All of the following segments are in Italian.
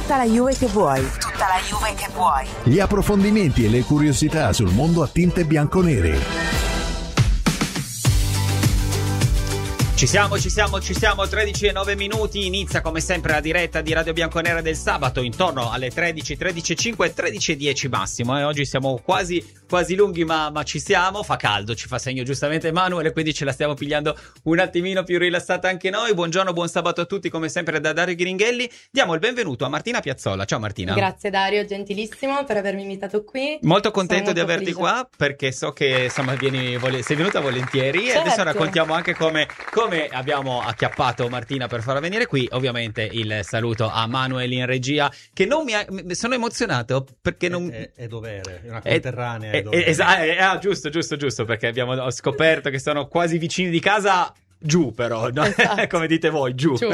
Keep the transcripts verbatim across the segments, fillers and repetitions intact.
Tutta la Juve che vuoi. Tutta la Juve che vuoi. Gli approfondimenti e le curiosità sul mondo a tinte bianconere. Ci siamo, ci siamo, ci siamo, tredici e nove minuti, inizia come sempre la diretta di Radio Bianconera del sabato intorno alle tredici, tredici e cinque, tredici e dieci massimo e oggi siamo quasi, quasi lunghi ma, ma ci siamo, fa caldo, ci fa segno giustamente Emanuele, quindi ce la stiamo pigliando un attimino più rilassata anche noi. Buongiorno, buon sabato a tutti come sempre da Dario Ghiringhelli, diamo il benvenuto a Martina Piazzolla. Ciao Martina. Grazie Dario, gentilissimo per avermi invitato qui. Molto contento molto di averti felice. Qua perché so che insomma vieni, sei venuta volentieri. Certo. E adesso raccontiamo anche come... come abbiamo acchiappato Martina per farla venire qui. Ovviamente il saluto a Manuel in regia che non mi ha... sono emozionato perché non... È, è dovere, è una conterranea. È, è, è, es- è, ah, giusto, giusto, giusto, perché abbiamo ho scoperto che sono quasi vicini di casa. Giù però, no? Esatto. Come dite voi, giù. giù.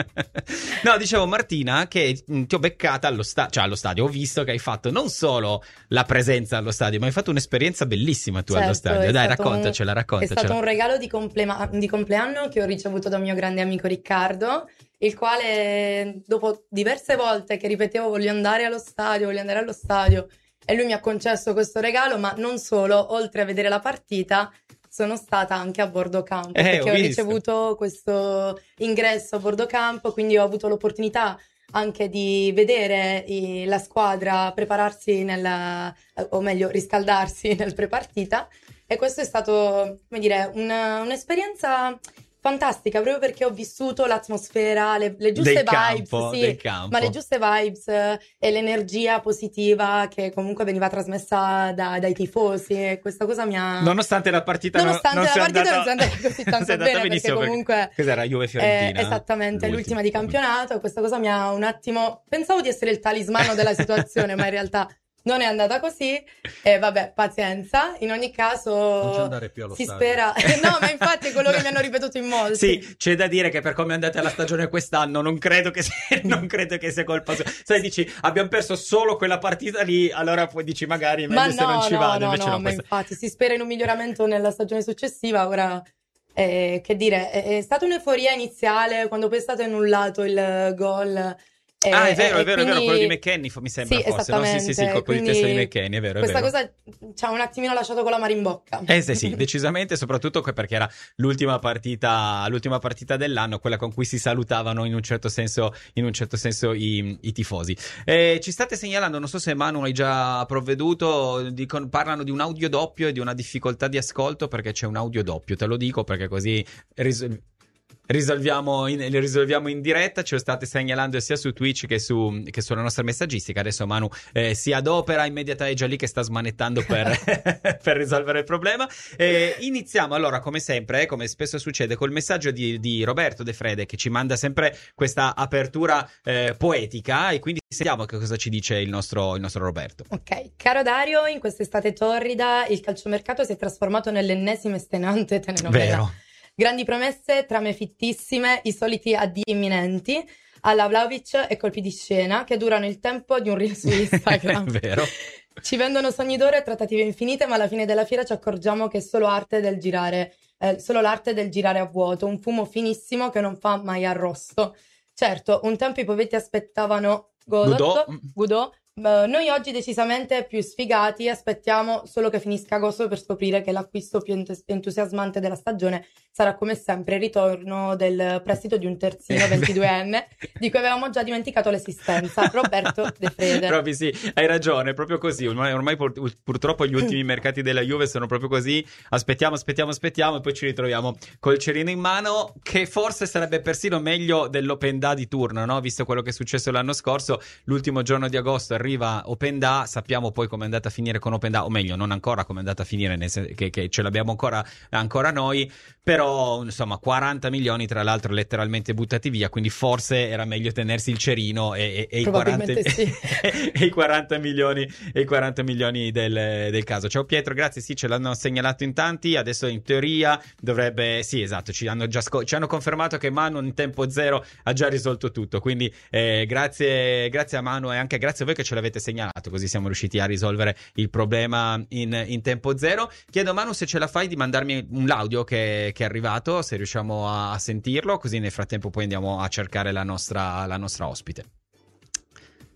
No, dicevo Martina che ti ho beccata allo, sta- cioè, allo stadio, ho visto che hai fatto non solo la presenza allo stadio, ma hai fatto un'esperienza bellissima tu certo, allo stadio. Dai, raccontacela, un, raccontacela. È stato un regalo di, complema- di compleanno che ho ricevuto da un mio grande amico Riccardo, il quale dopo diverse volte che ripetevo voglio andare allo stadio, voglio andare allo stadio, e lui mi ha concesso questo regalo, ma non solo, oltre a vedere la partita sono stata anche a bordo campo, eh, perché ho, ho visto. ricevuto questo ingresso a bordo campo, quindi ho avuto l'opportunità anche di vedere i, la squadra prepararsi nella, o meglio riscaldarsi nel prepartita, e questo è stato, come dire, una, un'esperienza fantastica, proprio perché ho vissuto l'atmosfera, le, le giuste del vibes, campo, sì, del campo. ma le giuste vibes eh, e l'energia positiva che comunque veniva trasmessa da, dai tifosi, e questa cosa mi ha... Nonostante la partita Nonostante non, non la partita andata... non sia andata così tanto bene, perché comunque... Perché... Cos'era, Juve-Fiorentina? Eh, esattamente, l'ultima. l'ultima di campionato, questa cosa mi ha un attimo... Pensavo di essere il talismano della situazione, ma in realtà... non è andata così, e vabbè, pazienza. In ogni caso, non c'è andare più allo si stadio. spera. No, ma infatti è quello che mi hanno ripetuto in molti. Sì, c'è da dire che per come è andata la stagione quest'anno, non credo che sia, non credo che sia colpa sua. Sai, dici, abbiamo perso solo quella partita lì, allora poi dici magari meglio ma se no, non ci no, vado. no, Invece no, no, ma questa... infatti si spera in un miglioramento nella stagione successiva. Ora, eh, che dire, è, è stata un'euforia iniziale quando poi è stato annullato il gol. Eh, ah, è vero, e è vero, quindi... è vero, quello di McKennie mi sembra, sì, forse, no? Sì, sì, sì, il colpo quindi di testa di McKennie, è vero, è questa vero. cosa ci ha un attimino lasciato con l'amaro in bocca. Eh sì, sì, decisamente, soprattutto perché era l'ultima partita, l'ultima partita dell'anno, quella con cui si salutavano in un certo senso, in un certo senso i, i tifosi. Eh, ci state segnalando, non so se Manu hai già provveduto, dicono, parlano di un audio doppio e di una difficoltà di ascolto perché c'è un audio doppio, te lo dico perché così risol- Risolviamo in, risolviamo in diretta, ce lo state segnalando sia su Twitch che, su, che sulla nostra messaggistica. Adesso Manu eh, si adopera immediatamente, è già lì che sta smanettando per, per risolvere il problema. Eh, iniziamo allora come sempre, eh, come spesso succede, col messaggio di, di Roberto De Frede che ci manda sempre questa apertura eh, poetica, e quindi sentiamo che cosa ci dice il nostro, il nostro Roberto. Ok, caro Dario, in quest'estate torrida il calciomercato si è trasformato nell'ennesima e stenante telenovela. Vero. Grandi promesse, trame fittissime, i soliti addii imminenti alla Vlahovic e colpi di scena che durano il tempo di un reel su Instagram. Vero. Ci vendono sogni d'oro e trattative infinite, ma alla fine della fiera ci accorgiamo che è solo arte del girare, eh, solo l'arte del girare a vuoto, un fumo finissimo che non fa mai arrosto. Certo, un tempo i povetti aspettavano Godot, Godot. Godot. Uh, noi oggi decisamente più sfigati aspettiamo solo che finisca agosto per scoprire che l'acquisto più ent- entusiasmante della stagione sarà come sempre il ritorno del prestito di un terzino ventiduenne di cui avevamo già dimenticato l'esistenza, Roberto De Frede. Proprio sì, hai ragione, è proprio così. Ormai, ormai pur- purtroppo gli ultimi mercati della Juve sono proprio così. Aspettiamo, aspettiamo, aspettiamo e poi ci ritroviamo col cerino in mano, che forse sarebbe persino meglio dell'Open Day di turno, no? Visto quello che è successo l'anno scorso, l'ultimo giorno di agosto arriva Open Day, sappiamo poi come è andata a finire con Open Day, o meglio non ancora come è andata a finire, nel senso che, che ce l'abbiamo ancora, ancora noi, però insomma quaranta milioni tra l'altro letteralmente buttati via, quindi forse era meglio tenersi il cerino e, e, e, i, quaranta, sì. e, e i quaranta milioni e i quaranta milioni del, del caso. Ciao Pietro, grazie, sì, ce l'hanno segnalato in tanti, adesso in teoria dovrebbe, sì esatto, ci hanno già sco- ci hanno confermato che Manu in tempo zero ha già risolto tutto, quindi eh, grazie, grazie a Manu e anche grazie a voi che ce l'avete segnalato, così siamo riusciti a risolvere il problema in, in tempo zero. Chiedo a Manu se ce la fai di mandarmi un audio che, che è arrivato, se riusciamo a, a sentirlo, così nel frattempo poi andiamo a cercare la nostra, la nostra ospite.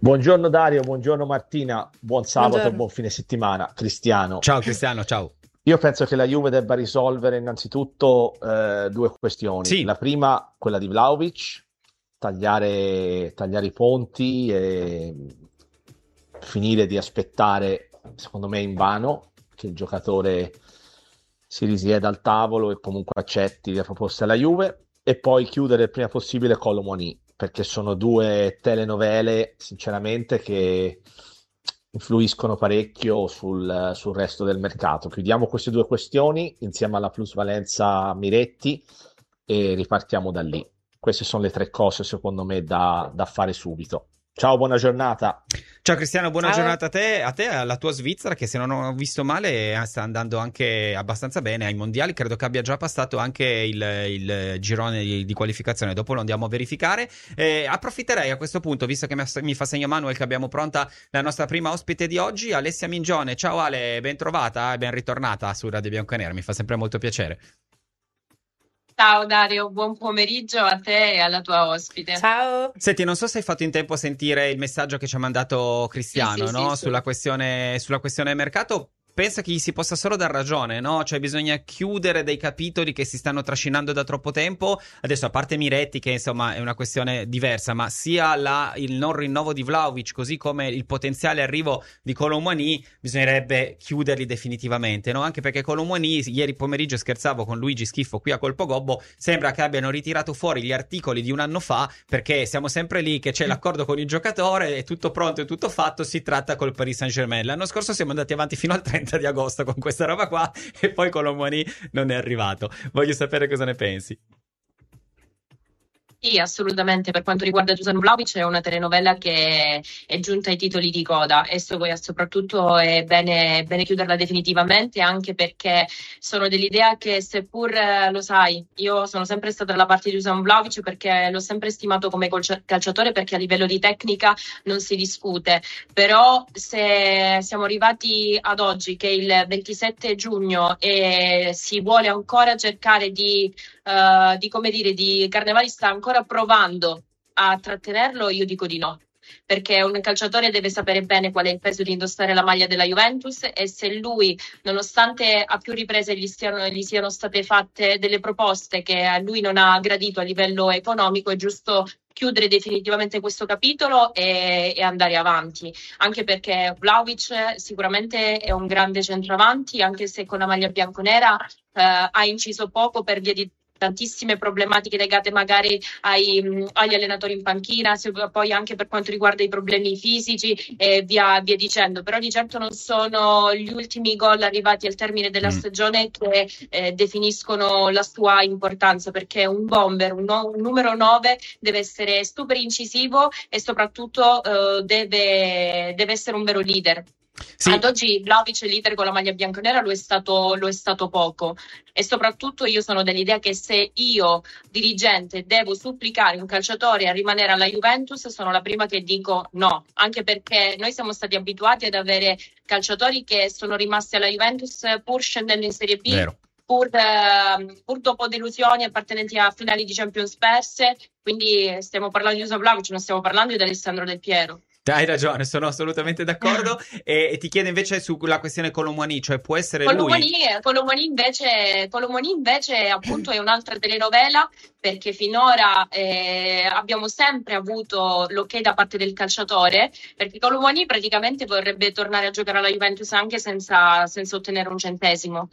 Buongiorno Dario, buongiorno Martina, buon sabato Buongiorno. e buon fine settimana. Cristiano. Ciao Cristiano, ciao. Io penso che la Juve debba risolvere innanzitutto eh, due questioni. Sì. La prima, quella di Vlahovic, tagliare, tagliare i ponti e finire di aspettare, secondo me, invano che il giocatore si risieda al tavolo e comunque accetti le proposte alla Juve, e poi chiudere il prima possibile Kolo Muani, perché sono due telenovele, sinceramente, che influiscono parecchio sul, sul resto del mercato. Chiudiamo queste due questioni insieme alla plusvalenza Miretti e ripartiamo da lì. Queste sono le tre cose, secondo me, da, da fare subito. Ciao, buona giornata. Ciao Cristiano, buona Ciao. giornata a te, a te e alla tua Svizzera, che se non ho visto male sta andando anche abbastanza bene ai mondiali. Credo che abbia già passato anche il, il girone di, di qualificazione, dopo lo andiamo a verificare. Eh, approfitterei a questo punto, visto che mi, mi fa segno Manuel che abbiamo pronta la nostra prima ospite di oggi, Alessia Mingione. Ciao Ale, ben trovata e ben ritornata su Radio Bianconera, mi fa sempre molto piacere. Ciao Dario, buon pomeriggio a te e alla tua ospite. Ciao. Senti, non so se hai fatto in tempo a sentire il messaggio che ci ha mandato Cristiano, Sì, sì, no? sì, Sulla sì. questione, sulla questione mercato. Penso che gli si possa solo dar ragione, no? Cioè bisogna chiudere dei capitoli che si stanno trascinando da troppo tempo. Adesso, a parte Miretti, che insomma è una questione diversa, ma sia la, il non rinnovo di Vlahovic, così come il potenziale arrivo di Kolo Muani, bisognerebbe chiuderli definitivamente, no? Anche perché Kolo Muani, ieri pomeriggio scherzavo con Luigi Schiffo qui a Colpo Gobbo, sembra che abbiano ritirato fuori gli articoli di un anno fa, perché siamo sempre lì che c'è l'accordo con il giocatore, è tutto pronto, è tutto fatto, si tratta col Paris Saint-Germain. L'anno scorso siamo andati avanti fino al trenta di agosto con questa roba qua e poi Kolo Muani non è arrivato. Voglio sapere cosa ne pensi. Sì, assolutamente. Per quanto riguarda Dusan Vlahovic, è una telenovela che è giunta ai titoli di coda e so- soprattutto è bene, bene chiuderla definitivamente, anche perché sono dell'idea che, seppur eh, lo sai, io sono sempre stata dalla parte di Dusan Vlahovic perché l'ho sempre stimato come colcia- calciatore, perché a livello di tecnica non si discute, però se siamo arrivati ad oggi che è il ventisette giugno e si vuole ancora cercare di Uh, di come dire, di Carnevali sta ancora provando a trattenerlo, io dico di no, perché un calciatore deve sapere bene qual è il peso di indossare la maglia della Juventus, e se lui, nonostante a più riprese gli siano, gli siano state fatte delle proposte che a lui non ha gradito a livello economico, è giusto chiudere definitivamente questo capitolo e, e andare avanti, anche perché Vlahovic sicuramente è un grande centravanti, anche se con la maglia bianconera eh, ha inciso poco per via di tantissime problematiche legate magari ai, mh, agli allenatori in panchina, se, poi anche per quanto riguarda i problemi fisici e via, via dicendo. Però di certo non sono gli ultimi gol arrivati al termine della Mm. stagione che eh, definiscono la sua importanza, perché un bomber, un, no- un numero nove deve essere super incisivo e soprattutto eh, deve, deve essere un vero leader. Sì. Ad oggi Vlahovic leader con la maglia bianconera lo è stato, lo è stato poco, e soprattutto io sono dell'idea che se io dirigente devo supplicare un calciatore a rimanere alla Juventus, sono la prima che dico no, anche perché noi siamo stati abituati ad avere calciatori che sono rimasti alla Juventus pur scendendo in Serie B, Vero. Pur, eh, pur dopo delusioni appartenenti a finali di Champions perse. Quindi stiamo parlando di Dusan Vlahovic, non stiamo parlando di Alessandro Del Piero. Hai ragione, sono assolutamente d'accordo. e, e ti chiedo invece sulla questione Kolo Muani, cioè può essere lui... Colomoni, Colomoni invece, Colomoni invece appunto è un'altra telenovela, perché finora eh, abbiamo sempre avuto l'ok da parte del calciatore, perché Colomoni praticamente vorrebbe tornare a giocare alla Juventus anche senza, senza ottenere un centesimo.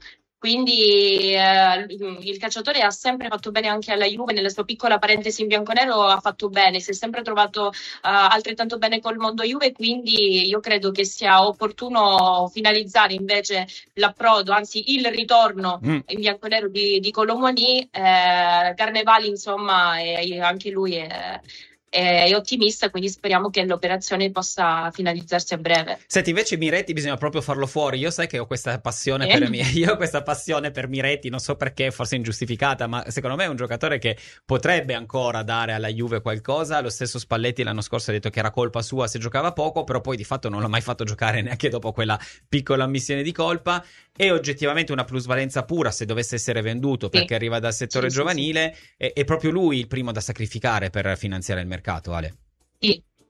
Quindi eh, il calciatore ha sempre fatto bene anche alla Juve, nella sua piccola parentesi in bianconero ha fatto bene, si è sempre trovato uh, altrettanto bene col mondo Juve, quindi io credo che sia opportuno finalizzare invece l'approdo, anzi il ritorno Mm. in bianconero di, di Kolo Muani. eh, Carnevali insomma è, anche lui è, è, è ottimista, quindi speriamo che l'operazione possa finalizzarsi a breve. Senti, invece Miretti bisogna proprio farlo fuori. Io sai che ho questa passione Eh? per io ho questa passione per Miretti, non so perché, forse ingiustificata, ma secondo me è un giocatore che potrebbe ancora dare alla Juve qualcosa. Lo stesso Spalletti l'anno scorso ha detto che era colpa sua se giocava poco, però poi di fatto non l'ha mai fatto giocare neanche dopo quella piccola ammissione di colpa. È oggettivamente una plusvalenza pura se dovesse essere venduto, Sì. perché arriva dal settore Sì, sì, giovanile. È, è proprio lui il primo da sacrificare per finanziare il mercato, Ale. Sì,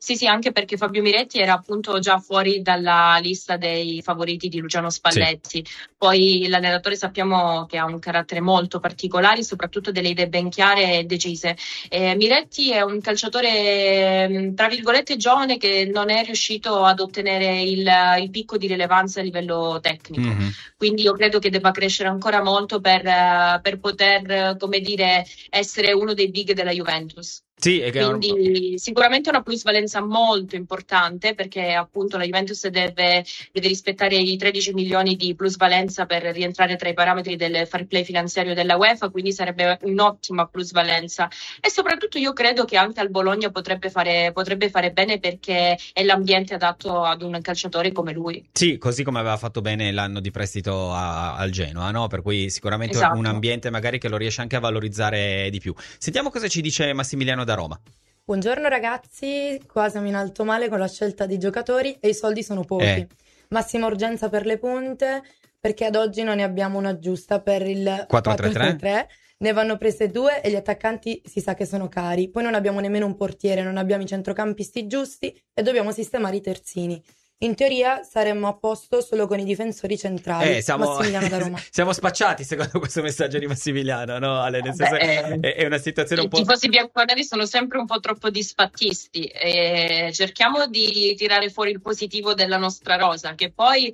Sì, sì, anche perché Fabio Miretti era appunto già fuori dalla lista dei favoriti di Luciano Spalletti. Sì. Poi l'allenatore sappiamo che ha un carattere molto particolare, soprattutto delle idee ben chiare e decise. Eh, Miretti è un calciatore, tra virgolette, giovane che non è riuscito ad ottenere il, il picco di rilevanza a livello tecnico. Mm-hmm. Quindi io credo che debba crescere ancora molto per, per poter, come dire, essere uno dei big della Juventus. Sì, è che... Quindi sicuramente una plusvalenza molto importante, perché appunto la Juventus deve, deve rispettare i tredici milioni di plusvalenza per rientrare tra i parametri del fair play finanziario della UEFA, quindi sarebbe un'ottima plusvalenza. E soprattutto io credo che anche al Bologna potrebbe fare, potrebbe fare bene, perché è l'ambiente adatto ad un calciatore come lui. Sì, così come aveva fatto bene l'anno di prestito a, al Genoa, no? Per cui sicuramente esatto. Un ambiente magari che lo riesce anche a valorizzare di più. Sentiamo cosa ci dice Massimiliano da Roma. Buongiorno ragazzi, qua siamo in alto male con la scelta di giocatori e i soldi sono pochi. Eh. Massima urgenza per le punte, perché ad oggi non ne abbiamo una giusta per il quattro tre tre. Ne vanno prese due e gli attaccanti si sa che sono cari. Poi non abbiamo nemmeno un portiere, non abbiamo i centrocampisti giusti e dobbiamo sistemare i terzini. In teoria saremmo a posto solo con i difensori centrali. Eh, siamo, Massimiliano da Roma. Siamo spacciati secondo questo messaggio di Massimiliano, no? Ale, nel senso, Beh, è, è una situazione un po'... I tifosi bianconeri sono sempre un po' troppo disfattisti e cerchiamo di tirare fuori il positivo della nostra rosa, che poi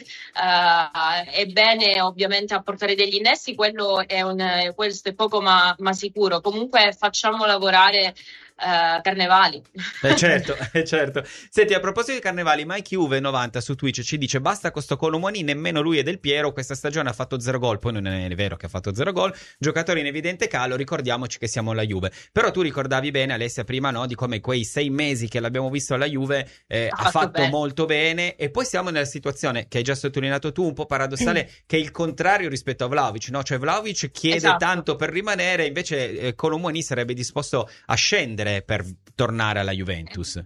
uh, è bene ovviamente apportare degli innesti, quello è un, questo è poco ma, ma sicuro. Comunque facciamo lavorare Uh, Carnevali. Eh certo, eh certo. Senti, a proposito di Carnevali, Mike Juve novanta su Twitch ci dice: basta con sto Colomoni, nemmeno lui e Del Piero questa stagione ha fatto zero gol. Poi non è vero che ha fatto zero gol, giocatore in evidente calo, ricordiamoci che siamo la Juve. Però tu ricordavi bene, Alessia, prima, no, di come quei sei mesi che l'abbiamo visto alla Juve eh, ha, ha fatto, fatto molto bene, e poi siamo nella situazione che hai già sottolineato tu, un po' paradossale, che è il contrario rispetto a Vlahovic, no? Cioè Vlahovic chiede esatto. tanto per rimanere, invece eh, Colomoni sarebbe disposto a scendere per tornare alla Juventus.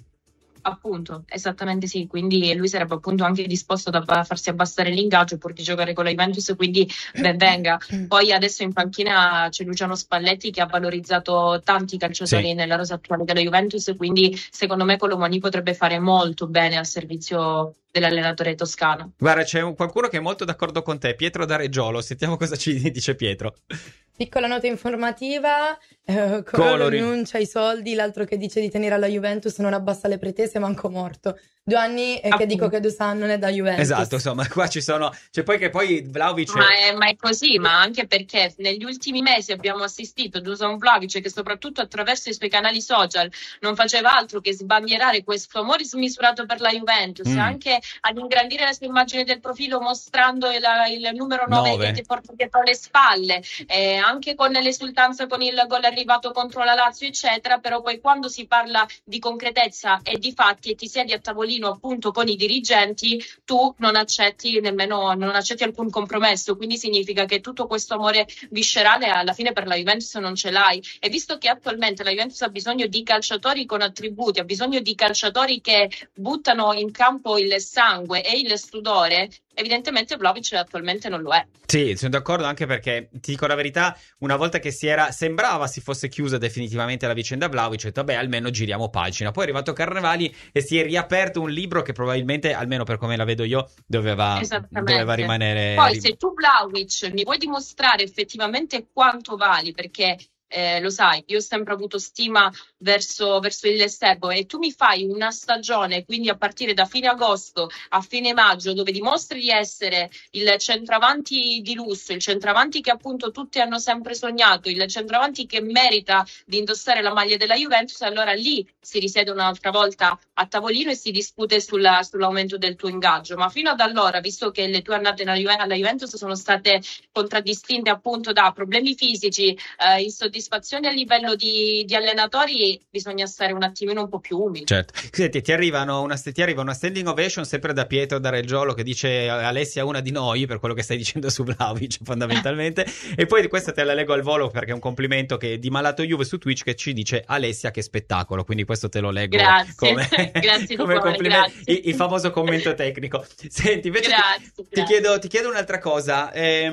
Appunto, esattamente sì, quindi lui sarebbe appunto anche disposto a farsi abbassare l'ingaggio pur di giocare con la Juventus, quindi ben venga. Poi adesso in panchina c'è Luciano Spalletti che ha valorizzato tanti calciatori sì. nella rosa attuale della Juventus, quindi secondo me Colomoni potrebbe fare molto bene al servizio dell'allenatore toscano. Guarda, c'è un, qualcuno che è molto d'accordo con te, Pietro da Reggiolo, sentiamo cosa ci dice Pietro. Piccola nota informativa, eh, Colo rinuncia ai soldi, l'altro che dice di tenere alla Juventus non abbassa le pretese, manco morto. Due anni e che dico che Dusan non è da Juventus. Esatto, insomma, qua ci sono... C'è poi che poi Vlahovic... Ma è, ma è così, ma anche perché negli ultimi mesi abbiamo assistito a Dusan Vlahovic che soprattutto attraverso i suoi canali social non faceva altro che sbandierare questo amore smisurato per la Juventus, mm. anche ad ingrandire la sua immagine del profilo mostrando il, il numero nove che ti porta dietro le spalle, eh, anche con l'esultanza con il gol arrivato contro la Lazio eccetera, però poi quando si parla di concretezza e di fatti e ti siedi a tavolino appunto con i dirigenti, tu non accetti nemmeno non accetti alcun compromesso, quindi significa che tutto questo amore viscerale alla fine per la Juventus non ce l'hai, e visto che attualmente la Juventus ha bisogno di calciatori con attributi, ha bisogno di calciatori che buttano in campo il sangue e il sudore, evidentemente Vlahovic attualmente non lo è. Sì, sono d'accordo, anche perché ti dico la verità, una volta che si era sembrava si fosse chiusa definitivamente la vicenda Vlahovic, ho detto vabbè, almeno giriamo pagina. Poi è arrivato Carnevali e si è riaperto un libro che probabilmente, almeno per come la vedo io, doveva, doveva rimanere. Poi se tu Vlahovic mi vuoi dimostrare effettivamente quanto vali, perché Eh, lo sai, io ho sempre avuto stima verso, verso il serbo, e tu mi fai una stagione, quindi a partire da fine agosto a fine maggio, dove dimostri di essere il centravanti di lusso, il centravanti che appunto tutti hanno sempre sognato, il centravanti che merita di indossare la maglia della Juventus, allora lì si risiede un'altra volta a tavolino e si discute sulla, sull'aumento del tuo ingaggio. Ma fino ad allora, visto che le tue annate alla Juventus sono state contraddistinte appunto da problemi fisici, eh, insoddisfazioni a livello di, di allenatori, bisogna stare un attimino un po' più umili. Certo. Senti, ti arrivano una, ti arriva una standing ovation sempre da Pietro da Reggiolo che dice Alessia è una di noi, per quello che stai dicendo su Vlahovic fondamentalmente. E poi di questa te la leggo al volo perché è un complimento che di Malato Juve su Twitch che ci dice Alessia che spettacolo, quindi questo te lo leggo grazie. come, grazie come cuore, complimento, grazie. Il, il famoso commento tecnico. Senti, invece grazie, ti, ti, chiedo, ti chiedo un'altra cosa. ehm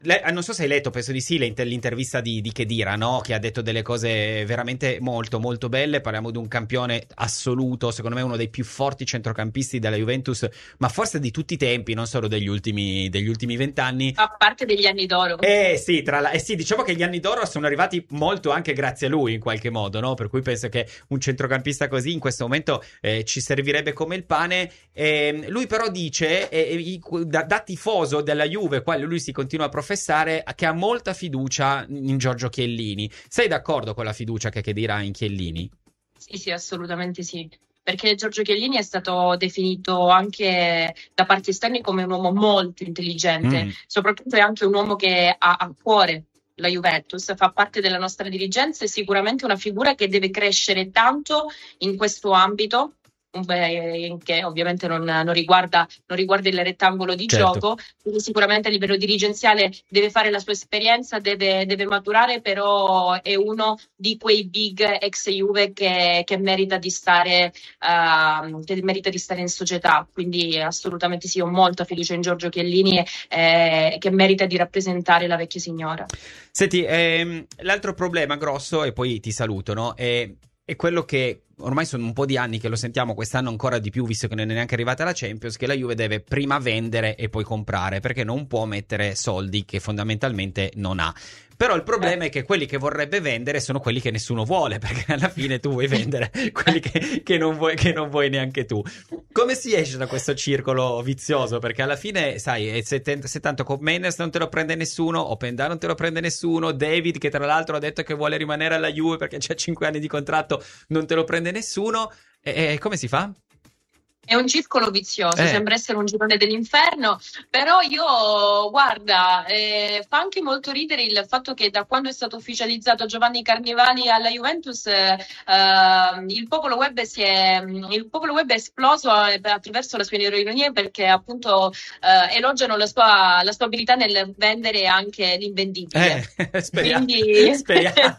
Le, non so se hai letto, penso di sì, l'inter- l'intervista di, di Khedira, no? Che ha detto delle cose veramente molto molto belle. Parliamo di un campione assoluto, secondo me uno dei più forti centrocampisti della Juventus, ma forse di tutti i tempi, non solo degli ultimi degli ultimi vent'anni. A parte degli anni d'oro. Eh sì, tra la, eh sì, diciamo che gli anni d'oro sono arrivati molto anche grazie a lui in qualche modo, no? Per cui penso che un centrocampista così in questo momento eh, ci servirebbe come il pane. Eh, lui però dice, eh, da, da tifoso della Juve, quale lui si continua a professare, che ha molta fiducia in Giorgio Chiellini. Sei d'accordo con la fiducia che Khedira in Chiellini? Sì, sì, assolutamente sì. Perché Giorgio Chiellini è stato definito anche da parti esterni come un uomo molto intelligente, mm. soprattutto è anche un uomo che ha a cuore la Juventus, fa parte della nostra dirigenza, è sicuramente una figura che deve crescere tanto in questo ambito, che ovviamente non, non, riguarda, non riguarda il rettangolo di certo. gioco, quindi sicuramente a livello dirigenziale deve fare la sua esperienza, deve, deve maturare, però è uno di quei big ex Juve che, che merita di stare uh, che merita di stare in società, quindi assolutamente sì, ho molta fiducia in Giorgio Chiellini eh, che merita di rappresentare la vecchia signora. Senti, ehm, l'altro problema grosso, e poi ti saluto, no? È, è quello che ormai sono un po' di anni che lo sentiamo, quest'anno ancora di più, visto che non è neanche arrivata la Champions, che la Juve deve prima vendere e poi comprare, perché non può mettere soldi che fondamentalmente non ha. Però il problema eh. è che quelli che vorrebbe vendere sono quelli che nessuno vuole, perché alla fine tu vuoi vendere quelli che, che, non vuoi, che non vuoi neanche tu. Come si esce da questo circolo vizioso? Perché alla fine, sai, se, te, se tanto con Mendes non te lo prende nessuno, Openda non te lo prende nessuno, David, che tra l'altro ha detto che vuole rimanere alla Juve perché c'ha cinque anni di contratto, non te lo prende nessuno, e, e come si fa? È un circolo vizioso, eh. sembra essere un girone dell'inferno, però io, guarda, eh, fa anche molto ridere il fatto che da quando è stato ufficializzato Giovanni Carnevali alla Juventus eh, il popolo web si è il popolo web è esploso attraverso la sua ironia, perché appunto eh, elogiano la sua, la sua abilità nel vendere anche l'invendibile. Eh, speriamo, quindi, speriamo.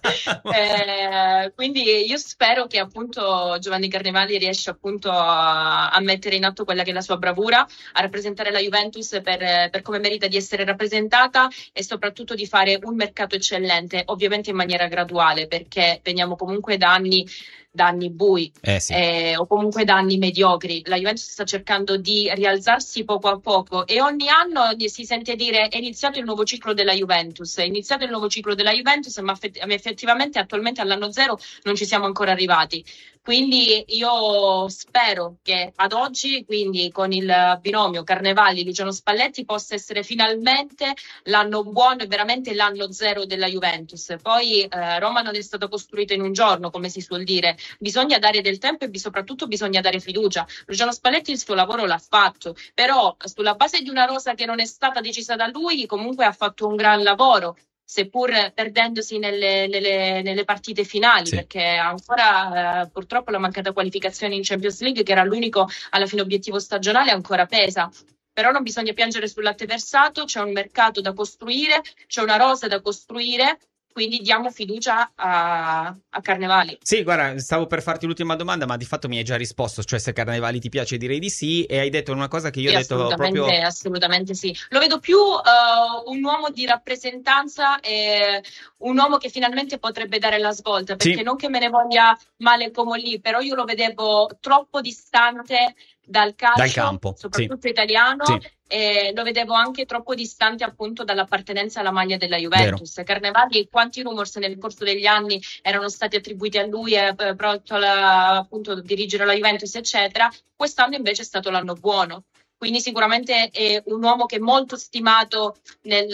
eh, quindi io spero che appunto Giovanni Carnevali riesca appunto a a mettere in atto quella che è la sua bravura, a rappresentare la Juventus per, per come merita di essere rappresentata e soprattutto di fare un mercato eccellente, ovviamente in maniera graduale, perché veniamo comunque da anni da anni bui eh sì. eh, o comunque da anni mediocri. La Juventus sta cercando di rialzarsi poco a poco e ogni anno si sente dire è iniziato il nuovo ciclo della Juventus, è iniziato il nuovo ciclo della Juventus, ma effettivamente attualmente all'anno zero non ci siamo ancora arrivati. Quindi io spero che ad oggi, quindi con il binomio Carnevali-Luciano Spalletti, possa essere finalmente l'anno buono e veramente l'anno zero della Juventus. Poi eh, Roma non è stata costruita in un giorno, come si suol dire, bisogna dare del tempo e soprattutto bisogna dare fiducia. Luciano Spalletti il suo lavoro l'ha fatto, però sulla base di una rosa che non è stata decisa da lui, comunque ha fatto un gran lavoro, seppur perdendosi nelle, nelle, nelle partite finali, sì. Perché ancora eh, purtroppo la mancata qualificazione in Champions League, che era l'unico alla fine obiettivo stagionale, ancora pesa. Però non bisogna piangere sul latte versato, c'è un mercato da costruire, c'è una rosa da costruire, quindi diamo fiducia a, a Carnevali. Sì, guarda, stavo per farti l'ultima domanda, ma di fatto mi hai già risposto, cioè se Carnevali ti piace direi di sì, e hai detto una cosa che io sì, ho detto assolutamente, proprio... Assolutamente sì. Lo vedo più uh, un uomo di rappresentanza e un uomo che finalmente potrebbe dare la svolta, perché sì. Non che me ne voglia male come lì, però io lo vedevo troppo distante dal calcio, dal campo, soprattutto sì. italiano, sì. E lo vedevo anche troppo distante appunto dall'appartenenza alla maglia della Juventus. Vero. Carnevali, quanti rumors nel corso degli anni erano stati attribuiti a lui, eh, pronto a appunto dirigere la Juventus eccetera, quest'anno invece è stato l'anno buono. Quindi sicuramente è un uomo che è molto stimato nel,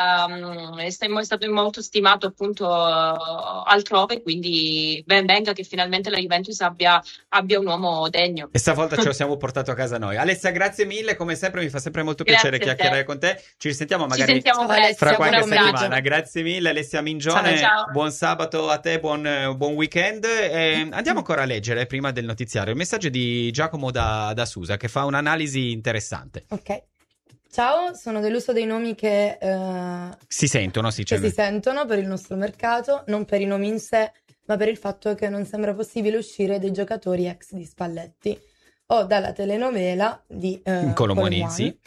um, è stato molto stimato appunto uh, altrove, quindi ben venga che finalmente la Juventus abbia, abbia un uomo degno. E stavolta ce lo siamo portato a casa noi. Alessia, grazie mille, come sempre mi fa sempre molto piacere grazie chiacchierare con te. Ci risentiamo magari Ci sentiamo presto, fra qualche buon settimana. Grazie mille Alessia Mingione, ciao, ciao. Buon sabato a te, buon, buon weekend. E andiamo ancora a leggere prima del notiziario il messaggio di Giacomo da, da Susa, che fa un'analisi interessante. Ok, ciao, sono dell'uso dei nomi che, eh, si sentono, sì, che si sentono per il nostro mercato, non per i nomi in sé, ma per il fatto che non sembra possibile uscire dei giocatori ex di Spalletti o dalla telenovela di eh, Colomuani, sì.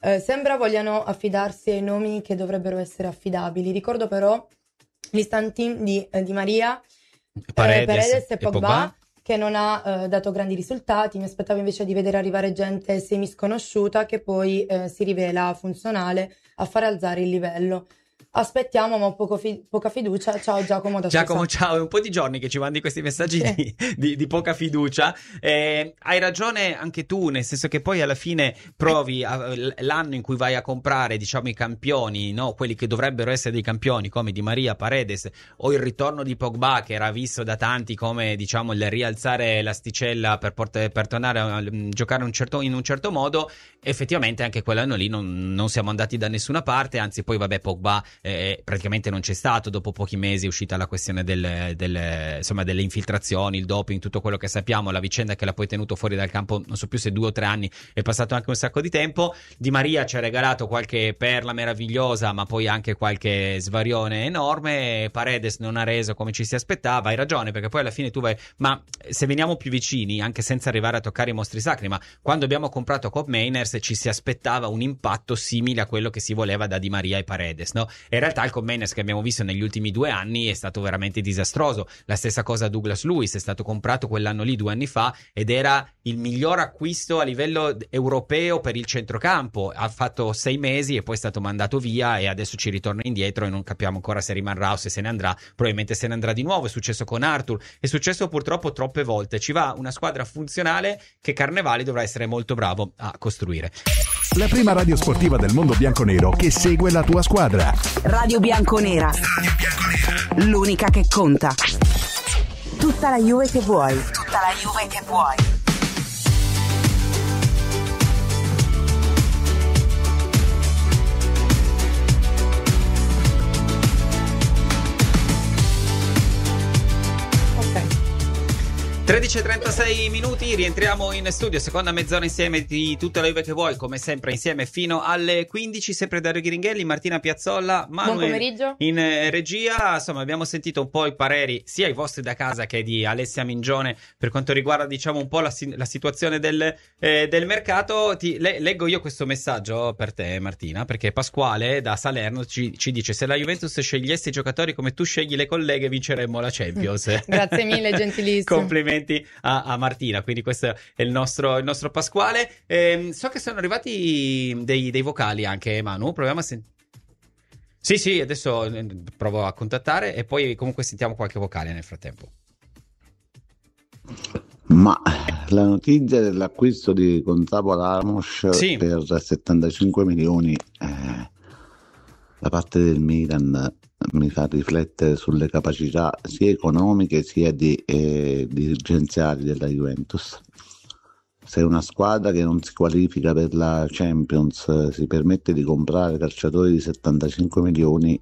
Eh, sembra vogliano affidarsi ai nomi che dovrebbero essere affidabili. Ricordo però l'istantin di eh, Di Maria, Paredes, eh, Paredes e e Pogba, Pogba. che non ha eh, dato grandi risultati. Mi aspettavo invece di vedere arrivare gente semi sconosciuta che poi eh, si rivela funzionale a fare alzare il livello. Aspettiamo, ma ho poco fi- poca fiducia. Ciao Giacomo da Giacomo, Susa. ciao, è un po' di giorni che ci mandi questi messaggi Sì. di, di- di poca fiducia. Eh, hai ragione anche tu, nel senso che poi alla fine provi a- l'anno in cui vai a comprare, diciamo, i campioni, no? Quelli che dovrebbero essere dei campioni, come Di Maria, Paredes, o il ritorno di Pogba, che era visto da tanti come, diciamo, il rialzare l'asticella per, port- per tornare a, a giocare un certo- in un certo modo. Effettivamente anche quell'anno lì non, non siamo andati da nessuna parte, anzi poi vabbè Pogba eh, praticamente non c'è stato, dopo pochi mesi è uscita la questione del, del, insomma, delle infiltrazioni, il doping, tutto quello che sappiamo, la vicenda che l'ha poi tenuto fuori dal campo, non so più se due o tre anni, è passato anche un sacco di tempo. Di Maria ci ha regalato qualche perla meravigliosa, ma poi anche qualche svarione enorme. Paredes non ha reso come ci si aspettava, hai ragione, perché poi alla fine tu vai, ma se veniamo più vicini, anche senza arrivare a toccare i mostri sacri, ma quando abbiamo comprato Cop Mainers ci si aspettava un impatto simile a quello che si voleva da Di Maria e Paredes, no? E in realtà il Cop Mainers che abbiamo visto negli ultimi due anni è stato veramente disastroso. La stessa cosa Douglas Luiz, è stato comprato quell'anno lì due anni fa ed era il miglior acquisto a livello europeo per il centrocampo. Ha fatto sei mesi e poi è stato mandato via e adesso ci ritorna indietro e non capiamo ancora se rimarrà o se se ne andrà. Probabilmente se ne andrà di nuovo. È successo con Arthur, è successo purtroppo troppe volte. Ci va una squadra funzionale che Carnevali dovrà essere molto bravo a costruire. La prima radio sportiva del mondo bianconero che segue la tua squadra. Radio Bianconera. L'unica che conta. Tutta la Juve che vuoi. Tutta la Juve che vuoi. tredici e trentasei minuti, rientriamo in studio, seconda mezz'ora insieme di Tutta la Juve che vuoi, come sempre insieme fino alle quindici, sempre Dario Ghiringhelli, Martina Piazzolla, Manuel Buon pomeriggio. in eh, regia. Insomma, abbiamo sentito un po' i pareri sia i vostri da casa che di Alessia Mingione per quanto riguarda, diciamo, un po' la, la situazione del, eh, del mercato. Ti, le, leggo io questo messaggio per te, Martina, perché Pasquale da Salerno ci, ci dice: se la Juventus scegliesse i giocatori come tu scegli le colleghe vinceremmo la Champions. Grazie mille, gentilissimo. Complimenti A, a Martina, quindi questo è il nostro, il nostro Pasquale. Eh, so che sono arrivati dei, dei vocali anche, Manu, proviamo a sentire. Sì, sì, adesso provo a contattare e poi comunque sentiamo qualche vocale nel frattempo. Ma la notizia dell'acquisto di Gonzalo Ramos Sì. per settantacinque milioni eh, da parte del Milan mi fa riflettere sulle capacità sia economiche sia di, eh, dirigenziali della Juventus. Se una squadra che non si qualifica per la Champions eh, si permette di comprare calciatori di settantacinque milioni,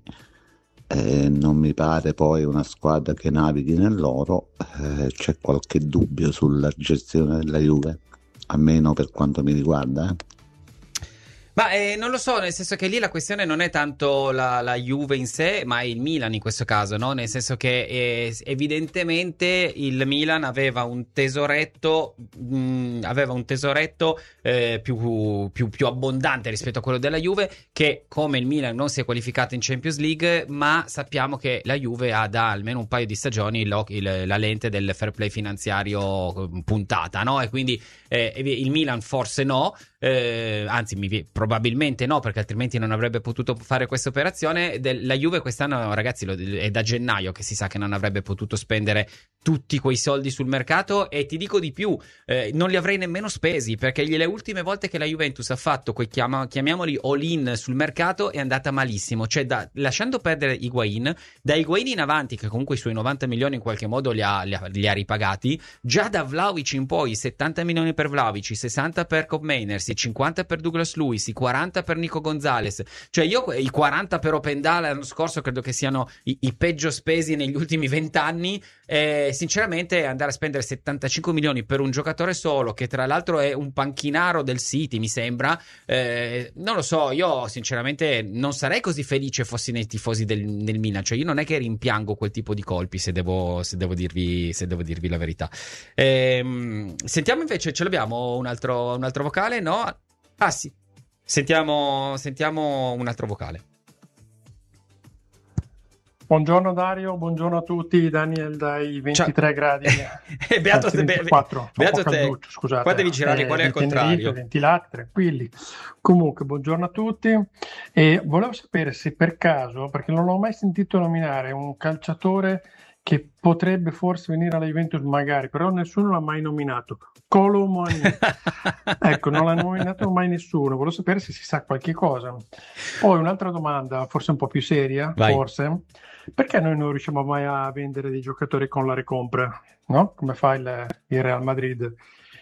eh, non mi pare poi una squadra che navighi nell'oro. Eh, c'è qualche dubbio sulla gestione della Juve, almeno per quanto mi riguarda, eh. Ma eh, non lo so, nel senso che lì la questione non è tanto la, la Juve in sé, ma il Milan in questo caso, no? Nel senso che eh, evidentemente il Milan aveva un tesoretto, mh, aveva un tesoretto eh, più, più, più abbondante rispetto a quello della Juve, che come il Milan non si è qualificato in Champions League, ma sappiamo che la Juve ha da almeno un paio di stagioni il, il, la lente del fair play finanziario puntata, no? E quindi eh, il Milan forse no, eh, anzi mi probabilmente no, perché altrimenti non avrebbe potuto fare questa operazione. La Juve quest'anno, ragazzi, lo, è da gennaio che si sa che non avrebbe potuto spendere tutti quei soldi sul mercato, e ti dico di più, eh, non li avrei nemmeno spesi, perché le ultime volte che la Juventus ha fatto quei chiama, chiamiamoli all-in sul mercato è andata malissimo, cioè da, lasciando perdere Higuain, da Higuain in avanti, che comunque i suoi novanta milioni in qualche modo li ha, li ha, li ha ripagati, già da Vlahovic in poi settanta milioni per Vlahovic, sessanta per Cop Mainers, i cinquanta per Douglas Luiz, i quaranta per Nico Gonzalez, cioè io i quaranta per Opendale l'anno scorso credo che siano i, i peggio spesi negli ultimi vent'anni. Eh, sinceramente andare a spendere settantacinque milioni per un giocatore solo, che tra l'altro è un panchinaro del City, mi sembra, eh, non lo so, io sinceramente non sarei così felice fossi nei tifosi del, del Milan, cioè io non è che rimpiango quel tipo di colpi, se devo, se devo dirvi se devo dirvi la verità. Eh, sentiamo invece, ce l'abbiamo un altro, un altro vocale, no? Ah sì. Sentiamo, sentiamo un altro vocale. Buongiorno Dario, buongiorno a tutti, Daniel dai ventitré Ciao. gradi, eh, beato, anzi ventiquattro, be, beato un po' calduccio, scusate. Qua devi girare, eh, qual è il contrario? Ventilati, tranquilli. Comunque, buongiorno a tutti. E volevo sapere se per caso, perché non l'ho mai sentito nominare, un calciatore che potrebbe forse venire alla Juventus magari, però nessuno l'ha mai nominato. Kolo Muani. Ecco, non l'ha nominato mai nessuno. Volevo sapere se si sa qualche cosa. Poi un'altra domanda, forse un po' più seria, Vai. forse. Perché noi non riusciamo mai a vendere dei giocatori con la recompra, no? Come fa il, il Real Madrid.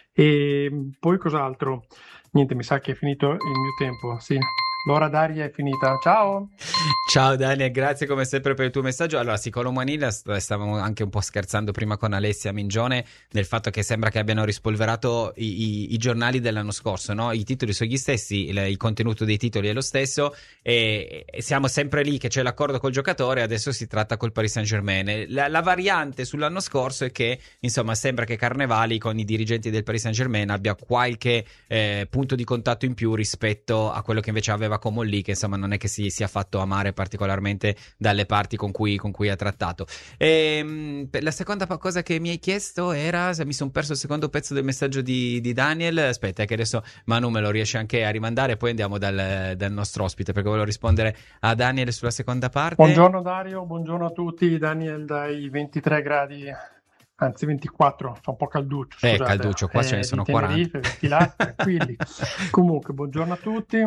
E poi cos'altro? Niente, mi sa che è finito il mio tempo, sì. L'ora d'aria è finita. Ciao! Ciao Daniel, grazie come sempre per il tuo messaggio. Allora, sì, Kolo Muani, stavamo anche un po' scherzando prima con Alessia Mingione del fatto che sembra che abbiano rispolverato i, i, i giornali dell'anno scorso, no? I titoli sono gli stessi, il, il contenuto dei titoli è lo stesso e, e siamo sempre lì che c'è l'accordo col giocatore, adesso si tratta col Paris Saint-Germain. La, la variante sull'anno scorso è che, insomma, sembra che Carnevali con i dirigenti del Paris Saint-Germain abbia qualche eh, punto di contatto in più rispetto a quello che invece aveva Comolli, che insomma non è che si sia fatto amare particolarmente dalle parti con cui, con cui ha trattato. E, la seconda cosa che mi hai chiesto era, se mi sono perso il secondo pezzo del messaggio di, di Daniel, aspetta che adesso Manu me lo riesce anche a rimandare, poi andiamo dal, dal nostro ospite perché volevo rispondere a Daniel sulla seconda parte. Buongiorno Dario, buongiorno a tutti, Daniel dai ventitré gradi, anzi ventiquattro, fa un po' calduccio, scusate. Eh, calduccio, qua eh, ce ne sono quaranta. ventilati, tranquilli. Comunque, buongiorno a tutti.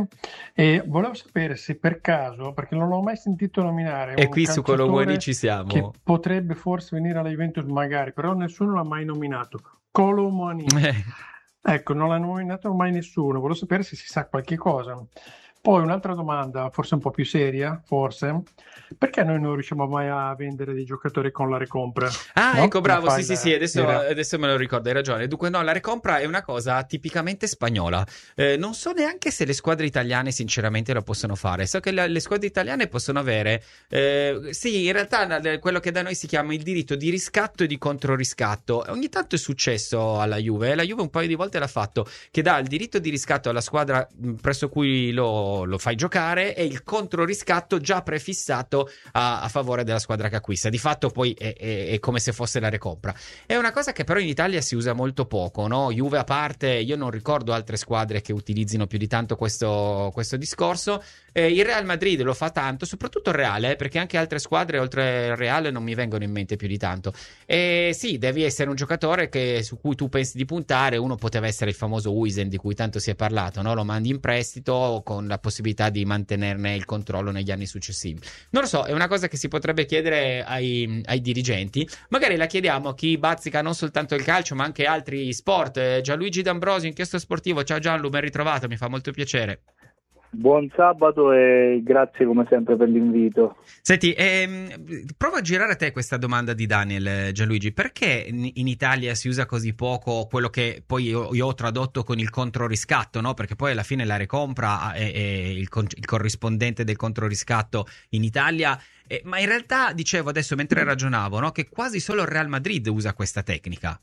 E volevo sapere se per caso, perché non l'ho mai sentito nominare, e un qui su Kolo Muani ci siamo, che potrebbe forse venire alla Juventus magari, però nessuno l'ha mai nominato. Kolo Muani. Eh. Ecco, non l'ha nominato mai nessuno. Volevo sapere se si sa qualche cosa. Poi un'altra domanda, forse un po' più seria, forse. Perché noi non riusciamo mai a vendere dei giocatori con la recompra? Ah, no? ecco, bravo, sì, il, sì, sì, adesso, il... adesso me lo ricordo, hai ragione. Dunque, no, la recompra è una cosa tipicamente spagnola. Eh, non so neanche se le squadre italiane, sinceramente, lo possono fare. So che la, le squadre italiane possono avere, eh, sì, in realtà quello che da noi si chiama il diritto di riscatto e di controriscatto. Ogni tanto è successo alla Juve, la Juve un paio di volte l'ha fatto, che dà il diritto di riscatto alla squadra presso cui lo, lo fai giocare e il controriscatto già prefissato a, a favore della squadra che acquista. Di fatto poi è, è, è come se fosse la recompra. È una cosa che però in Italia si usa molto poco, no? Juve a parte, io non ricordo altre squadre che utilizzino più di tanto questo, questo discorso. Eh, il Real Madrid lo fa tanto, soprattutto il Real, eh, perché anche altre squadre oltre il Real non mi vengono in mente più di tanto. E sì, devi essere un giocatore che, su cui tu pensi di puntare. Uno poteva essere il famoso Huijsen di cui tanto si è parlato, no? Lo mandi in prestito con la possibilità di mantenerne il controllo negli anni successivi. Non lo so, è una cosa che si potrebbe chiedere ai, ai dirigenti. Magari la chiediamo a chi bazzica non soltanto il calcio ma anche altri sport. eh, Gianluigi D'Ambrosio, Inchiesta Sportivo. Ciao Gianlu, ben ritrovato, mi fa molto piacere. Buon sabato e grazie come sempre per l'invito. Senti, ehm, prova a girare a te questa domanda di Daniel, Gianluigi. Perché in Italia si usa così poco quello che poi io, io ho tradotto con il controriscatto, no? Perché poi alla fine la recompra è, è il, il corrispondente del controriscatto in Italia. Eh, ma in realtà, dicevo adesso mentre ragionavo, no? Che quasi solo il Real Madrid usa questa tecnica.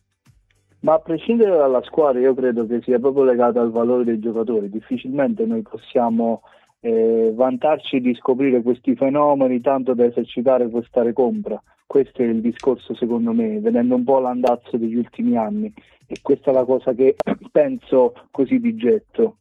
Ma a prescindere dalla squadra, io credo che sia proprio legato al valore dei giocatori. Difficilmente noi possiamo eh, vantarci di scoprire questi fenomeni tanto da esercitare questa recompra. Questo è il discorso, secondo me, vedendo un po' l'andazzo degli ultimi anni, e questa è la cosa che penso così di getto.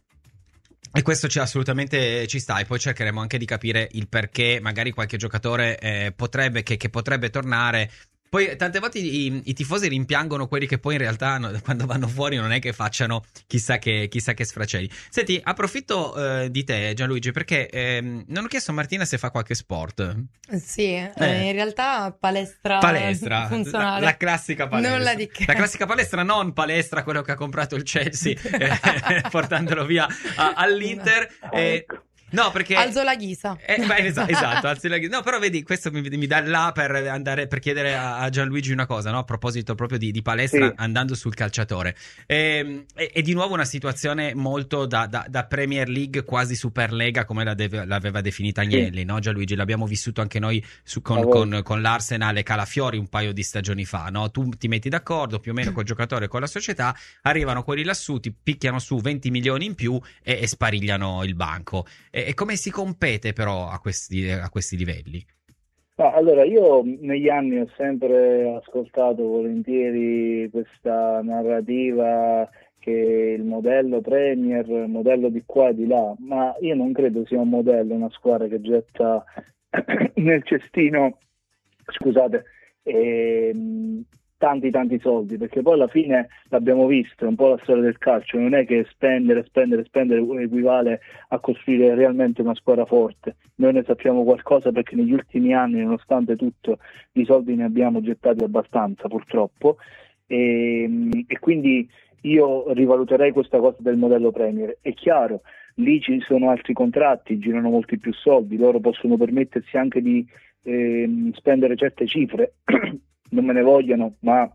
E questo ci assolutamente ci sta, e poi cercheremo anche di capire il perché magari qualche giocatore eh, potrebbe che, che potrebbe tornare. Poi tante volte i, i tifosi rimpiangono quelli che poi in realtà no, quando vanno fuori non è che facciano chissà che, chissà che sfracelli. Senti, approfitto eh, di te Gianluigi, perché ehm, non ho chiesto a Martina se fa qualche sport. Sì, eh. Eh, in realtà palestra, palestra funzionale. La, la classica palestra. Nulla di che. La classica palestra, non palestra quello che ha comprato il Chelsea eh, portandolo via a, all'Inter. No. Eh, No, perché alzo la ghisa. Eh, beh, esatto, esatto, alzi la ghisa. No, però vedi, questo mi, mi dà là per andare per chiedere a, a Gianluigi una cosa, no? A proposito proprio di, di palestra, Sì. andando sul calciatore. E, e, e di nuovo una situazione molto da, da, da Premier League, quasi Superlega, come la deve, l'aveva definita Agnelli, Sì. no, Gianluigi? L'abbiamo vissuto anche noi su, con, Ah, con, con l'Arsenal e Calafiori un paio di stagioni fa, no? Tu ti metti d'accordo più o meno col giocatore e con la società, arrivano quelli lassù, ti picchiano su venti milioni in più e, e sparigliano il banco. E, e come si compete però a questi, a questi livelli? Ah, allora, io negli anni ho sempre ascoltato volentieri questa narrativa che il modello Premier, il modello di qua e di là, ma io non credo sia un modello, una squadra che getta nel cestino, scusate, ehm, tanti tanti soldi, perché poi alla fine l'abbiamo visto, è un po' la storia del calcio, non è che spendere, spendere, spendere equivale a costruire realmente una squadra forte. Noi ne sappiamo qualcosa perché negli ultimi anni, nonostante tutto, di soldi ne abbiamo gettati abbastanza, purtroppo, e, e quindi io rivaluterei questa cosa del modello Premier. È chiaro, lì ci sono altri contratti, girano molti più soldi, loro possono permettersi anche di eh, spendere certe cifre, non me ne vogliono, ma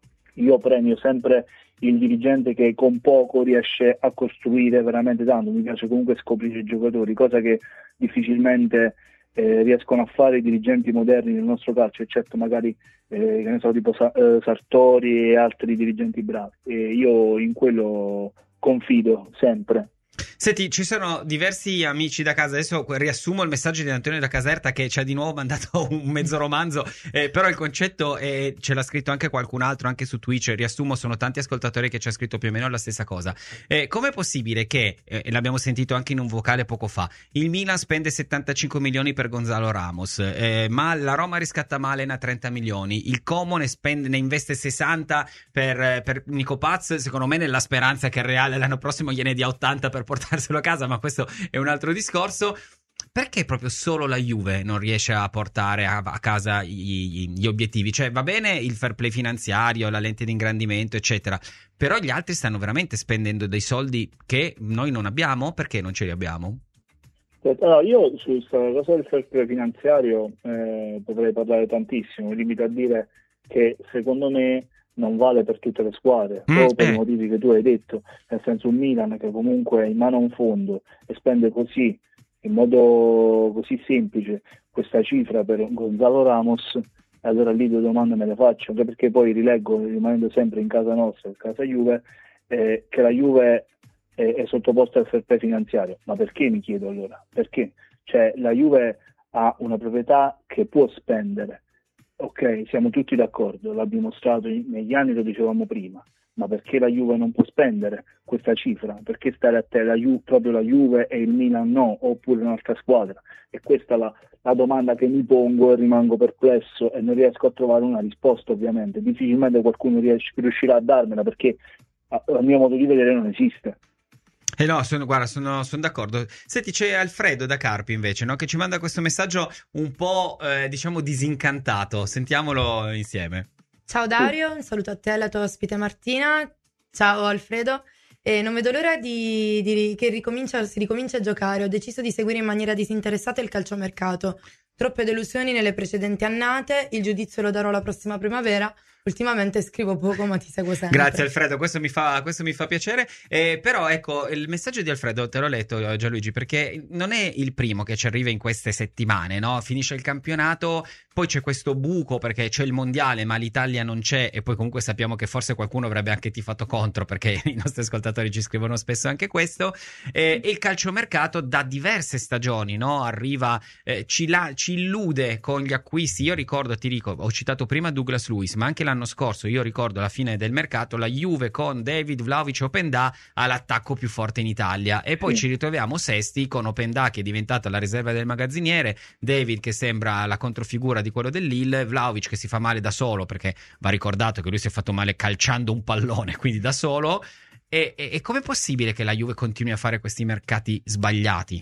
io premio sempre il dirigente che con poco riesce a costruire veramente tanto. Mi piace comunque scoprire i giocatori, cosa che difficilmente eh, riescono a fare i dirigenti moderni nel nostro calcio, eccetto magari eh, che ne so, tipo Sa- eh, Sartori e altri dirigenti bravi. E io in quello confido sempre. Senti, ci sono diversi amici da casa, adesso riassumo il messaggio di Antonio da Caserta che ci ha di nuovo mandato un mezzo romanzo, eh, però il concetto è, ce l'ha scritto anche qualcun altro anche su Twitch, riassumo, sono tanti ascoltatori che ci ha scritto più o meno la stessa cosa. Eh, com'è possibile che, eh, e l'abbiamo sentito anche in un vocale poco fa, il Milan spende settantacinque milioni per Gonzalo Ramos, eh, ma la Roma riscatta Malen a trenta milioni, il Como ne, spende, ne investe sessanta per, per Nico Paz, secondo me nella speranza che il Reale l'anno prossimo gliene dia ottanta per portarselo a casa, ma questo è un altro discorso. Perché proprio solo la Juve non riesce a portare a, a casa gli, gli obiettivi? Cioè va bene il fair play finanziario, la lente di ingrandimento eccetera, però gli altri stanno veramente spendendo dei soldi che noi non abbiamo. Perché non ce li abbiamo? Allora, io su questa cosa del fair play finanziario eh, potrei parlare tantissimo, mi limito a dire che secondo me non vale per tutte le squadre, Mm, proprio per eh. i motivi che tu hai detto, nel senso un Milan che comunque è in mano a un fondo e spende così, in modo così semplice, questa cifra per Gonzalo Ramos, allora lì due domande me le faccio, anche perché poi rileggo, rimanendo sempre in casa nostra, in casa Juve, eh, che la Juve è, è sottoposta al fair play finanziario. Ma perché, mi chiedo allora? Perché? Cioè la Juve ha una proprietà che può spendere. Ok, siamo tutti d'accordo, l'ha dimostrato negli anni, lo dicevamo prima, ma perché la Juve non può spendere questa cifra? Perché stare a te la Ju- proprio la Juve e il Milan no, oppure un'altra squadra? E questa è la, la domanda che mi pongo e rimango perplesso e non riesco a trovare una risposta, ovviamente. Difficilmente qualcuno riesce, riuscirà a darmela, perché a, a mio modo di vedere non esiste. Eh no, sono, guarda, sono, sono d'accordo. Senti, c'è Alfredo da Carpi invece, no? Che ci manda questo messaggio un po', eh, diciamo, disincantato. Sentiamolo insieme. Ciao Dario, un saluto a te e alla tua ospite Martina. Ciao Alfredo. E non vedo l'ora di, di- che ricomincia, si ricomincia a giocare. Ho deciso di seguire in maniera disinteressata il calciomercato. Troppe delusioni nelle precedenti annate. Il giudizio lo darò la prossima primavera. Ultimamente scrivo poco, ma ti seguo sempre. Grazie Alfredo, questo mi fa, questo mi fa piacere. Eh, però ecco, il messaggio di Alfredo te l'ho letto, eh, Gianluigi, perché non è il primo che ci arriva in queste settimane, no? Finisce il campionato, poi c'è questo buco perché c'è il mondiale, ma l'Italia non c'è, e poi comunque sappiamo che forse qualcuno avrebbe anche tifato contro, perché i nostri ascoltatori ci scrivono spesso anche questo. Eh, e il calciomercato da diverse stagioni, no? Arriva, eh, ci, la, ci illude con gli acquisti. Io ricordo, ti dico, ho citato prima Douglas Luiz, ma anche l'anno scorso, io ricordo alla fine del mercato, la Juve con David, Vlahovic e Openda all'attacco più forte in Italia, e poi Sì. ci ritroviamo sesti con Openda che è diventata la riserva del magazziniere, David che sembra la controfigura di quello del Lille, Vlahovic che si fa male da solo, perché va ricordato che lui si è fatto male calciando un pallone, quindi da solo. E, e, e com'è possibile che la Juve continui a fare questi mercati sbagliati?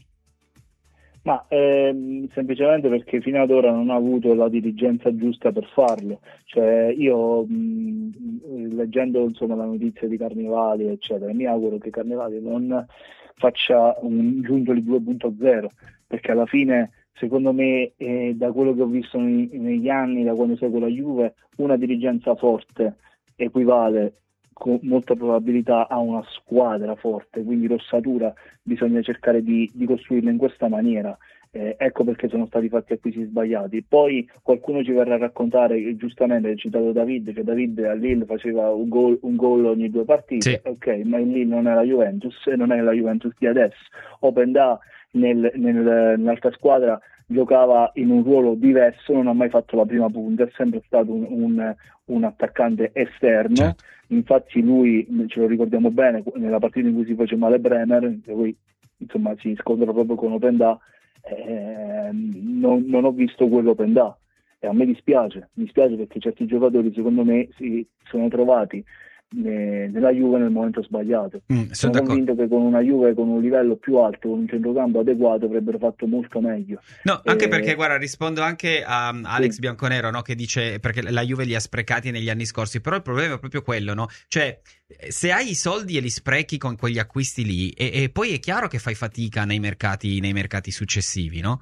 Ma ehm, semplicemente perché fino ad ora non ha avuto la dirigenza giusta per farlo. Cioè io mh, leggendo insomma la notizia di Carnevali eccetera, mi auguro che Carnevali non faccia un Giuntoli due punto zero, perché alla fine secondo me eh, da quello che ho visto nei, negli anni, da quando seguo la Juve, una dirigenza forte equivale con molta probabilità a una squadra forte, quindi l'ossatura bisogna cercare di, di costruirla in questa maniera. Eh, ecco perché sono stati fatti acquisti sbagliati. Poi qualcuno ci verrà a raccontare, che giustamente hai citato David, che David a Lille faceva un gol, un gol ogni due partite, sì. Ok, ma il Lille non è la Juventus e non è la Juventus di adesso. Openda nel, nel, nell'altra squadra giocava in un ruolo diverso, non ha mai fatto la prima punta, è sempre stato un, un, un attaccante esterno. Certo. Infatti lui, ce lo ricordiamo bene, nella partita in cui si fece male Bremer, lui insomma si scontra proprio con Openda, eh, non, non ho visto quello Openda e a me dispiace, mi dispiace perché certi giocatori secondo me si sono trovati nella Juve nel momento sbagliato. Mm, sono, sono d'accordo. convinto che con una Juve con un livello più alto, con un centrocampo adeguato, avrebbero fatto molto meglio. No, anche Eh, perché guarda, rispondo anche a Alex sì. Bianconero, no, che dice perché la Juve li ha sprecati negli anni scorsi, però il problema è proprio quello, no? Cioè, se hai i soldi e li sprechi con quegli acquisti lì, e, e poi è chiaro che fai fatica nei mercati, nei mercati successivi, no?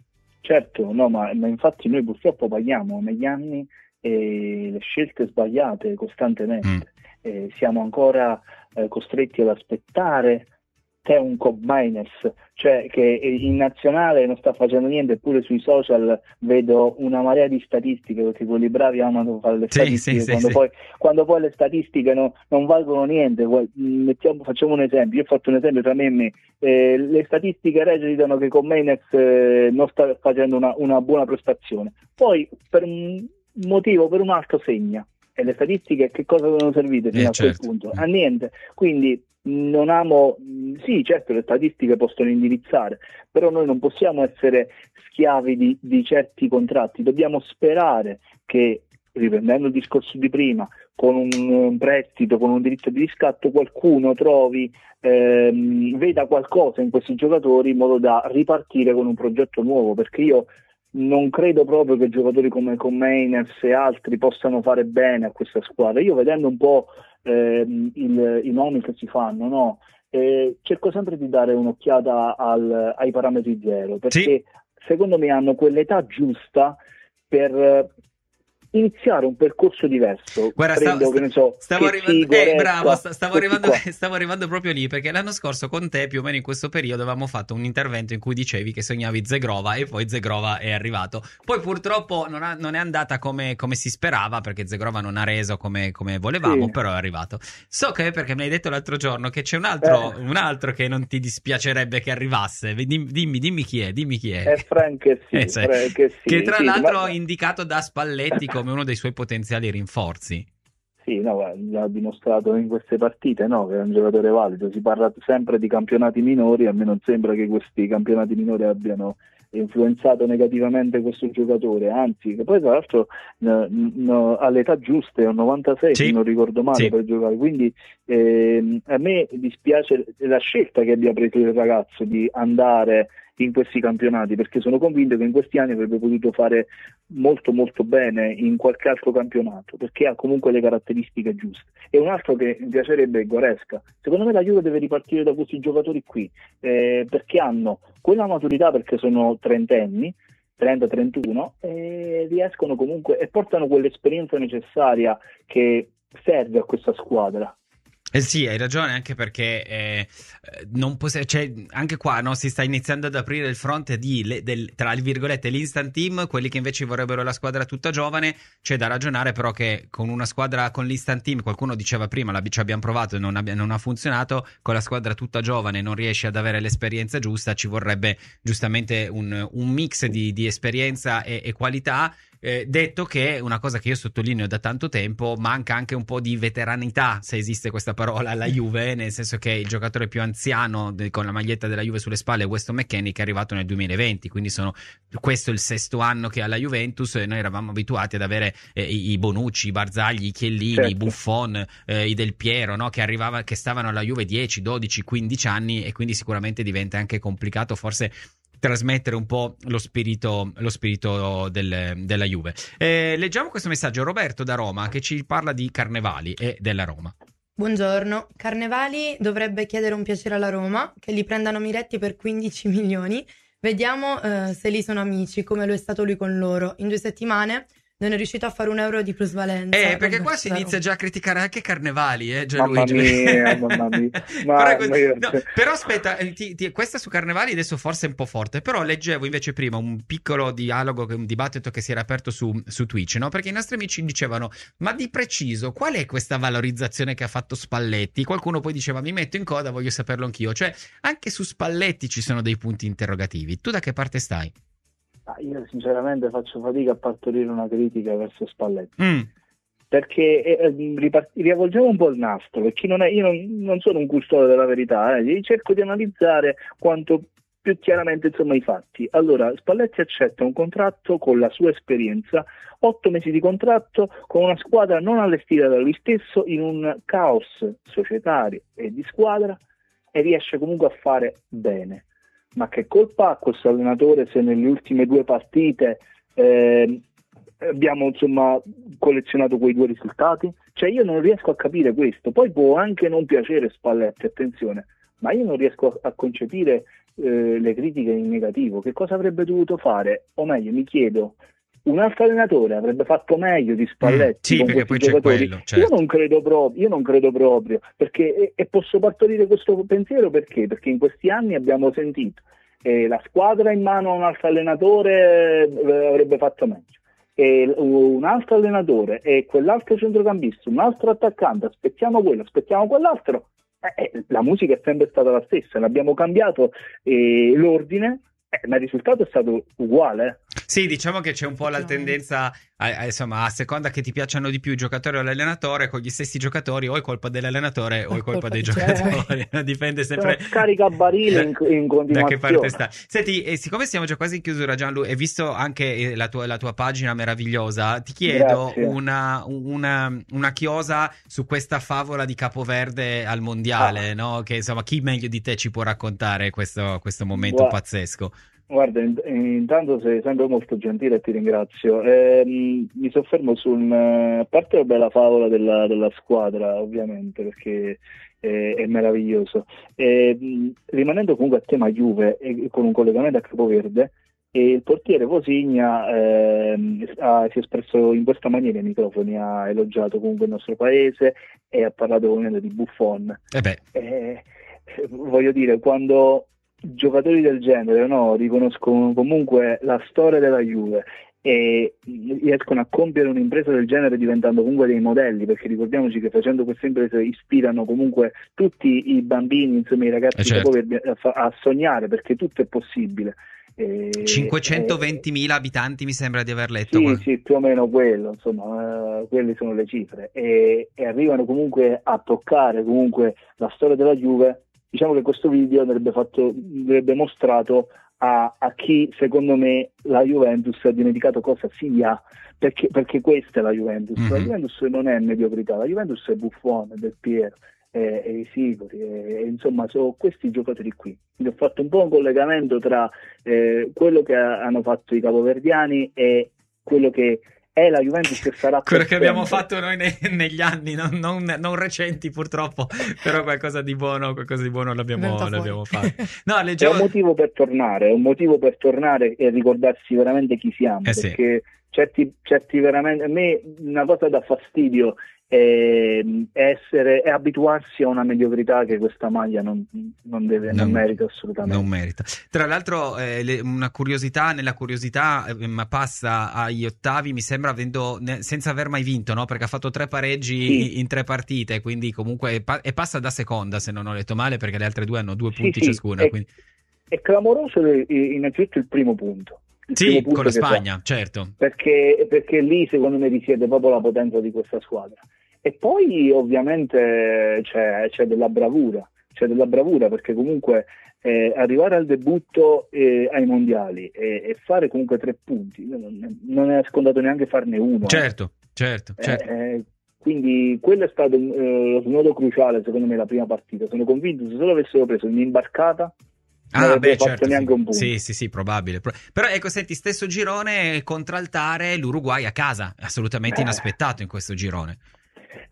Certo, no, ma, ma infatti noi purtroppo paghiamo negli anni eh, le scelte sbagliate costantemente. Mm. Eh, siamo ancora eh, costretti ad aspettare Teun Koopmeiners, cioè che in nazionale non sta facendo niente, eppure sui social vedo una marea di statistiche, perché quelli bravi amano fare le Sì, statistiche, sì, sì, quando, sì. Poi, quando poi le statistiche no, non valgono niente. Mettiamo, facciamo un esempio, io ho fatto un esempio tra me e me, eh, le statistiche recitano che Koopmeiners eh, non sta facendo una, una buona prestazione, poi per un motivo o per un altro segna. E le statistiche che cosa sono servite fino Eh, a certo. quel punto? A niente. Quindi non amo, sì, certo le statistiche possono indirizzare, però noi non possiamo essere schiavi di, di certi contratti, dobbiamo sperare che, riprendendo il discorso di prima, con un, un prestito, con un diritto di riscatto, qualcuno trovi, ehm, veda qualcosa in questi giocatori in modo da ripartire con un progetto nuovo, perché io non credo proprio che giocatori come Koopmeiners e altri possano fare bene a questa squadra. Io vedendo un po' eh, il, i nomi che si fanno, no? Eh, cerco sempre di dare un'occhiata al, ai parametri zero, perché Sì. secondo me hanno quell'età giusta per eh, iniziare un percorso diverso. Guarda, Prendo, stavo, che ne so, stavo Chessy, arrivando, eh, Goretzka, bravo, sta- stavo, questi arrivando, qua. stavo arrivando proprio lì, perché l'anno scorso con te, più o meno in questo periodo, avevamo fatto un intervento in cui dicevi che sognavi Zegrova e poi Zegrova è arrivato. Poi purtroppo non, ha- non è andata come, come si sperava, perché Zegrova non ha reso come, come volevamo, Sì. però è arrivato. So che, perché mi hai detto l'altro giorno, che c'è un altro, Eh. un altro che non ti dispiacerebbe che arrivasse. Dimmi, dimmi, dimmi chi è, dimmi chi è. È Frank che sì, Eh, sì. Frank che sì, Che tra sì, l'altro ma- è indicato da Spalletti come uno dei suoi potenziali rinforzi. Sì, no, guarda, l'ha dimostrato in queste partite, no, che è un giocatore valido. Si parla sempre di campionati minori, a me non sembra che questi campionati minori abbiano influenzato negativamente questo giocatore, anzi, che poi tra l'altro no, no, all'età giusta è un novantasei, Sì. se non ricordo male, Sì. per giocare, quindi ehm, a me dispiace la scelta che abbia preso il ragazzo di andare in questi campionati, perché sono convinto che in questi anni avrebbe potuto fare molto molto bene in qualche altro campionato, perché ha comunque le caratteristiche giuste. E un altro che mi piacerebbe è Goretzka. Secondo me la Juve deve ripartire da questi giocatori qui, eh, perché hanno quella maturità, perché sono trentenni, trenta trentuno, e riescono comunque e portano quell'esperienza necessaria che serve a questa squadra. Eh sì, hai ragione, anche perché eh, non poss- cioè, anche qua no, si sta iniziando ad aprire il fronte di le, del, tra virgolette l'instant team, quelli che invece vorrebbero la squadra tutta giovane. C'è da ragionare però che con una squadra con l'instant team, qualcuno diceva prima, la, ci abbiamo provato e non, abbia, non ha funzionato, con la squadra tutta giovane non riesci ad avere l'esperienza giusta, ci vorrebbe giustamente un, un mix di, di esperienza e, e qualità. Eh, detto che una cosa che io sottolineo da tanto tempo, manca anche un po' di veteranità, se esiste questa parola, alla Juve, nel senso che il giocatore più anziano de- con la maglietta della Juve sulle spalle è Weston McKennie, che è arrivato nel duemilaventi, quindi sono, questo è il sesto anno che ha la Juventus e noi eravamo abituati ad avere eh, i, i Bonucci, i Barzagli, i Chiellini, Certo. i Buffon, eh, i Del Piero, no? che, arrivava, che stavano alla Juve dieci, dodici, quindici anni, e quindi sicuramente diventa anche complicato forse trasmettere un po' lo spirito, lo spirito del, della Juve. Eh, leggiamo questo messaggio, Roberto da Roma, che ci parla di Carnevali e della Roma. Buongiorno, Carnevali dovrebbe chiedere un piacere alla Roma, che li prendano Miretti per quindici milioni. Vediamo eh, se lì sono amici, come lo è stato lui con loro. In due settimane non è riuscito a fare un euro di plusvalenza. Eh, perché qua si inizia già a criticare anche Carnevali, eh, Mamma Gianluigi. mia, mamma mia. però, Ma io- no, però aspetta, eh, ti- ti- questa su Carnevali adesso forse è un po' forte, però leggevo invece prima un piccolo dialogo, un dibattito che si era aperto su, su Twitch, no? Perché i nostri amici dicevano, ma di preciso, qual è questa valorizzazione che ha fatto Spalletti? Qualcuno poi diceva, mi metto in coda, voglio saperlo anch'io. Cioè, anche su Spalletti ci sono dei punti interrogativi. Tu da che parte stai? Ah, io sinceramente faccio fatica a partorire una critica verso Spalletti. Mm. Perché eh, ripart- riavvolgiamo un po' il nastro, perché non è, io non, non sono un custode della verità, eh, cerco di analizzare quanto più chiaramente insomma i fatti. Allora, Spalletti accetta un contratto con la sua esperienza, otto mesi di contratto con una squadra non allestita da lui stesso, in un caos societario e di squadra, e riesce comunque a fare bene. Ma che colpa ha questo allenatore se nelle ultime due partite eh, abbiamo insomma collezionato quei due risultati? Cioè io non riesco a capire questo. Poi può anche non piacere Spalletti, attenzione, ma io non riesco a, a concepire eh, le critiche in negativo. Che cosa avrebbe dovuto fare? O meglio, mi chiedo, un altro allenatore avrebbe fatto meglio di Spalletti? Mm, sì, con perché questi poi c'è giocatori? quello, certo. Io non credo proprio, io non credo proprio, perché e, e posso partorire questo pensiero perché? Perché in questi anni abbiamo sentito eh, la squadra in mano a un altro allenatore eh, avrebbe fatto meglio, e un altro allenatore e quell'altro centrocampista, un altro attaccante, aspettiamo quello, aspettiamo quell'altro. Eh, eh, la musica è sempre stata la stessa, l'abbiamo cambiato eh, l'ordine, eh, ma il risultato è stato uguale. Sì, diciamo che c'è un po' la tendenza, a, a, insomma, a seconda che ti piacciono di più i giocatori o l'allenatore, con gli stessi giocatori o è colpa dell'allenatore o è colpa dei giocatori, dipende sempre Scarica barile in, in continuazione. da che parte sta. Senti, e siccome siamo già quasi in chiusura, Gianlu, e visto anche la tua, la tua pagina meravigliosa, ti chiedo una, una, una chiosa su questa favola di Capoverde al mondiale, ah. no? Che insomma, chi meglio di te ci può raccontare questo, questo momento Guarda. pazzesco? Guarda, in, intanto sei sempre molto gentile e ti ringrazio. Eh, mi soffermo su un, a parte la bella favola della, della squadra, ovviamente, perché è, è meraviglioso. Eh, rimanendo comunque a tema Juve e con un collegamento a Capoverde, e il portiere Vosigna eh, ha, si è espresso in questa maniera ai microfoni, ha elogiato comunque il nostro paese e ha parlato ovviamente di Buffon. Eh beh. Eh, voglio dire, quando giocatori del genere no, riconoscono comunque la storia della Juve e riescono a compiere un'impresa del genere diventando comunque dei modelli, perché ricordiamoci che facendo queste imprese ispirano comunque tutti i bambini, insomma i ragazzi, eh certo. a, a sognare, perché tutto è possibile. E, cinquecentoventimila eh, abitanti mi sembra di aver letto. Sì, qua. sì, più o meno quello, insomma, uh, quelle sono le cifre e, e arrivano comunque a toccare comunque la storia della Juve. Diciamo che questo video andrebbe fatto, andrebbe mostrato a, a chi secondo me la Juventus ha dimenticato cosa sia, perché, perché questa è la Juventus. Mm-hmm. La Juventus non è mediocrità, la Juventus è Buffon, Del Piero e, e i Sicuri, e, e, insomma sono questi giocatori qui. Quindi ho fatto un po' un collegamento tra eh, quello che hanno fatto i capoverdiani e quello che è la Juventus, che sarà quello che abbiamo fatto noi ne, negli anni non, non, non recenti purtroppo, però qualcosa di buono qualcosa di buono l'abbiamo, l'abbiamo fatto. No, leggevo... è un motivo per tornare è un motivo per tornare e ricordarsi veramente chi siamo, eh perché sì. certi, certi veramente, a me una cosa dà fastidio è essere è abituarsi a una mediocrità che questa maglia non, non deve non, non merita assolutamente. Non merita. Tra l'altro eh, le, una curiosità nella curiosità eh, ma passa agli ottavi, mi sembra, avendo ne, senza aver mai vinto, no? Perché ha fatto tre pareggi sì. in, in tre partite, quindi comunque e pa- passa da seconda, se non ho letto male, perché le altre due hanno due punti sì, ciascuna. È, quindi... è clamoroso innanzitutto il primo punto. Il sì, con la Spagna, fa. certo. Perché, perché lì secondo me risiede proprio la potenza di questa squadra. E poi ovviamente c'è, c'è della bravura, c'è della bravura perché comunque eh, arrivare al debutto eh, ai mondiali e, e fare comunque tre punti, non, non è scontato neanche farne uno. Certo, eh. certo, certo. Eh, quindi quello è stato eh, lo snodo cruciale secondo me la prima partita. Sono convinto se solo avessero preso un'imbarcata non ah, beh, fatto certo, neanche sì. un punto. Sì, sì, sì, probabile. Però ecco, senti, stesso girone contraltare l'Uruguay a casa, assolutamente eh. inaspettato in questo girone.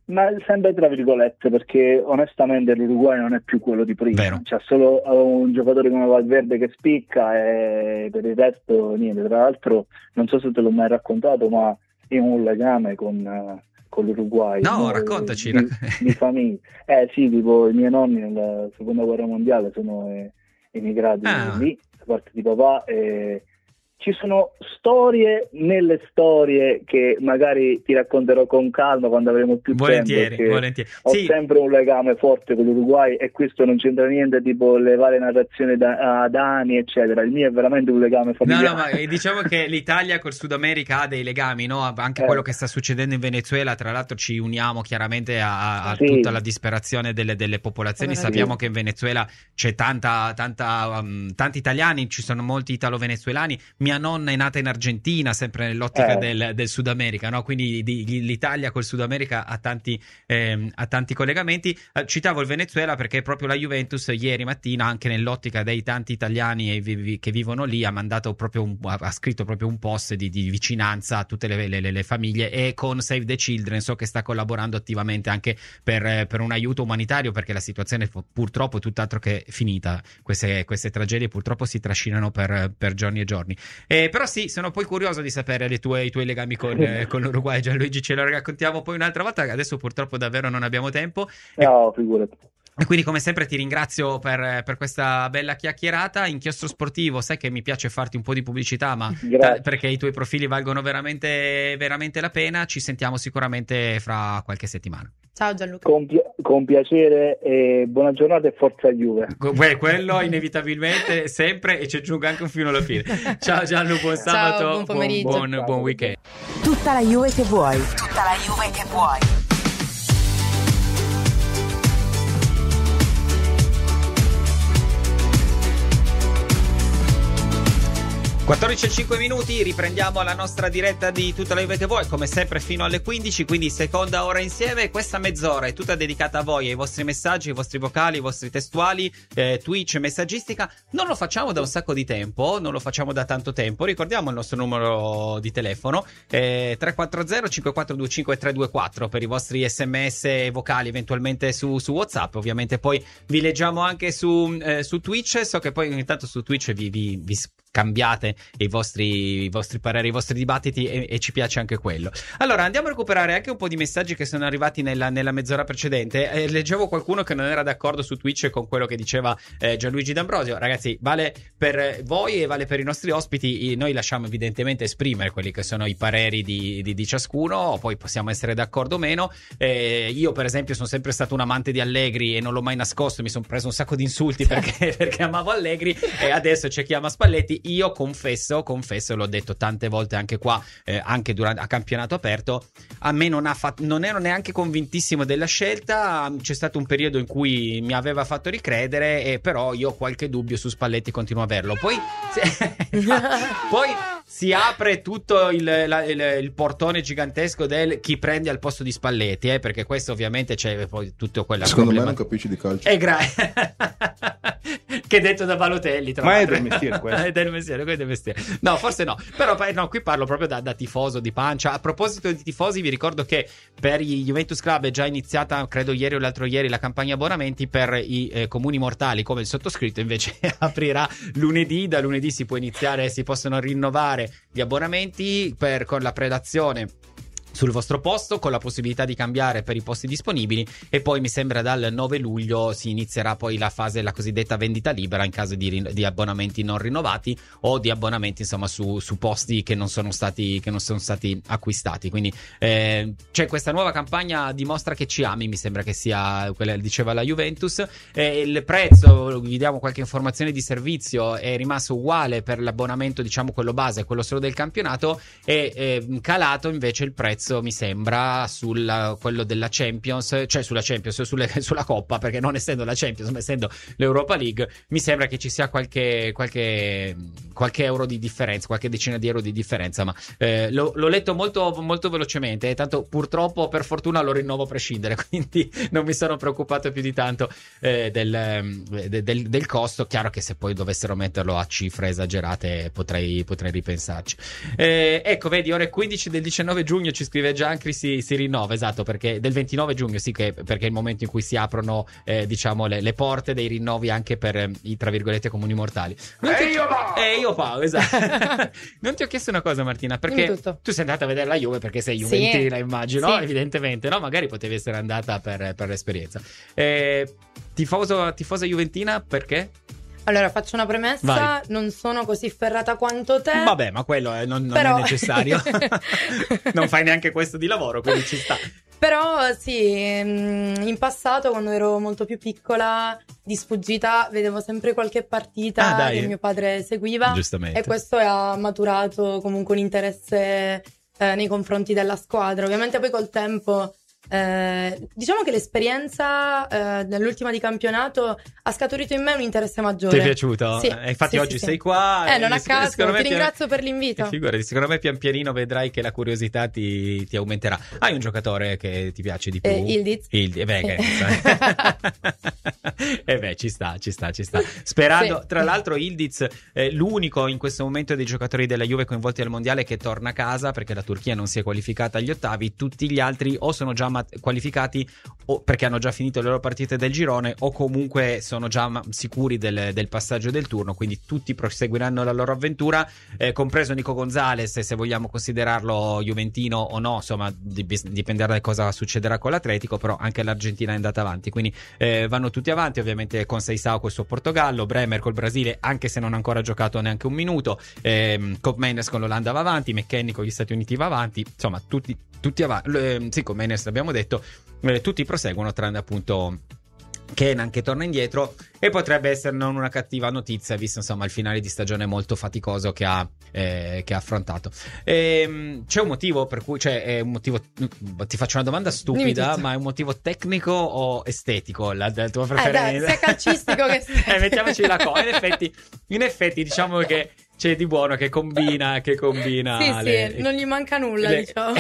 Ma sempre tra virgolette, perché onestamente l'Uruguay non è più quello di prima. Vero. C'è solo un giocatore come Valverde che spicca e per il resto niente. Tra l'altro non so se te l'ho mai raccontato, ma io ho un legame con, con l'Uruguay. No, no? raccontaci. Di, di famiglia. Eh sì, tipo i miei nonni nella seconda guerra mondiale sono eh, emigrati ah. lì, da parte di papà, e ci sono storie nelle storie che magari ti racconterò con calma quando avremo più volentieri, tempo. Volentieri. Ho Sì. sempre un legame forte con l'Uruguay e questo non c'entra niente tipo le varie narrazioni da, ad anni eccetera. Il mio è veramente un legame familiare. No, no, ma diciamo che l'Italia col Sud America ha dei legami, no? Anche eh. quello che sta succedendo in Venezuela, tra l'altro ci uniamo chiaramente a, a sì. tutta la disperazione delle, delle popolazioni. Sì. Sappiamo che in Venezuela c'è tanta, tanta, um, tanti italiani, ci sono molti italo-venezuelani. Mia nonna è nata in Argentina, sempre nell'ottica eh. del, del Sud America, no? Quindi di, di, l'Italia col Sud America ha tanti, ehm, ha tanti collegamenti. Eh, citavo il Venezuela perché proprio la Juventus ieri mattina, anche nell'ottica dei tanti italiani vi, vi, che vivono lì, ha mandato proprio un, ha scritto proprio un post di, di vicinanza a tutte le, le, le famiglie, e con Save the Children so che sta collaborando attivamente anche per, per un aiuto umanitario, perché la situazione purtroppo è tutt'altro che finita. Queste, queste tragedie purtroppo si trascinano per, per giorni e giorni. Eh, però sì, sono poi curioso di sapere le tue, i tuoi legami con, eh, con l'Uruguay. Gianluigi, ce lo raccontiamo poi un'altra volta, adesso purtroppo davvero non abbiamo tempo. No, figurati. E quindi come sempre ti ringrazio per, per questa bella chiacchierata. Inchiostro Sportivo, sai che mi piace farti un po' di pubblicità, ma ta- perché i tuoi profili valgono veramente, veramente la pena. Ci sentiamo sicuramente fra qualche settimana. Ciao Gianluca. Con, pi- con piacere, e buona giornata e forza Juve. Beh, quello inevitabilmente sempre, e ci aggiungo anche un fino alla fine. Ciao Gianlu, buon sabato, Ciao, buon pomeriggio. buon, buon, buon weekend. Tutta la Juve che vuoi. Tutta la Juve che vuoi. quattordici e cinque minuti, riprendiamo la nostra diretta di Tutta la Juve che vuoi, come sempre fino alle quindici, quindi seconda ora insieme. Questa mezz'ora è tutta dedicata a voi, ai vostri messaggi, ai vostri vocali, ai vostri testuali, eh, Twitch, messaggistica. Non lo facciamo da un sacco di tempo, non lo facciamo da tanto tempo. Ricordiamo il nostro numero di telefono, eh, tre quattro zero cinque quattro due cinque tre due quattro per i vostri sms vocali, eventualmente su, su WhatsApp. Ovviamente poi vi leggiamo anche su, eh, su Twitch. So che poi ogni tanto su Twitch vi, vi, vi cambiate i vostri, i vostri pareri, i vostri dibattiti, e, e ci piace anche quello. Allora andiamo a recuperare anche un po' di messaggi che sono arrivati nella, nella mezz'ora precedente. Eh, leggevo qualcuno che non era d'accordo su Twitch con quello che diceva eh, Gianluigi D'Ambrosio. Ragazzi, vale per voi e vale per i nostri ospiti. Noi lasciamo evidentemente esprimere quelli che sono i pareri di, di, di ciascuno, poi possiamo essere d'accordo o meno. Eh, io per esempio sono sempre stato un amante di Allegri e non l'ho mai nascosto, mi sono preso un sacco di insulti perché, perché amavo Allegri, e adesso c'è chi ama Spalletti. Io confesso, confesso, l'ho detto tante volte anche qua, eh, anche durante a campionato aperto, a me non ha fatto, non ero neanche convintissimo della scelta. C'è stato un periodo in cui mi aveva fatto ricredere, e però io ho qualche dubbio su Spalletti, continuo a averlo. Poi, poi si apre tutto il, la, il, il portone gigantesco del chi prendi al posto di Spalletti, eh, perché questo ovviamente c'è poi tutto quella. Secondo problema. me non capisci di calcio. È gra- che detto da Balotelli, tra ma l'altro. è del mestiere questo. È del mestiere, questo è del mestiere. No, forse no. Però no, qui parlo proprio da, da tifoso di pancia. A proposito di tifosi, vi ricordo che per i Juventus Club è già iniziata, credo ieri o l'altro ieri, la campagna abbonamenti. Per i eh, comuni mortali come il sottoscritto invece aprirà lunedì. Da lunedì si può iniziare, si possono rinnovare gli abbonamenti per, con la predazione sul vostro posto, con la possibilità di cambiare per i posti disponibili, e poi mi sembra dal nove luglio si inizierà poi la fase, la cosiddetta vendita libera, in caso di, di abbonamenti non rinnovati o di abbonamenti insomma su, su posti che non sono stati che non sono stati acquistati. Quindi eh, c'è questa nuova campagna, dimostra che ci ami, mi sembra che sia quella che diceva la Juventus. Eh, il prezzo, vi diamo qualche informazione di servizio, è rimasto uguale per l'abbonamento, diciamo quello base, quello solo del campionato, è eh, calato invece il prezzo, mi sembra, sul quello della Champions, cioè sulla Champions, sulle, sulla Coppa, perché non essendo la Champions ma essendo l'Europa League, mi sembra che ci sia qualche qualche qualche euro di differenza, qualche decina di euro di differenza, ma eh, l'ho, l'ho letto molto molto velocemente, e tanto purtroppo per fortuna lo rinnovo a prescindere, quindi non mi sono preoccupato più di tanto eh, del, del, del, del costo. Chiaro che se poi dovessero metterlo a cifre esagerate potrei, potrei ripensarci. Eh, ecco, vedi, ore quindici del diciannove giugno, ci scrive Giancri si, si rinnova, esatto, perché del ventinove giugno, sì, che perché è il momento in cui si aprono eh, diciamo le, le porte dei rinnovi anche per eh, i tra virgolette comuni mortali. Non E ti... io Paolo! E io Paolo, esatto. Non ti ho chiesto una cosa, Martina, perché tu sei andata a vedere la Juve perché sei juventina, Sì. immagino, Sì. evidentemente, no? Magari potevi essere andata per, per l'esperienza. Eh, tifoso, tifosa juventina perché? Allora, faccio una premessa, Vai. non sono così ferrata quanto te. Vabbè, ma quello eh, non, non Però- è necessario. Non fai neanche questo di lavoro, quindi ci sta. Però sì, mm, in passato quando ero molto più piccola, di sfuggita, vedevo sempre qualche partita Ah, dai. che mio padre seguiva. Giustamente. E questo ha maturato comunque un interesse eh, nei confronti della squadra. Ovviamente poi col tempo, eh, diciamo che l'esperienza eh, nell'ultima di campionato ha scaturito in me un interesse maggiore. Ti è piaciuto? Sì, Eh, infatti sì, oggi sì, sei sì. qua. Eh, non a e caso, secondo me ti pian- ringrazio per l'invito. Eh, Figurati, secondo me pian pianino vedrai che la curiosità ti, ti aumenterà. Hai un giocatore che ti piace di più? Eh, Ildiz. Ildiz, eh beh, che... eh beh, ci sta, ci sta, ci sta. Sperando, Sì. tra l'altro Ildiz è l'unico in questo momento dei giocatori della Juve coinvolti al mondiale che torna a casa perché la Turchia non si è qualificata agli ottavi. Tutti gli altri o sono già mat- qualificati o perché hanno già finito le loro partite del girone o comunque sono già ma- sicuri del, del passaggio del turno, quindi tutti proseguiranno la loro avventura, eh, compreso Nico Gonzalez, se vogliamo considerarlo juventino o no, insomma dip- dipenderà da cosa succederà con l'Atletico, però anche l'Argentina è andata avanti, quindi eh, vanno tutti avanti, ovviamente con Seisao col suo Portogallo, Bremer col Brasile anche se non ha ancora giocato neanche un minuto, ehm, Koop Meiners con l'Olanda va avanti, McKennie con gli Stati Uniti va avanti, insomma tutti, tutti avanti, eh, sì, con Meiners l'abbiamo detto, eh, tutti proseguono tranne appunto Kenan che torna indietro, e potrebbe essere non una cattiva notizia visto insomma il finale di stagione molto faticoso che ha, eh, che ha affrontato. Ehm, c'è un motivo per cui, cioè è un motivo, ti faccio una domanda stupida, ma è un motivo tecnico o estetico la, la tua Eh, preferenza? dai, sia calcistico che eh, mettiamoci la cosa, in effetti, in effetti diciamo che c'è di buono che combina, che combina Sì, le- sì, non gli manca nulla, le- diciamo.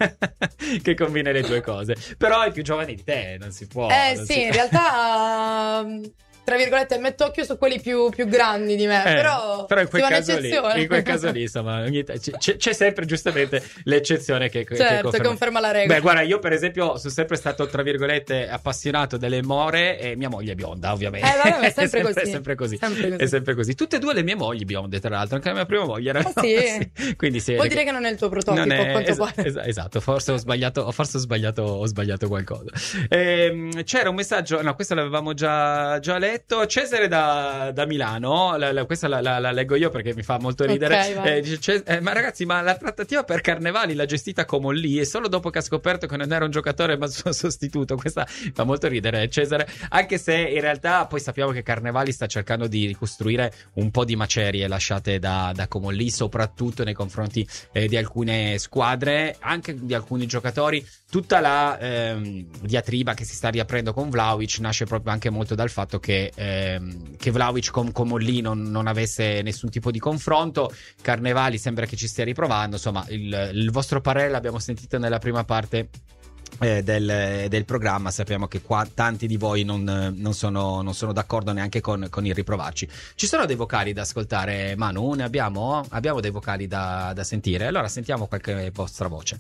che combina le due cose. Però è più giovane di te, non si può. Eh non sì, si- in realtà, mh, tra virgolette, metto occhio su quelli più, più grandi di me, Eh, però, però in quel, si fa caso lì, un'eccezione. in quel caso lì, insomma, ogni t- c'è, c'è sempre giustamente l'eccezione che, che Certo, conferma. conferma la regola. Beh, guarda, io per esempio sono sempre stato, tra virgolette, appassionato delle more e mia moglie è bionda, ovviamente. Eh, vabbè, ma è sempre così. È sempre così. Sempre così. È sempre così. Tutte e due le mie mogli bionde, tra l'altro, anche la mia prima moglie era Ah, sì? sì. Quindi sì, Vuol le- dire che non è il tuo prototipo, non è- a quanto es- pare. es- esatto, forse ho sbagliato, forse ho sbagliato, ho sbagliato qualcosa. Ehm, c'era un messaggio, no, questo l'avevamo già, già letto. Cesare da, da Milano, la, la- questa la, la- la leggo io perché mi fa molto ridere. Ok, vai. Eh, dice, "Ces- eh, ma ragazzi, ma la trattativa per Carnevali l'ha gestita Comolli e solo dopo che ha scoperto che non era un giocatore ma il suo sostituto." Questa fa molto ridere, Cesare, anche se in realtà poi sappiamo che Carnevali sta cercando di ricostruire un po' di macerie lasciate da, da Comolli, soprattutto nei confronti eh, di alcune squadre, anche di alcuni giocatori. Tutta la ehm, diatriba che si sta riaprendo con Vlahovic nasce proprio anche molto dal fatto che, ehm, che Vlahovic con Comolli non, non avesse nessun tipo di confronto. Carnevali sembra che ci stia riprovando, insomma il, il vostro parere l'abbiamo sentito nella prima parte eh, del, del programma. Sappiamo che qua tanti di voi non, non, sono, non sono d'accordo neanche con, con il riprovarci. Ci sono dei vocali da ascoltare, Manu? Ne abbiamo? Abbiamo dei vocali da, da sentire, allora sentiamo qualche vostra voce.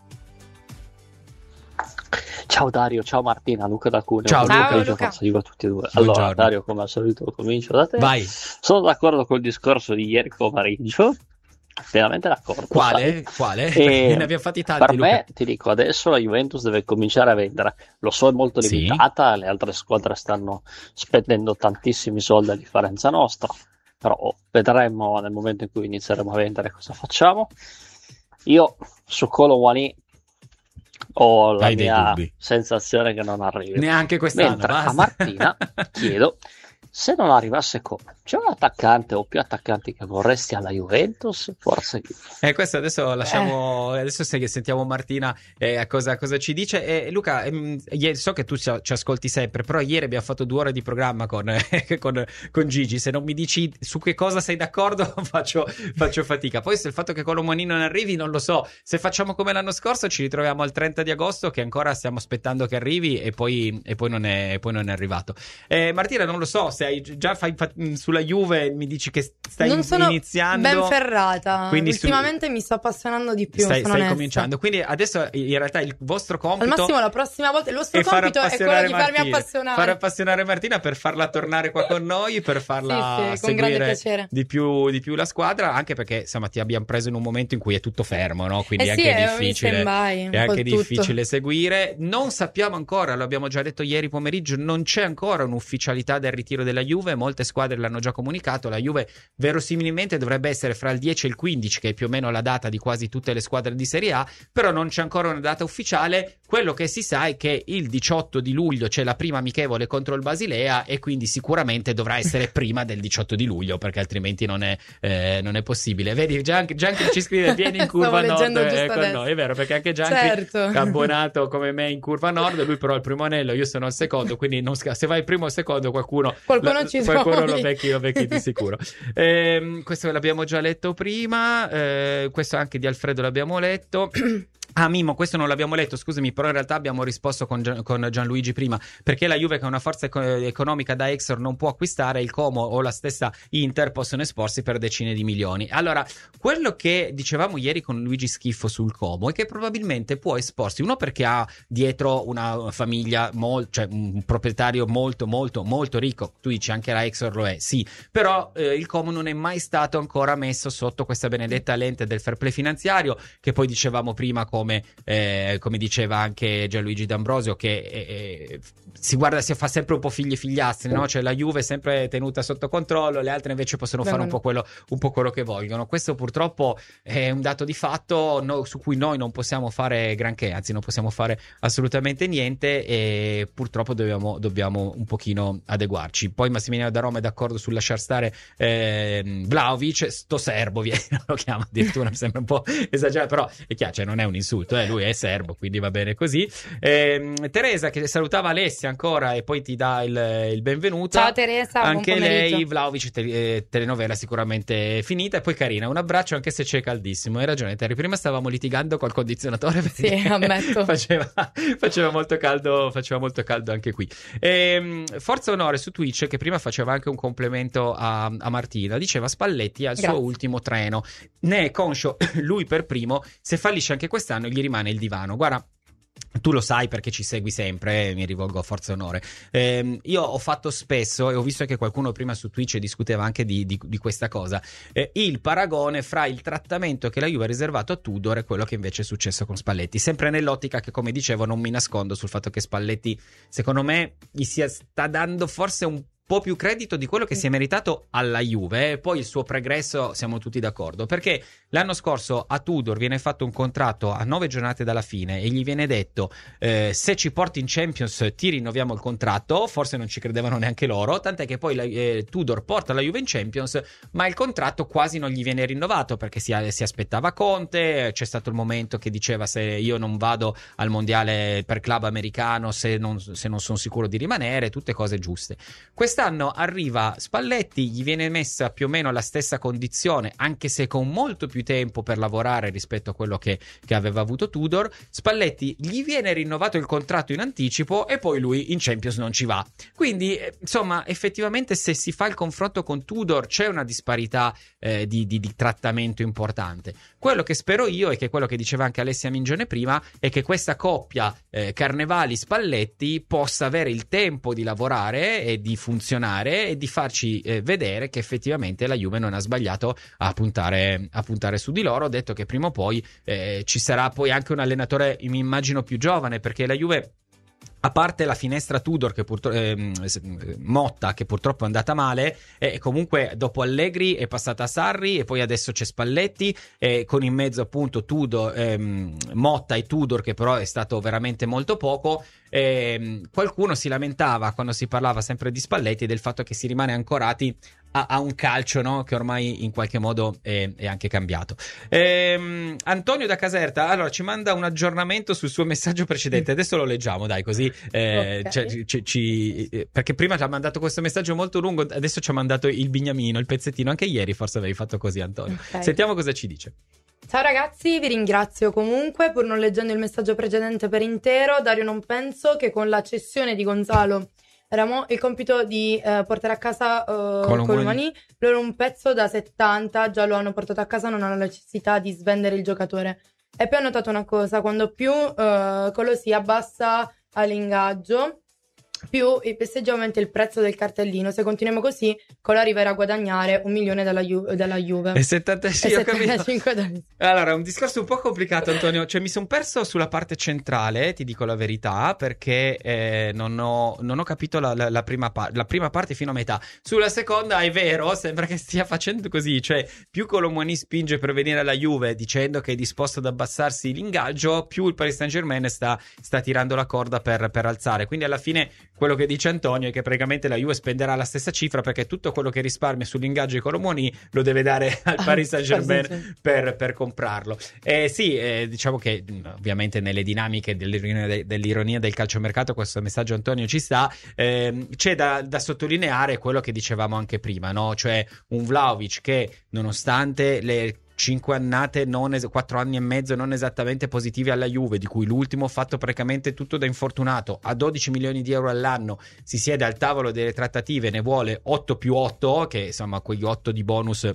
Ciao Dario, ciao Martina, Luca da Cuneo. Ciao, Luca, Luca. io Luca. forza dico a tutti e due. Buongiorno. Allora Dario, come al solito comincio da te. Vai. Sono d'accordo col discorso di ieri pomeriggio, pienamente d'accordo. Quale? sai. Quale? E Ne abbiamo fatti tanti, per Luca. me, ti dico, adesso la Juventus deve cominciare a vendere. Lo so, è molto Sì. limitata, le altre squadre stanno spendendo tantissimi soldi a differenza nostra, però vedremo nel momento in cui inizieremo a vendere cosa facciamo. Io su Kolo Muani ho la Hai dei mia dubbi? sensazione che non arrivi. Neanche quest'anno, Mentre basta. a Martina chiedo, se non arrivasse come? C'è un attaccante o più attaccanti che vorresti alla Juventus? Forse io. E questo adesso lasciamo. Adesso se- sentiamo Martina eh, a cosa, cosa ci dice. E Luca, ehm, ieri- so che tu ci, ci ascolti sempre, però ieri abbiamo fatto due ore di programma con, con, con Gigi. Se non mi dici su che cosa sei d'accordo, faccio, faccio fatica. Poi, se il fatto che Colomani non arrivi, non lo so. Se facciamo come l'anno scorso, ci ritroviamo al trenta di agosto, che ancora stiamo aspettando che arrivi, e poi, e poi, non, è, poi non è arrivato. Eh, Martina, non lo so se sei già fai fa- sulla Juve, mi dici che stai non sono iniziando. ben ferrata. Quindi ultimamente su... mi sto appassionando di più. Stai, sono stai onesta. cominciando. Quindi adesso in realtà il vostro compito al massimo la prossima volta il vostro è far compito è quello di farmi Martina, appassionare. far appassionare Martina per farla tornare qua con noi, per farla sì, sì, con grande seguire piacere. di più, di più la squadra, anche perché insomma ti abbiamo preso in un momento in cui è tutto fermo, no? Quindi eh è sì, anche eh, difficile, mai, è anche tutto. difficile seguire. Non sappiamo ancora, lo abbiamo già detto ieri pomeriggio, non c'è ancora un'ufficialità del ritiro della Juve, molte squadre l'hanno già comunicato, la Juve verosimilmente dovrebbe essere fra il dieci e il quindici, che è più o meno la data di quasi tutte le squadre di Serie A, però non c'è ancora una data ufficiale. Quello che si sa è che il diciotto di luglio c'è la prima amichevole contro il Basilea e quindi sicuramente dovrà essere prima del diciotto di luglio, perché altrimenti non è, eh, non è possibile. Vedi, Gian, Gian che ci scrive vieni in curva nord eh, con noi, è vero, perché anche Gian certo. è abbonato come me in curva nord, lui però è il primo anello, io sono il secondo, quindi non sca- se vai il primo o il secondo qualcuno, qualcuno, la, ci qualcuno lo becchi, lo becchi di sicuro. Eh, questo l'abbiamo già letto prima, eh, questo anche di Alfredo l'abbiamo letto. Ah, Mimmo, questo non l'abbiamo letto, scusami, però in realtà abbiamo risposto con, Gian, con Gianluigi prima, perché la Juve, che è una forza eco- economica da Exor, non può acquistare, il Como o la stessa Inter possono esporsi per decine di milioni. Allora, quello che dicevamo ieri con Luigi Schiffo sul Como è che probabilmente può esporsi, uno perché ha dietro una famiglia, mol- cioè un proprietario molto molto molto ricco, tu dici anche la Exor lo è, sì, però eh, il Como non è mai stato ancora messo sotto questa benedetta lente del fair play finanziario, che poi dicevamo prima come Come, eh, come diceva anche Gianluigi D'Ambrosio, che eh, si guarda, si fa sempre un po' figli e figliastri, no? Cioè la Juve è sempre tenuta sotto controllo, le altre invece possono Beh, fare un po' quello, un po' quello che vogliono. Questo purtroppo è un dato di fatto no, su cui noi non possiamo fare granché, anzi non possiamo fare assolutamente niente, e purtroppo dobbiamo, dobbiamo un pochino adeguarci. Poi Massimiliano da Roma è d'accordo sul lasciar stare eh, Vlahovic, sto serbo viene, lo chiama addirittura, mi sembra un po' esagerato, però è chiaro, cioè non è un insulto. Eh, lui è serbo, quindi va bene così. Eh, Teresa che salutava Alessia ancora e poi ti dà il, il benvenuto. Ciao Teresa, anche lei, Vlahovic, te, eh, telenovela sicuramente finita. E poi Carina, un abbraccio anche se c'è caldissimo. Hai ragione Terry, prima stavamo litigando col condizionatore perché sì, ammetto. faceva, faceva molto caldo, faceva molto caldo anche qui. Eh, Forza Onore su Twitch, che prima faceva anche un complimento a, a Martina, diceva Spalletti al suo ultimo treno, ne è conscio lui per primo, se fallisce anche quest'anno gli rimane il divano. Guarda, tu lo sai perché ci segui sempre, eh, mi rivolgo a Forza Onore. Eh, io ho fatto spesso, e ho visto che qualcuno prima su Twitch discuteva anche di, di, di questa cosa, eh, il paragone fra il trattamento che la Juve ha riservato a Tudor e quello che invece è successo con Spalletti, sempre nell'ottica che, come dicevo, non mi nascondo sul fatto che Spalletti, secondo me, gli sia, sta dando forse un po' più credito di quello che si è meritato alla Juve, e poi il suo pregresso siamo tutti d'accordo, perché l'anno scorso a Tudor viene fatto un contratto a nove giornate dalla fine e gli viene detto eh, se ci porti in Champions ti rinnoviamo il contratto. Forse non ci credevano neanche loro, tant'è che poi la, eh, Tudor porta la Juve in Champions, ma il contratto quasi non gli viene rinnovato perché si, si aspettava Conte. C'è stato il momento che diceva se io non vado al mondiale per club americano, se non, se non sono sicuro di rimanere, tutte cose giuste. Quest'anno arriva Spalletti, gli viene messa più o meno la stessa condizione, anche se con molto più tempo per lavorare rispetto a quello che, che aveva avuto Tudor. Spalletti gli viene rinnovato il contratto in anticipo e poi lui in Champions non ci va. Quindi insomma, effettivamente, se si fa il confronto con Tudor c'è una disparità eh, di, di, di trattamento importante. Quello che spero io, e che quello che diceva anche Alessia Mingione prima, è che questa coppia eh, Carnevali-Spalletti possa avere il tempo di lavorare e di funzionare e di farci eh, vedere che effettivamente la Juve non ha sbagliato a puntare, a puntare su di loro. Ho detto che prima o poi eh, ci sarà poi anche un allenatore, mi immagino, più giovane, perché la Juve, a parte la finestra Tudor che purtroppo eh, Motta che purtroppo è andata male, e eh, comunque dopo Allegri è passata a Sarri e poi adesso c'è Spalletti, eh, con in mezzo appunto Tudor, ehm, Motta e Tudor, che però è stato veramente molto poco. Eh, qualcuno si lamentava quando si parlava sempre di Spalletti del fatto che si rimane ancorati a, a un calcio, no? Che ormai in qualche modo è, è anche cambiato. Eh, Antonio da Caserta allora ci manda un aggiornamento sul suo messaggio precedente, adesso lo leggiamo, dai, così eh, okay. cioè, ci, ci, perché prima ci ha mandato questo messaggio molto lungo, adesso ci ha mandato il bignamino, il pezzettino. Anche ieri forse avevi fatto così, Antonio. Okay. Sentiamo cosa ci dice. Ciao ragazzi, vi ringrazio comunque, pur non leggendo il messaggio precedente per intero. Dario, non penso che con la cessione di Gonzalo eravamo il compito di eh, portare a casa uh, Colomani. Colomani. Loro un pezzo da settanta già lo hanno portato a casa, non hanno la necessità di svendere il giocatore. E poi ho notato una cosa, quando più uh, quello si abbassa all'ingaggio, più il P S G aumenta il prezzo del cartellino. Se continuiamo così, Cola arriverà a guadagnare un milione dalla, Ju- dalla Juve. E settanta, sì, e ho capito. settantacinque da... Allora, è un discorso un po' complicato, Antonio. Cioè, mi sono perso sulla parte centrale, ti dico la verità, perché eh, non, ho, non ho capito la, la, la, prima par- la prima parte fino a metà. Sulla seconda, è vero, sembra che stia facendo così. Cioè, più Colomani spinge per venire alla Juve dicendo che è disposto ad abbassarsi l'ingaggio, più il Paris Saint-Germain sta, sta tirando la corda per, per alzare. Quindi, alla fine, quello che dice Antonio è che praticamente la Juve spenderà la stessa cifra, perché tutto quello che risparmia sull'ingaggio di Colomani lo deve dare al Paris Saint-Germain per, per comprarlo. Eh, sì, eh, diciamo che ovviamente nelle dinamiche dell'ironia, de- dell'ironia del calciomercato questo messaggio, Antonio, ci sta. Eh, c'è da, da sottolineare quello che dicevamo anche prima, no? Cioè un Vlahovic che, nonostante le cinque annate, non es- quattro anni e mezzo non esattamente positivi alla Juve, di cui l'ultimo fatto praticamente tutto da infortunato, a dodici milioni di euro all'anno, si siede al tavolo delle trattative, ne vuole otto più otto, che insomma quegli otto di bonus.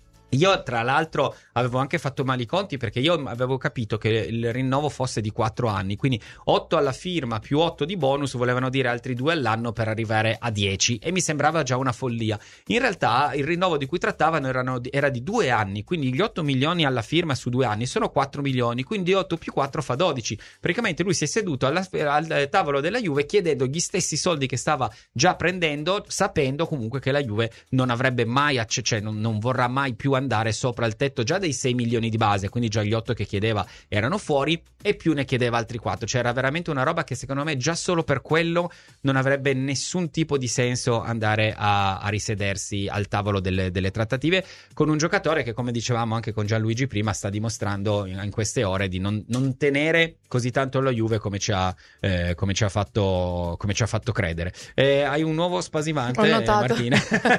Io tra l'altro avevo anche fatto male i conti, perché io avevo capito che il rinnovo fosse di quattro anni, quindi otto alla firma più otto di bonus volevano dire altri due all'anno per arrivare a dieci, e mi sembrava già una follia. In realtà il rinnovo di cui trattavano erano, era di due anni, quindi gli otto milioni alla firma su due anni sono quattro milioni, quindi otto più quattro fa dodici. Praticamente lui si è seduto alla, al tavolo della Juve chiedendo gli stessi soldi che stava già prendendo, sapendo comunque che la Juve non avrebbe mai, acc- cioè non, non vorrà mai più andare sopra il tetto già dei sei milioni di base, quindi già gli otto che chiedeva erano fuori, e più ne chiedeva altri quattro. Cioè era veramente una roba che secondo me già solo per quello non avrebbe nessun tipo di senso andare a, a risedersi al tavolo delle, delle trattative con un giocatore che, come dicevamo anche con Gianluigi prima, sta dimostrando in, in queste ore di non, non tenere così tanto la Juve come ci ha, eh, come ci ha fatto come ci ha fatto credere. Eh, hai un nuovo spasimante, Ho notato. Martina.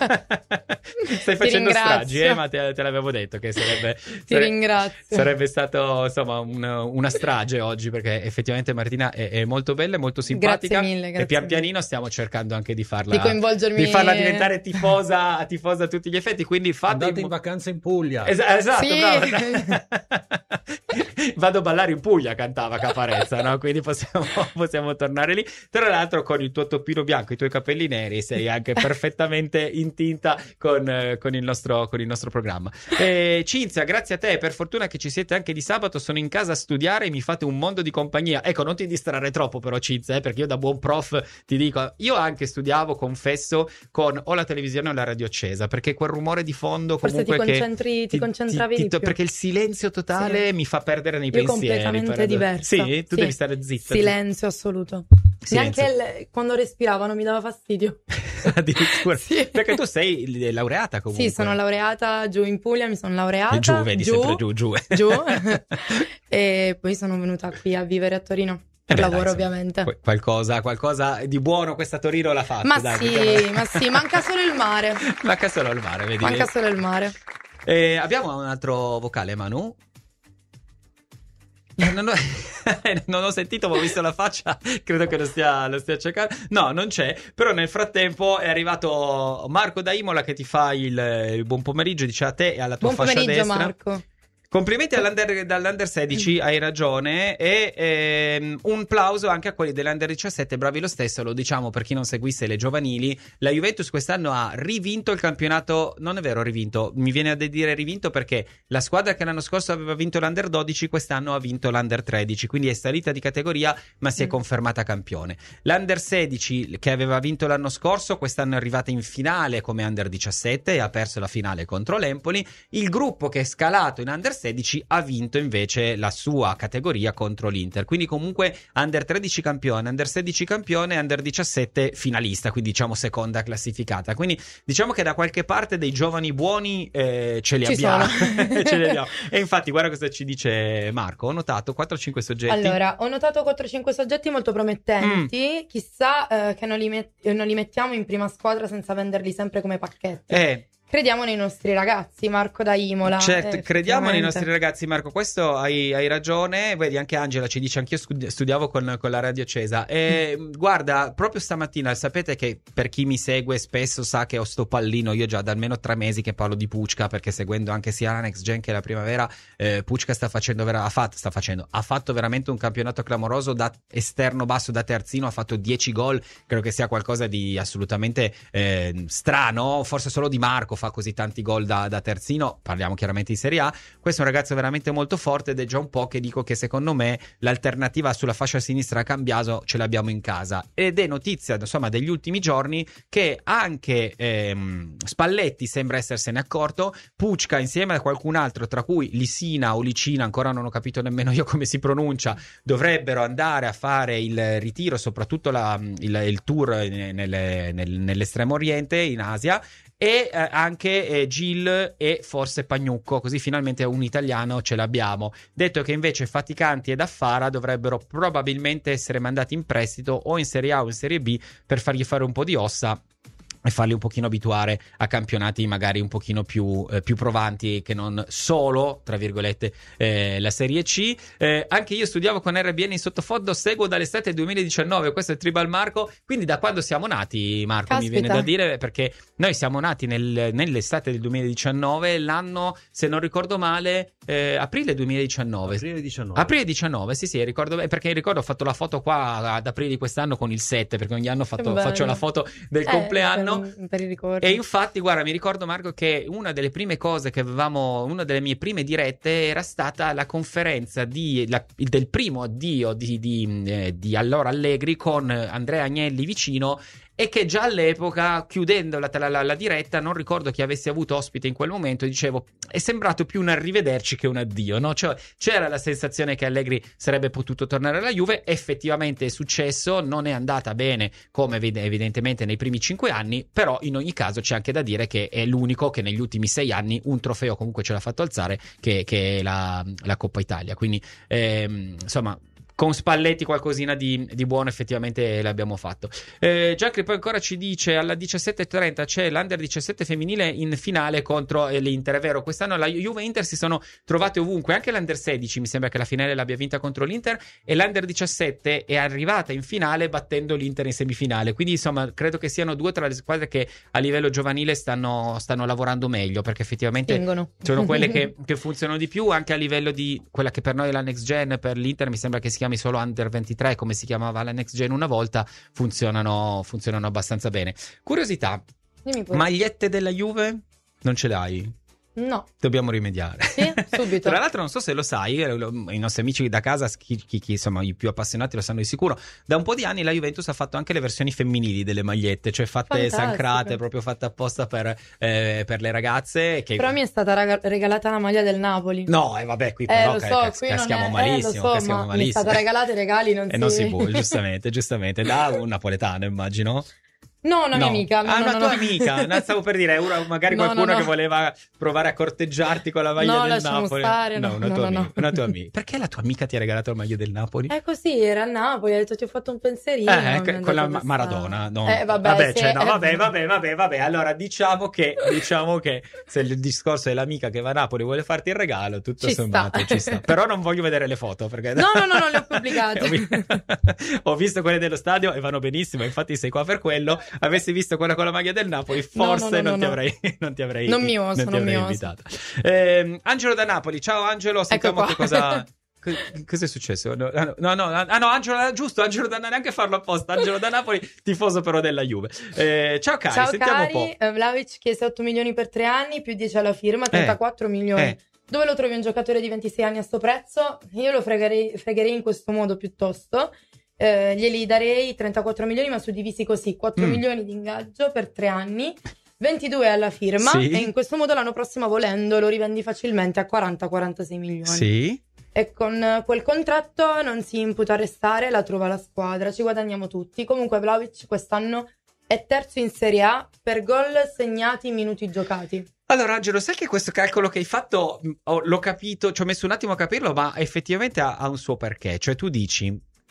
Stai facendo ringrazio. stragi, eh? Ma te, te l'avevo detto che sarebbe, Ti sare- ringrazio. sarebbe stato insomma un, una strage oggi, perché effettivamente Martina è, è molto bella, è molto simpatica. Grazie mille, grazie e pian mille. pianino stiamo cercando anche di farla, Di coinvolgermi- di farla diventare tifosa, tifosa a tutti gli effetti. Quindi fate Andate in vacanza in Puglia. Es- esatto, Sì. bravo. Vado a ballare in Puglia, cantava Caparezza, no? Quindi possiamo, possiamo tornare lì. Tra l'altro con il tuo toppino bianco, i tuoi capelli neri, sei anche perfettamente in tinta con, eh, con, il nostro, con il nostro programma. E Cinzia, grazie a te, per fortuna che ci siete anche di sabato, sono in casa a studiare e mi fate un mondo di compagnia. Ecco, non ti distrarre troppo però, Cinzia, eh, perché io da buon prof ti dico, io anche studiavo, confesso, con o la televisione o la radio accesa, perché quel rumore di fondo Forse comunque ti che concentri- ti concentravi ti- di più. perché il silenzio totale Sì. mi fa perdere nei Io pensieri. completamente per- diversa. Sì, tu Sì. devi stare zitta. Silenzio assoluto. Silenzio. Neanche il- quando respiravano mi dava fastidio. Addirittura. Sì. Perché tu sei laureata comunque. Sì, sono laureata giù in Puglia, mi sono laureata. E giù, vedi, sempre giù, giù. giù. E poi sono venuta qui a vivere a Torino. Per Eh beh, lavoro, dai, insomma, ovviamente. qu- Qualcosa, qualcosa di buono questa Torino l'ha fatta. Ma dai, sì, mettiamola- ma sì, manca solo il mare. Manca solo il mare, vedi. Manca solo il mare. Eh, abbiamo un altro vocale, Manu? Eh, Non ho, non ho sentito, ma ho visto la faccia, credo che lo stia, lo stia cercando. No, non c'è, però nel frattempo è arrivato Marco da Imola che ti fa il, il buon pomeriggio, dice a te e alla tua Buon fascia pomeriggio, destra. Marco. Complimenti all'under, dall'Under sedici, hai ragione, e ehm, un plauso anche a quelli dell'Under diciassette, bravi lo stesso, lo diciamo per chi non seguisse le giovanili. La Juventus quest'anno ha rivinto il campionato, non è vero rivinto, mi viene a dire rivinto perché la squadra che l'anno scorso aveva vinto l'Under dodici quest'anno ha vinto l'Under tredici, quindi è salita di categoria ma si è confermata campione. L'Under sedici che aveva vinto l'anno scorso quest'anno è arrivata in finale come Under diciassette e ha perso la finale contro l'Empoli. Il gruppo che è scalato in Under sedici ha vinto invece la sua categoria contro l'Inter, quindi comunque Under tredici campione, Under sedici campione, Under diciassette finalista, quindi diciamo seconda classificata, quindi diciamo che da qualche parte dei giovani buoni eh, ce li Ci abbiamo. sono. Ce li abbiamo. E infatti guarda cosa ci dice Marco, ho notato quattro cinque soggetti. Allora, ho notato quattro cinque soggetti molto promettenti. Chissà eh, che non li, met- non li mettiamo in prima squadra senza venderli sempre come pacchetti. Eh, Crediamo nei nostri ragazzi, Marco da Imola. Certo, eh, crediamo nei nostri ragazzi, Marco, questo hai, hai ragione. Vedi, anche Angela ci dice, anch'io studiavo con, con la radio accesa. E mm. guarda, proprio stamattina, sapete che per chi mi segue spesso sa che ho sto pallino, io già da almeno tre mesi che parlo di Pucca, perché seguendo anche sia la Next Gen che la Primavera, eh, Pucca sta facendo, vera- ha, fatto, sta facendo, ha fatto veramente un campionato clamoroso da esterno basso, da terzino, ha fatto dieci gol, credo che sia qualcosa di assolutamente eh, strano, forse solo Di Marco fa così tanti gol da, da terzino, parliamo chiaramente di Serie A. Questo è un ragazzo veramente molto forte ed è già un po' che dico che secondo me l'alternativa sulla fascia sinistra a Cambiaso ce l'abbiamo in casa, ed è notizia insomma degli ultimi giorni che anche ehm, Spalletti sembra essersene accorto. Pucca insieme a qualcun altro, tra cui Lisina o Licina, ancora non ho capito nemmeno io come si pronuncia, dovrebbero andare a fare il ritiro, soprattutto la, il, il tour nelle, nel, nell'estremo oriente in Asia, e eh, anche eh, Gil e forse Pagnucco, così finalmente un italiano ce l'abbiamo. Detto che invece Faticanti ed Affara dovrebbero probabilmente essere mandati in prestito o in Serie A o in Serie B per fargli fare un po' di ossa e farli un pochino abituare a campionati magari un pochino più, eh, più provanti che non solo, tra virgolette, eh, la Serie C. Eh, anche io studiavo con R B N in sottofondo, seguo dall'estate duemiladiciannove, questo è il Tribal Marco, quindi da quando siamo nati, Marco? Caspita. Mi viene da dire, perché noi siamo nati nel, nell'estate del duemiladiciannove, l'anno, se non ricordo male, eh, aprile duemiladiciannove. Aprile diciannove. Aprile diciannove, sì sì, ricordo, perché ricordo ho fatto la foto qua ad aprile di quest'anno con il sette, perché ogni anno fatto, faccio la foto del eh, compleanno. Per, per i ricordi. E infatti, guarda, mi ricordo, Marco, che una delle prime cose che avevamo, una delle mie prime dirette era stata la conferenza di, la, del primo addio di, di, eh, di allora Allegri con Andrea Agnelli vicino, e che già all'epoca, chiudendo la, la, la diretta, non ricordo chi avessi avuto ospite in quel momento, dicevo, è sembrato più un arrivederci che un addio, no? Cioè, c'era la sensazione che Allegri sarebbe potuto tornare alla Juve, effettivamente è successo, non è andata bene come evidentemente nei primi cinque anni, però in ogni caso c'è anche da dire che è l'unico che negli ultimi sei anni un trofeo comunque ce l'ha fatto alzare, che, che è la, la Coppa Italia, quindi ehm, insomma... con Spalletti qualcosina di, di buono effettivamente l'abbiamo fatto. Eh, Gianni poi ancora ci dice alla diciassette e trenta c'è l'Under diciassette femminile in finale contro eh, l'Inter. È vero, quest'anno la Juve e Inter si sono trovate ovunque, anche l'Under sedici mi sembra che la finale l'abbia vinta contro l'Inter, e l'Under diciassette è arrivata in finale battendo l'Inter in semifinale, quindi insomma credo che siano due tra le squadre che a livello giovanile stanno, stanno lavorando meglio, perché effettivamente Tengono. sono quelle che, che funzionano di più, anche a livello di quella che per noi è la Next Gen, per l'Inter mi sembra che si chiami solo Under ventitré, come si chiamava la Next Gen una volta, funzionano, funzionano abbastanza bene. Curiosità, magliette della Juve non ce l'hai? No. Dobbiamo rimediare. Sì, subito. Tra l'altro non so se lo sai, i nostri amici da casa, chi, chi, chi insomma i più appassionati lo sanno di sicuro, da un po' di anni la Juventus ha fatto anche le versioni femminili delle magliette, cioè fatte Fantastico. sancrate, proprio fatte apposta per, eh, per le ragazze che... Però mi è stata raga- regalata la maglia del Napoli. No, e eh, vabbè, qui eh, però lo ca- so, ca- qui caschiamo non è... malissimo, eh, lo so, caschiamo ma malissimo. mi è stata regalata i regali, non e si... non si può, giustamente, giustamente, da un napoletano immagino. No, una no. mia amica. No, ah, no, una no, tua no. amica. No, stavo per dire, una, magari no, qualcuno no, no. che voleva provare a corteggiarti con la maglia no, del lasciamo Napoli. Stare, no, no, una no, tua no, amica. no. Una tua amica. Perché la tua amica ti ha regalato la maglia del Napoli? È così, era a Napoli, ha detto ti ho fatto un pensierino. Eh, con, con la questa... Maradona. No. Eh, vabbè, vabbè, sì, cioè, no, eh. vabbè, vabbè, vabbè, vabbè. Allora, diciamo che, diciamo che se il discorso è l'amica che va a Napoli e vuole farti il regalo, tutto ci sommato sta. ci sta. Però non voglio vedere le foto, perché... No, no, no, non le ho pubblicate. ho, vi... ho visto quelle dello stadio e vanno benissimo, infatti sei qua per quello. Avessi visto quella con la maglia del Napoli, forse no, no, no, non, no. Ti avrei, non ti avrei non mi oso, non ti avrei non mi invitata. Eh, Angelo da Napoli, ciao Angelo, sentiamo ecco che cosa... Cos'è successo? No, no, no, ah no, Angelo, giusto, Angelo da Napoli, neanche farlo apposta, Angelo da Napoli, tifoso però della Juve. Eh, ciao cari, ciao sentiamo cari, un po'. Vlahovic chiese otto milioni per tre anni, più dieci alla firma, trentaquattro eh, milioni. Eh. Dove lo trovi un giocatore di ventisei anni a sto prezzo? Io lo fregherei, fregherei in questo modo piuttosto. Eh, glieli darei trentaquattro milioni, ma suddivisi così: quattro Mm. milioni di ingaggio per tre anni, ventidue alla firma, Sì. e in questo modo l'anno prossimo, volendo, lo rivendi facilmente a quaranta quarantasei milioni. Sì. E con quel contratto non si imputa a restare, la trova la squadra, ci guadagniamo tutti. Comunque Vlahovic quest'anno è terzo in Serie A per gol segnati in minuti giocati. Allora Angelo, sai che questo calcolo che hai fatto, oh, l'ho capito, ci ho messo un attimo a capirlo, ma effettivamente ha, ha un suo perché. Cioè tu dici,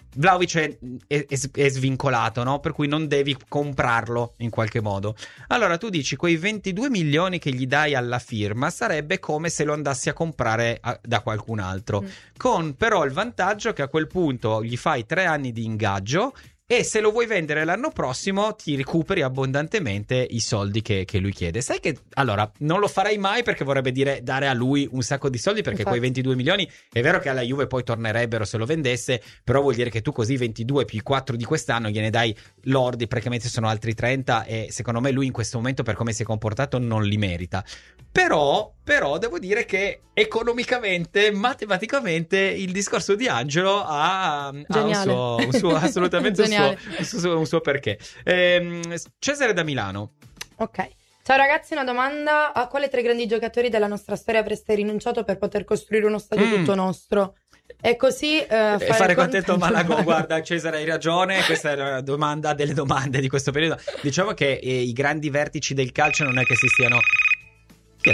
Vlahovic è, è, è svincolato, no? Per cui non devi comprarlo in qualche modo. Allora tu dici, quei ventidue milioni che gli dai alla firma sarebbe come se lo andassi a comprare a, da qualcun altro, mm. con però il vantaggio che a quel punto gli fai tre anni di ingaggio e se lo vuoi vendere l'anno prossimo ti recuperi abbondantemente i soldi che, che lui chiede. Sai che, allora, non lo farei mai perché vorrebbe dire dare a lui un sacco di soldi, perché Infatti. quei ventidue milioni è vero che alla Juve poi tornerebbero se lo vendesse, però vuol dire che tu così ventidue più i quattro di quest'anno gliene dai lordi, praticamente sono altri trenta, e secondo me lui in questo momento, per come si è comportato, non li merita. Però, però devo dire che economicamente, matematicamente, il discorso di Angelo ha, ha un, suo, un suo assolutamente un suo, un, suo, un suo perché. Ehm, Cesare da Milano. Ok. Ciao ragazzi, una domanda: a quale tre grandi giocatori della nostra storia avreste rinunciato per poter costruire uno stadio mm. tutto nostro? E così uh, fare, e fare contento Malagò. Guarda, Cesare, hai ragione, questa è una domanda delle domande di questo periodo. Diciamo che eh, i grandi vertici del calcio non è che si stiano... Chi è?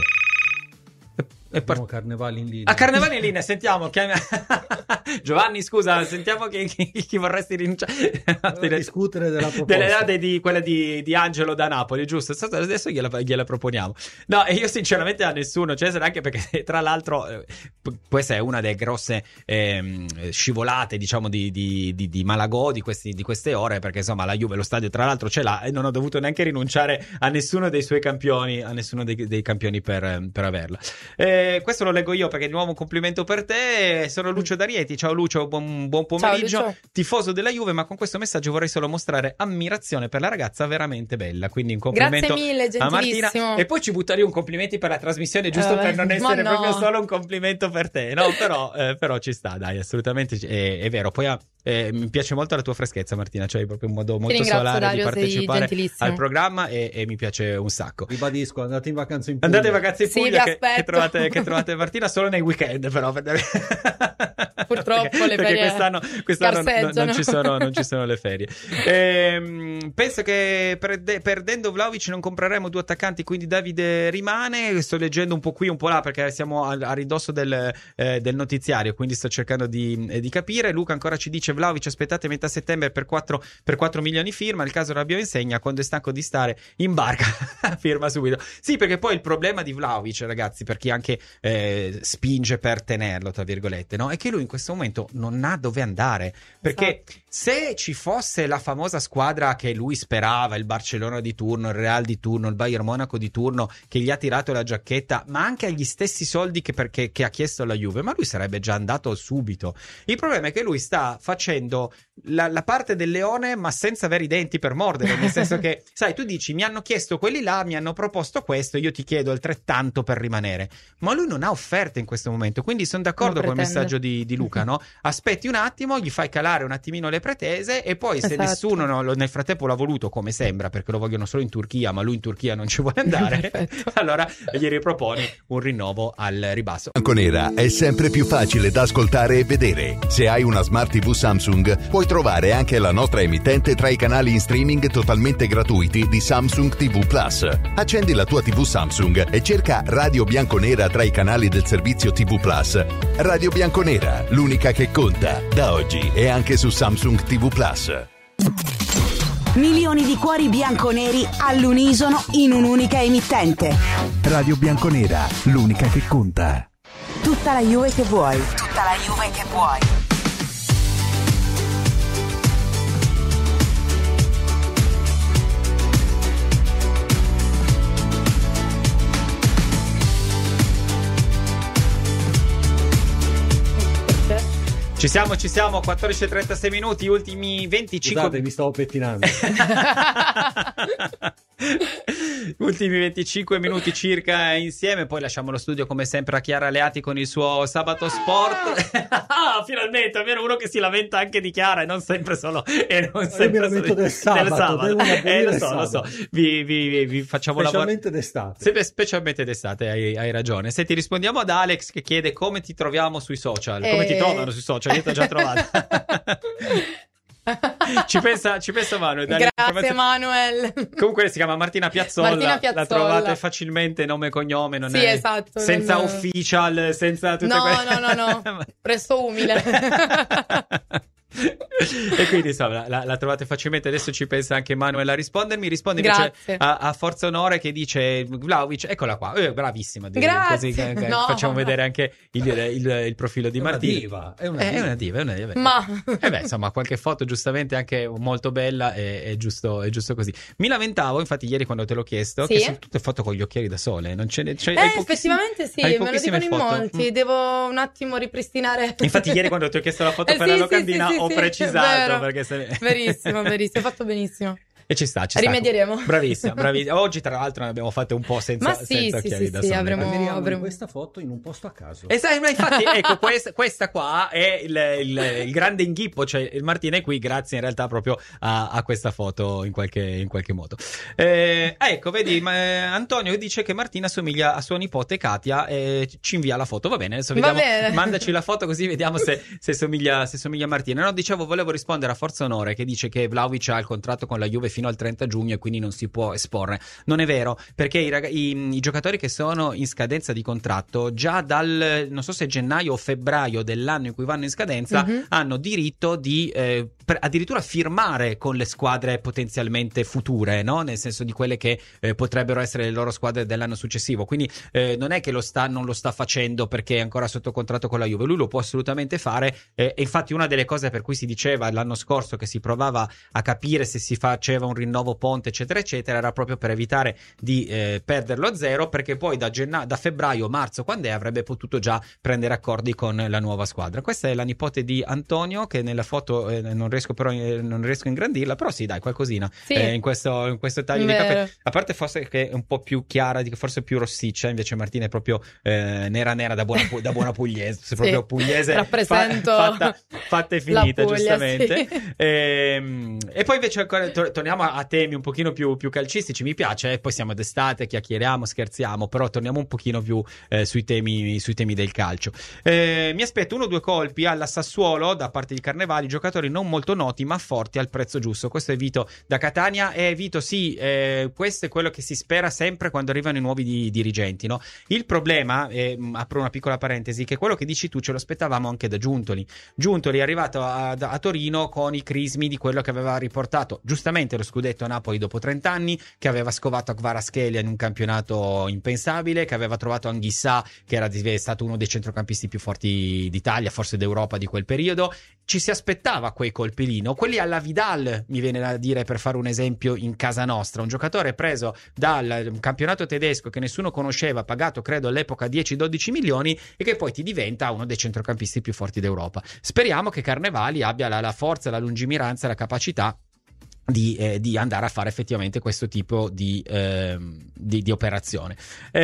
E par- Carnevali in linea. A Carnevali in linea, sentiamo. Chiam- Giovanni, scusa, sentiamo chi, chi, chi vorresti rinunciare. Discutere della proposta. Delle date di quella di, di Angelo da Napoli, giusto? Adesso gliela, gliela proponiamo. No, e io sinceramente a nessuno, Cesare, anche perché tra l'altro eh, questa è una delle grosse eh, scivolate, diciamo, di, di, di, di Malagò di, questi, di queste ore, perché insomma la Juve lo stadio tra l'altro ce l'ha e non ho dovuto neanche rinunciare a nessuno dei suoi campioni, a nessuno dei, dei campioni per, per averla. Eh, questo lo leggo io perché di nuovo un complimento per te. Sono Lucio D'Arieti. Ciao Lucio, buon, buon pomeriggio. Ciao, tifoso della Juve, ma con questo messaggio vorrei solo mostrare ammirazione per la ragazza veramente bella, quindi un complimento Grazie mille, a Martina. E poi ci butto lì un complimenti per la trasmissione, giusto uh, per non essere no. proprio solo un complimento per te, no? Però, eh, però ci sta, dai, assolutamente è, è vero. Poi eh, mi piace molto la tua freschezza, Martina, cioè hai proprio un modo molto solare Dario, di partecipare al programma e, e mi piace un sacco. Ribadisco, andate in vacanza in Puglia. Andate in vacanza in Puglia sì, che, che trovate che trovate Martina solo nei weekend, però purtroppo perché, le perché ferie quest'anno, quest'anno non, non, ci sono, non ci sono le ferie. Ehm, penso che perde, perdendo Vlahovic non compreremo due attaccanti, quindi Davide rimane. Sto leggendo un po' qui un po' là perché siamo a, a ridosso del, eh, del notiziario, quindi sto cercando di, eh, di capire. Luca ancora ci dice: Vlahovic aspettate metà settembre per quattro, per quattro milioni firma, il caso Rabiot insegna, quando è stanco di stare in barca firma subito. Sì, perché poi il problema di Vlahovic, ragazzi, per chi anche eh, spinge per tenerlo tra virgolette, no? È che lui in questo momento non ha dove andare, perché esatto. Se ci fosse la famosa squadra che lui sperava, il Barcellona di turno, il Real di turno, il Bayern Monaco di turno, che gli ha tirato la giacchetta, ma anche agli stessi soldi che, perché, che ha chiesto la Juve, ma lui sarebbe già andato subito. Il problema è che lui sta facendo la, la parte del leone ma senza avere i denti per mordere, nel senso che, sai, tu dici mi hanno chiesto quelli là, mi hanno proposto questo, io ti chiedo altrettanto per rimanere, ma lui non ha offerte in questo momento, quindi sono d'accordo con il messaggio di, di Luca, no? Aspetti un attimo, gli fai calare un attimino le pretese e poi se esatto. nessuno no, nel frattempo l'ha voluto, come sembra, perché lo vogliono solo in Turchia, ma lui in Turchia non ci vuole andare, allora gli riproponi un rinnovo al ribasso. Bianconera è sempre più facile da ascoltare e vedere. Se hai una Smart tivù Samsung puoi trovare anche la nostra emittente tra i canali in streaming totalmente gratuiti di Samsung tivù Plus. Accendi la tua tivù Samsung e cerca Radio Bianconera tra i canali del servizio tivù Plus. Radio Bianconera, l'unica che conta, da oggi e anche su Samsung tivù Plus. Milioni di cuori bianconeri all'unisono in un'unica emittente. Radio Bianconera, l'unica che conta. Tutta la Juve che vuoi. Tutta la Juve che vuoi. Ci siamo, ci siamo, quattordici e trentasei minuti, ultimi venticinque... Scusate, mi stavo pettinando. Ultimi venticinque minuti circa insieme, poi lasciamo lo studio come sempre a Chiara Aleati con il suo Sabato Sport. Ah, finalmente, almeno uno che si lamenta anche di Chiara e non sempre solo e non sempre solo del sabato, del sabato. Eh, lo so, sabato. lo so. Vi, vi, vi facciamo specialmente lavor- d'estate. Sempre, specialmente d'estate, hai, hai ragione. Senti, rispondiamo ad Alex che chiede come ti troviamo sui social. Come eh... ti trovano sui social? Io ti ho già trovato. ci pensa, ci pensa Manuel. Grazie Manuel. Comunque si chiama Martina Piazzolla, Martina Piazzolla. La trovate facilmente, nome e cognome, non sì, è esatto, senza non... official, senza tutte no, quelle... no, no, no, presto umile. E quindi insomma la, la trovate facilmente. Adesso ci pensa anche Manuel a rispondermi. Risponde invece a, a Forza Onore che dice Vlahovic, eccola qua, eh, bravissima. Grazie. Così, eh, no. facciamo vedere anche il, il, il profilo di è una Martina. diva, è una Eh, diva. è una diva, è una diva. Ma E beh, insomma, qualche foto giustamente anche molto bella, è, è, giusto, è giusto così. Mi lamentavo, infatti, ieri quando te l'ho chiesto, sì? che sono tutte foto con gli occhiali da sole. Non ce ne, cioè, eh, hai pochiss- effettivamente sì, hai me lo pochissime dicono in foto. molti. Mm. Devo un attimo ripristinare. Infatti, ieri quando ti ho chiesto la foto Eh, per sì, la sì, locandina, sì, sì, ho sì, precisato. vero. Perché se... Verissimo, verissimo, hai fatto benissimo. E ci sta, ci sta. Rimedieremo. Bravissima, bravissima. Oggi, tra l'altro, ne abbiamo fatte un po' senza, Ma sì, senza sì, occhiali sì, da sì, sole. avremo- Miriam, avremo- questa foto in un posto a caso. E sai, ma infatti, ecco, questa, questa qua è il, il, il grande inghippo, cioè il Martina è qui grazie in realtà proprio a, a questa foto in qualche, in qualche modo. Eh, ecco, vedi, ma, eh, Antonio dice che Martina somiglia a sua nipote Katia e ci invia la foto, va bene, adesso Va vediamo, bene. mandaci la foto così vediamo se, se, somiglia, se somiglia a Martina. No, dicevo, volevo rispondere a Forza Onore che dice che Vlahovic ha il contratto con la Juve fino al trenta giugno e quindi non si può esporre. Non è vero, perché i, rag- i, i giocatori che sono in scadenza di contratto già dal, non so se gennaio o febbraio dell'anno in cui vanno in scadenza, Mhm. hanno diritto di eh, per- addirittura firmare con le squadre potenzialmente future, no? Nel senso di quelle che eh, potrebbero essere le loro squadre dell'anno successivo. Quindi eh, non è che lo sta, non lo sta facendo perché è ancora sotto contratto con la Juve, lui lo può assolutamente fare. Eh, e infatti una delle cose per cui si diceva l'anno scorso che si provava a capire se si faceva un rinnovo ponte eccetera eccetera era proprio per evitare di eh, perderlo a zero, perché poi da, genna- da febbraio marzo quando è avrebbe potuto già prendere accordi con la nuova squadra. Questa è la nipote di Antonio che nella foto eh, non riesco però eh, non riesco a ingrandirla, però sì dai qualcosina Sì. eh, in questo, in questo taglio di Vero. capelli, a parte forse che è un po' più chiara, di- forse più rossiccia, invece Martina è proprio eh, nera nera da buona, pu- da buona pugliese, Sì. proprio pugliese Rappresento fa- fatta, fatta e la finita Puglia, giustamente. sì. Ehm, e poi invece ancora tor- torniamo a, a temi un pochino più, più calcistici, mi piace, eh, poi siamo d'estate, chiacchieriamo, scherziamo, però torniamo un pochino più eh, sui, temi, sui temi del calcio. Eh, mi aspetto uno o due colpi alla Sassuolo da parte di Carnevali, giocatori non molto noti ma forti al prezzo giusto. Questo è Vito da Catania. E Vito, sì, eh, questo è quello che si spera sempre quando arrivano i nuovi di- dirigenti, no? Il problema, eh, apro una piccola parentesi, che quello che dici tu ce lo aspettavamo anche da Giuntoli. Giuntoli è arrivato a, a Torino con i crismi di quello che aveva riportato giustamente lo scudetto a Napoli dopo trenta anni, che aveva scovato a Kvaratskhelia in un campionato impensabile, che aveva trovato Anghissà, che era di- stato uno dei centrocampisti più forti d'Italia, forse d'Europa di quel periodo. Ci si aspettava quei colpi lì, no? Quelli alla Vidal, mi viene da dire, per fare un esempio in casa nostra, un giocatore preso dal campionato tedesco che nessuno conosceva, pagato credo all'epoca dieci dodici milioni e che poi ti diventa uno dei centrocampisti più forti d'Europa. Speriamo che Carnevali abbia la, la forza, la lungimiranza, la capacità Di, eh, di andare a fare effettivamente questo tipo di, ehm, di, di operazione.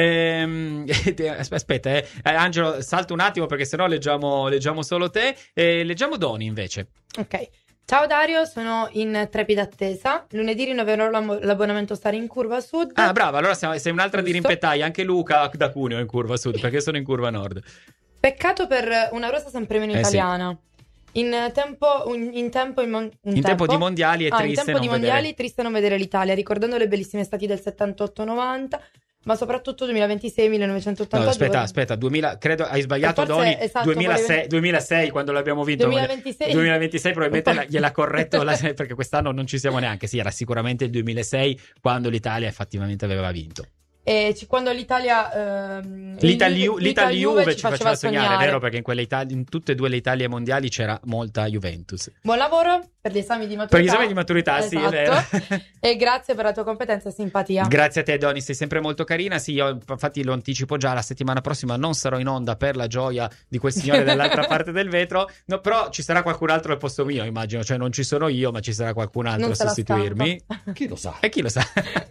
Ehm, aspetta, eh. Eh, Angelo, salto un attimo perché sennò leggiamo, leggiamo solo te. Eh, leggiamo Doni invece. Ok. Ciao Dario, sono in trepida attesa. Lunedì rinnoverò l'am- l'abbonamento Stare in Curva Sud. Ah, brava, allora sei, sei un'altra di Giusto. rimpettai, anche Luca da Cuneo in Curva Sud, perché sono in Curva Nord. Peccato per una rosa sempre meno Eh, sì. italiana. In tempo, un- in tempo, in mon- un In tempo di mondiali è Ah, in triste tempo non di vedere- mondiali triste non vedere l'Italia, ricordando le bellissime estati del settantotto novanta, ma soprattutto duemilaventisei millenovecentottantadue. No, aspetta, aspetta, duemila, credo hai sbagliato Forse, Doni, esatto, duemilasei, volevo- duemilasei quando l'abbiamo vinto. duemilaventisei. duemilaventisei probabilmente la- gliel'ha corretto la- perché quest'anno non ci siamo neanche, sì, era sicuramente il duemilasei quando l'Italia effettivamente aveva vinto. E ci- quando l'Italia ehm, L'Italia, il- l'Italia Juve ci faceva sognare, sognare. vero? Perché in, quelle Italie, in tutte e due le Italie mondiali c'era molta Juventus. Buon lavoro per gli esami di maturità. Per gli esami di maturità, sì, è vero. Esatto. E grazie per la tua competenza e simpatia. Grazie a te Doni, sei sempre molto carina. Sì, io infatti lo anticipo già, la settimana prossima non sarò in onda per la gioia di quel signore dall'altra parte del vetro, no, però ci sarà qualcun altro al posto mio, immagino, cioè non ci sono io ma ci sarà qualcun altro Non a se la sostituirmi. Chi lo sa? E chi lo sa?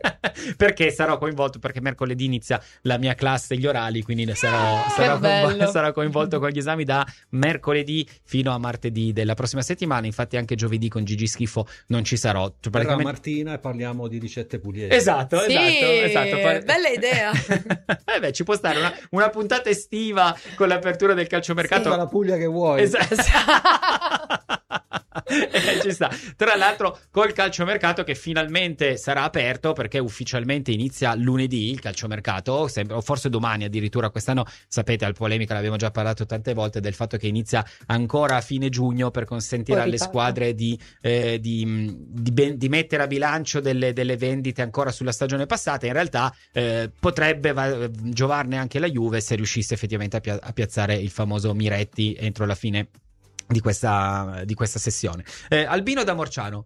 Perché sarò coinvolto, perché mercoledì inizia la mia classe gli orali, quindi ne sarò, Che sarò, bello. coinvol- sarò coinvolto con gli esami da mercoledì fino a martedì della prossima settimana. Infatti anche giovedì con Gigi Schifo non ci sarò. Cioè, Verrà praticamente... Parliamo e parliamo di ricette pugliesi. Esatto, Sì, esatto, esatto. Par- bella idea. eh beh, ci può stare una, una puntata estiva con l'apertura del calciomercato. Tutta la Puglia che vuoi. Esatto. eh, ci sta. Tra l'altro col calciomercato che finalmente sarà aperto, perché ufficialmente inizia lunedì il calciomercato, sempre, o forse domani addirittura. Quest'anno sapete, al polemica l'abbiamo già parlato tante volte del fatto che inizia ancora a fine giugno per consentire alle squadre di, eh, di, di, ben, di mettere a bilancio delle, delle vendite ancora sulla stagione passata. In realtà eh, potrebbe va- giovarne anche la Juve se riuscisse effettivamente a, pia- a piazzare il famoso Miretti entro la fine di questa, di questa sessione. eh, Albino da Morciano.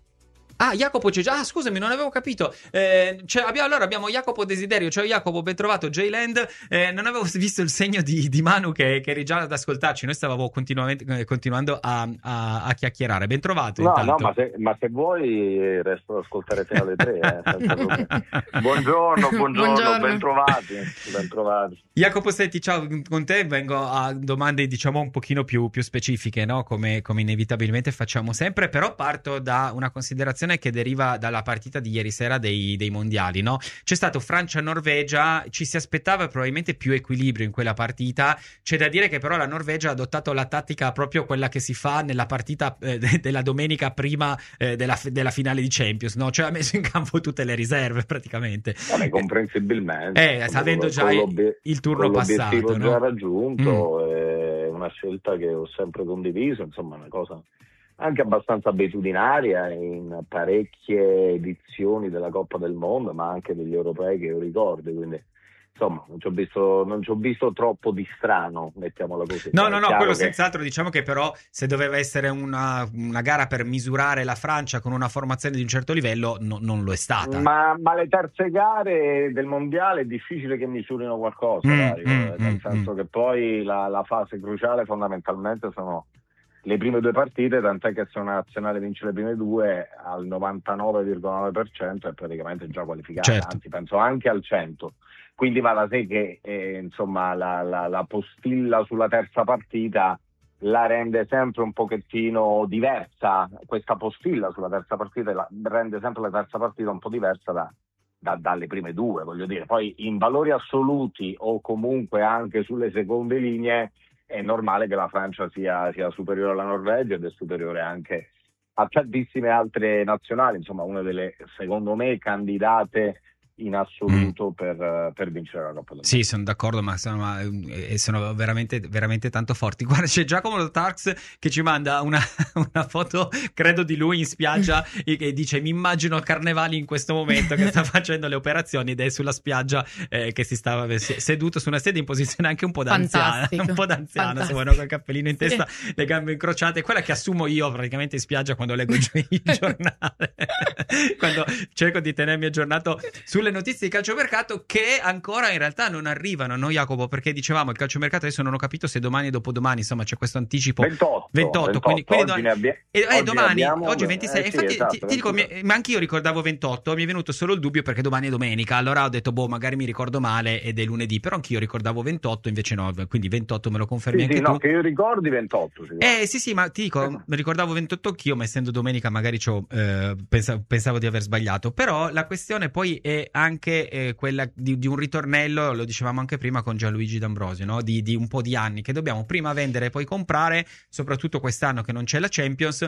Ah, Jacopo c'è già. Ah, scusami, non avevo capito. Eh, cioè, abbiamo, allora abbiamo Jacopo Desiderio. Ciao Jacopo, ben trovato. J-Land. Eh, non avevo visto il segno di, di Manu che, che eri già ad ascoltarci. Noi stavamo continuamente, eh, continuando a, a, a chiacchierare. Ben trovato. No, intanto. no, ma se, ma se vuoi resto ad ascoltare fino alle tre. Eh, senza problemi. buongiorno, buongiorno, buongiorno, ben trovati. Ben trovati. Jacopo, senti, ciao, con te vengo a domande diciamo un pochino più, più specifiche, no? Come, come inevitabilmente facciamo sempre, però parto da una considerazione che deriva dalla partita di ieri sera dei, dei mondiali, no? C'è stato Francia-Norvegia, ci si aspettava probabilmente più equilibrio in quella partita. C'è da dire che però la Norvegia ha adottato la tattica proprio quella che si fa nella partita eh, della domenica prima eh, della, della finale di Champions, no? Cioè ha messo in campo tutte le riserve praticamente. Vabbè, comprensibilmente. Eh, avendo già il, il turno passato, no? Già raggiunto, mm. è una scelta che ho sempre condiviso, insomma, una cosa anche abbastanza abitudinaria in parecchie edizioni della Coppa del Mondo, ma anche degli europei che io ricordo, quindi insomma non ci ho visto, non ci ho visto troppo di strano, mettiamola così. No, no, no, quello che... senz'altro. Diciamo che però se doveva essere una, una gara per misurare la Francia con una formazione di un certo livello, no, non lo è stata. Ma, ma le terze gare del mondiale è difficile che misurino qualcosa, mm, Dario, mm, nel mm, senso mm. che poi la, la fase cruciale fondamentalmente sono le prime due partite, tant'è che se una nazionale vince le prime due al novantanove virgola nove per cento è praticamente già qualificata, certo. Anzi penso anche al cento. Quindi va da sé che eh, insomma la, la, la postilla sulla terza partita la rende sempre un pochettino diversa. Questa postilla sulla terza partita la, rende sempre la terza partita un po' diversa da, da, dalle prime due, voglio dire. Poi in valori assoluti o comunque anche sulle seconde linee è normale che la Francia sia, sia superiore alla Norvegia ed è superiore anche a tantissime altre nazionali, insomma una delle, secondo me, candidate in assoluto mm. per, per vincere la Coppa del Mondo. Sì, sono d'accordo, ma sono, sono veramente, veramente tanto forti. Guarda, c'è Giacomo Tarx che ci manda una, una foto, credo, di lui in spiaggia e dice: mi immagino Carnevali in questo momento che sta facendo le operazioni ed è sulla spiaggia eh, che si stava seduto su una sedia in posizione anche un po' da anziana, un po' da anziana, se vuoi, no? Col cappellino in testa, sì. Le gambe incrociate, quella che assumo io praticamente in spiaggia quando leggo il giornale, quando cerco di tenermi aggiornato sulle notizie di calciomercato che ancora in realtà non arrivano, no Jacopo? Perché dicevamo il calciomercato, adesso non ho capito se domani o dopodomani, insomma c'è questo anticipo ventotto, ventotto, ventotto quindi, quindi oggi domani, ne abbia... eh, oggi domani abbiamo... oggi è ventisei, eh, infatti sì, esatto, ti, ti dico, mi, ma anche io ricordavo ventotto, mi è venuto solo il dubbio perché domani è domenica, allora ho detto boh, magari mi ricordo male ed è lunedì, però anch'io ricordavo ventotto, invece no, quindi ventotto me lo confermi sì, anche sì, tu? No, che io ricordi ventotto. Eh sì sì, ma ti dico, eh. ricordavo ventotto anch'io, ma essendo domenica magari eh, pensavo, pensavo di aver sbagliato, però la questione poi è anche eh, quella Di, di un ritornello, lo dicevamo anche prima con Gianluigi D'Ambrosio, no? di, di un po' di anni che dobbiamo prima vendere e poi comprare, soprattutto quest'anno che non c'è la Champions.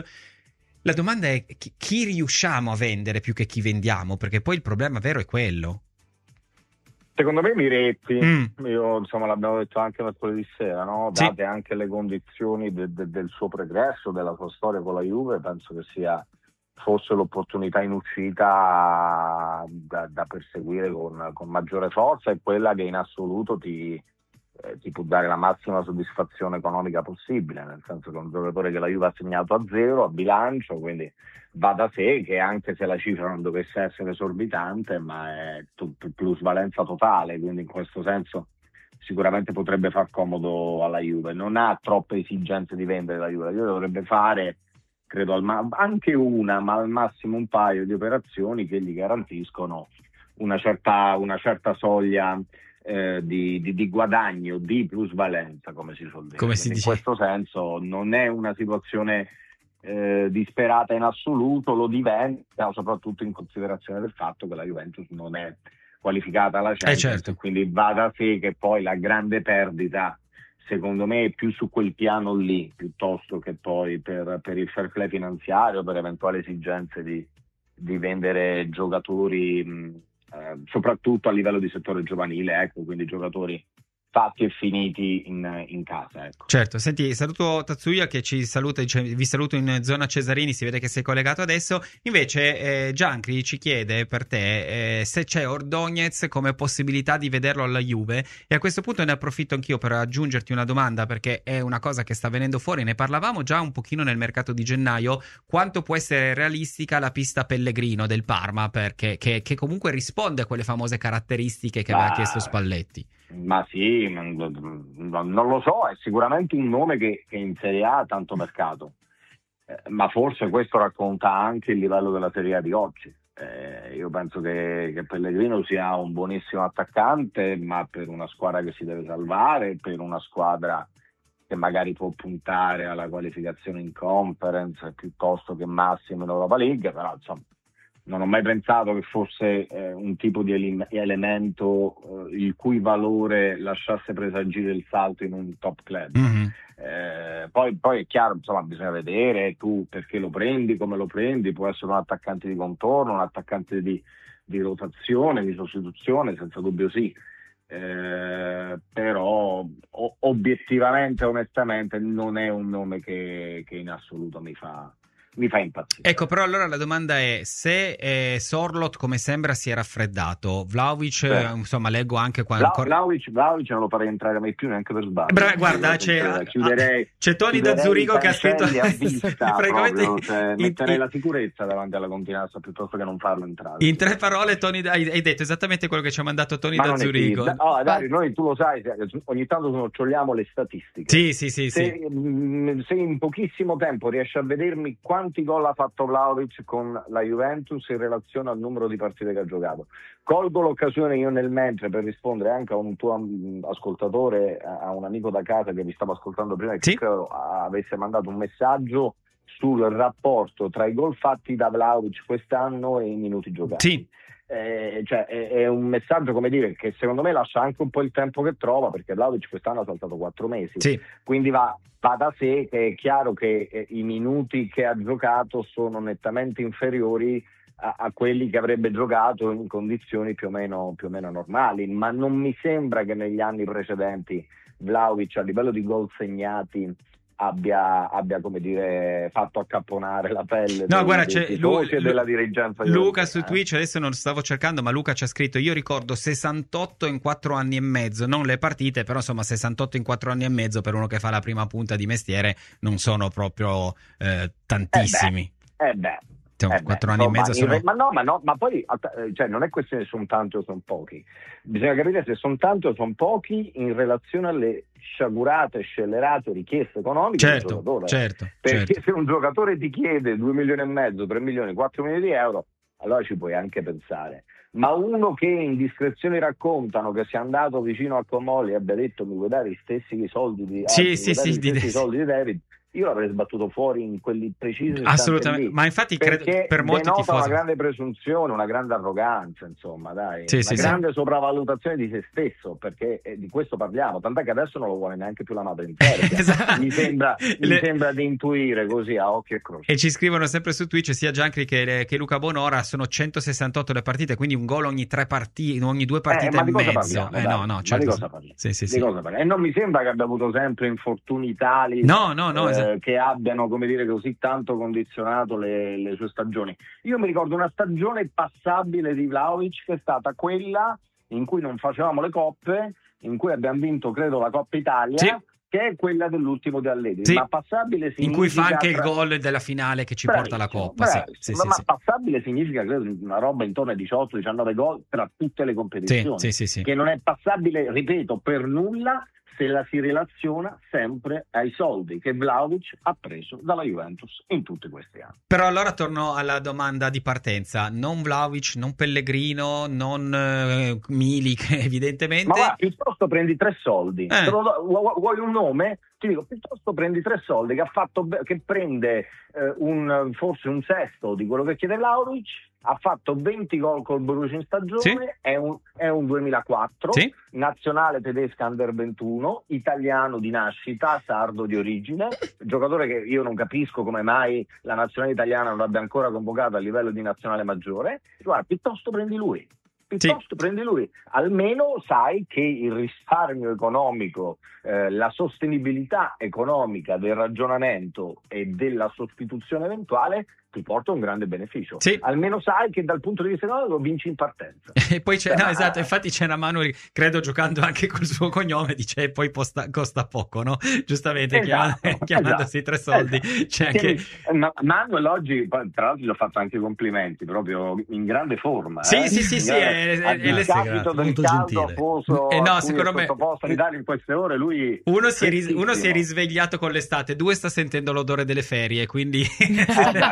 La domanda è chi, chi riusciamo a vendere più che chi vendiamo, perché poi il problema vero è quello. Secondo me Miretti, mm. io insomma l'abbiamo detto anche mercoledì sera, no? Date sì. anche le condizioni de, de, del suo progresso, della sua storia con la Juve, penso che sia forse l'opportunità in uscita da, da perseguire con, con maggiore forza, è quella che in assoluto ti, eh, ti può dare la massima soddisfazione economica possibile, nel senso che è un giocatore che la Juve ha segnato a zero, a bilancio, quindi va da sé che anche se la cifra non dovesse essere esorbitante, ma è t- plusvalenza totale, quindi in questo senso sicuramente potrebbe far comodo alla Juve. Non ha troppe esigenze di vendere la Juve, la Juve dovrebbe fare credo al ma- anche una, ma al massimo un paio di operazioni che gli garantiscono una certa, una certa soglia eh, di, di, di guadagno, di plusvalenza, come si suol dire. Come si in dice? questo senso non è una situazione eh, disperata in assoluto, lo diventa soprattutto in considerazione del fatto che la Juventus non è qualificata alla Champions, eh certo. quindi va da sé che poi la grande perdita secondo me è più su quel piano lì, piuttosto che poi per, per il fair play finanziario, per eventuali esigenze di, di vendere giocatori, mh, eh, soprattutto a livello di settore giovanile, ecco, quindi giocatori fatti e finiti in, in casa, ecco. Certo, senti, saluto Tatsuya che ci saluta, dice, vi saluto in zona Cesarini, si vede che sei collegato adesso. Invece eh, Giancri ci chiede per te eh, se c'è Ordóñez come possibilità di vederlo alla Juve, e a questo punto ne approfitto anch'io per aggiungerti una domanda, perché è una cosa che sta venendo fuori, ne parlavamo già un pochino nel mercato di gennaio, quanto può essere realistica la pista Pellegrino del Parma, perché che, che comunque risponde a quelle famose caratteristiche che Ma... aveva chiesto Spalletti. Ma sì, non lo so, è sicuramente un nome che, che in Serie A ha tanto mercato, eh, ma forse questo racconta anche il livello della Serie A di oggi. Eh, io penso che, che Pellegrino sia un buonissimo attaccante, ma per una squadra che si deve salvare, per una squadra che magari può puntare alla qualificazione in Conference piuttosto che massimo in Europa League, però insomma non ho mai pensato che fosse eh, un tipo di ele- elemento eh, il cui valore lasciasse presagire il salto in un top club. Mm-hmm. Eh, poi, poi è chiaro, insomma, bisogna vedere tu perché lo prendi, come lo prendi, può essere un attaccante di contorno, un attaccante di, di rotazione, di sostituzione, senza dubbio sì. Eh, però o- obiettivamente, onestamente, non è un nome che, che in assoluto mi fa... mi fa impazzire. Ecco, però allora la domanda è se eh, Sorloth, come sembra, si è raffreddato. Vlahovic, sì. eh, insomma, leggo anche qua Vla- ancora... Vlahovic, Vlahovic non lo farei entrare mai più neanche per sbaglio. Bra- guarda, c'è, chiuderei, c'è Tony da Zurigo che ha scritto a vista proprio, cioè, in, metterei in, la sicurezza davanti alla continuanza piuttosto che non farlo entrare. In tre parole, Tony, hai, hai detto esattamente quello che ci ha mandato Tony Ma da Zurigo. Da, oh, Dario, noi tu lo sai, ogni tanto snoccioliamo le statistiche. Sì, sì, sì. Se, sì. mh, se in pochissimo tempo riesci a vedermi quanti gol ha fatto Vlahovic con la Juventus in relazione al numero di partite che ha giocato. Colgo l'occasione io nel mentre per rispondere anche a un tuo ascoltatore, a un amico da casa che vi stava ascoltando prima, che sì? credo avesse mandato un messaggio sul rapporto tra i gol fatti da Vlahovic quest'anno e i minuti giocati. Sì. Eh, cioè è, è un messaggio, come dire, che secondo me lascia anche un po' il tempo che trova, perché Vlahovic quest'anno ha saltato quattro mesi, sì. quindi va, va da sé che è chiaro che eh, i minuti che ha giocato sono nettamente inferiori a, a quelli che avrebbe giocato in condizioni più o meno, più o meno normali, ma non mi sembra che negli anni precedenti Vlahovic a livello di gol segnati abbia, abbia come dire fatto accapponare la pelle no, dei, guarda, dei c'è tifosi Lu, e della dirigenza. Luca su eh. Twitch, adesso non stavo cercando, ma Luca ci ha scritto: io ricordo sessantotto in quattro anni e mezzo, non le partite, però insomma sessantotto in quattro anni e mezzo per uno che fa la prima punta di mestiere non sono proprio eh, tantissimi. Eh beh, eh beh. Eh quattro anni insomma, e mezzo sono... ma no, ma no, ma poi cioè, non è questione se sono tanti o sono pochi, bisogna capire se sono tanti o sono pochi in relazione alle sciagurate, scellerate richieste economiche certo, del giocatore. Certo, perché certo. se un giocatore ti chiede due milioni e mezzo, tre milioni, quattro milioni di euro, allora ci puoi anche pensare. Ma uno che in discrezioni raccontano che sia andato vicino a Comoli e abbia detto mi vuoi dare i stessi soldi di, sì, ah, sì, sì, gli stessi di... soldi di David, io l'avrei sbattuto fuori in quelli precisi. Assolutamente, lì, ma infatti credo per molti denota tifosi una grande presunzione, una grande arroganza, insomma, dai, sì, una sì, grande sì. sopravvalutazione di se stesso, perché eh, di questo parliamo, tant'è che adesso non lo vuole neanche più la madre in Serbia. Esatto. Mi sembra, mi Le... sembra di intuire così a occhio e croce. E ci scrivono sempre su Twitch sia Giancri che, che Luca Bonora, sono centosessantotto le partite, quindi un gol ogni tre partite, ogni due partite eh, ma e di cosa mezzo. Parliamo, eh, dai? no, no, ma certo. di cosa parliamo? Sì, sì, di sì. cosa parliamo? E non mi sembra che abbia avuto sempre infortuni tali no, no, no, eh, esatto. che abbiano, come dire, così tanto condizionato le, le sue stagioni. Io mi ricordo una stagione passabile di Vlahovic che è stata quella in cui non facevamo le coppe, in cui abbiamo vinto credo la Coppa Italia, sì. che è quella dell'ultimo di Allegri, sì. ma passabile significa in cui fa anche il tra... gol della finale che ci bravissimo, porta alla Coppa, sì, sì, ma, sì, ma sì. passabile significa credo una roba intorno ai diciotto diciannove gol tra tutte le competizioni, sì, sì, sì, sì. che non è passabile, ripeto, per nulla se la si relaziona sempre ai soldi che Vlahovic ha preso dalla Juventus in tutti questi anni. Però allora torno alla domanda di partenza: non Vlahovic, non Pellegrino, non uh, Milik, evidentemente. Ma va, piuttosto prendi tre soldi. Eh. Lo, vuoi un nome? ti dico, piuttosto prendi tre soldi che ha fatto be- che prende eh, un, forse un sesto di quello che chiede Vlahovic, ha fatto venti gol col Borussia in stagione, Sì. è, un, è un duemilaquattro, Sì. nazionale tedesca under ventuno, italiano di nascita, sardo di origine, giocatore che io non capisco come mai la nazionale italiana non l'abbia ancora convocato a livello di nazionale maggiore. Guarda, piuttosto prendi lui. Piuttosto sì. prendi lui, almeno sai che il risparmio economico, eh, la sostenibilità economica del ragionamento e della sostituzione eventuale ti porta un grande beneficio. Sì. Almeno sai che dal punto di vista economico vinci in partenza. E poi c'è, no, esatto, infatti c'è una mano, credo giocando anche col suo cognome, dice e poi posta, costa poco, no? Giustamente, esatto, chiamando, chiamandosi esatto, tre soldi. Esatto. C'è anche... Ma Manuel oggi, tra l'altro gli ho fatto anche i complimenti, proprio in grande forma. Sì, eh? sì, sì, sì, è, è, è il capito del caldo afoso eh no, a cui secondo è me sottoposto in Italia in queste ore, lui uno si, è ris- uno si è risvegliato con l'estate, due sta sentendo l'odore delle ferie, quindi eh,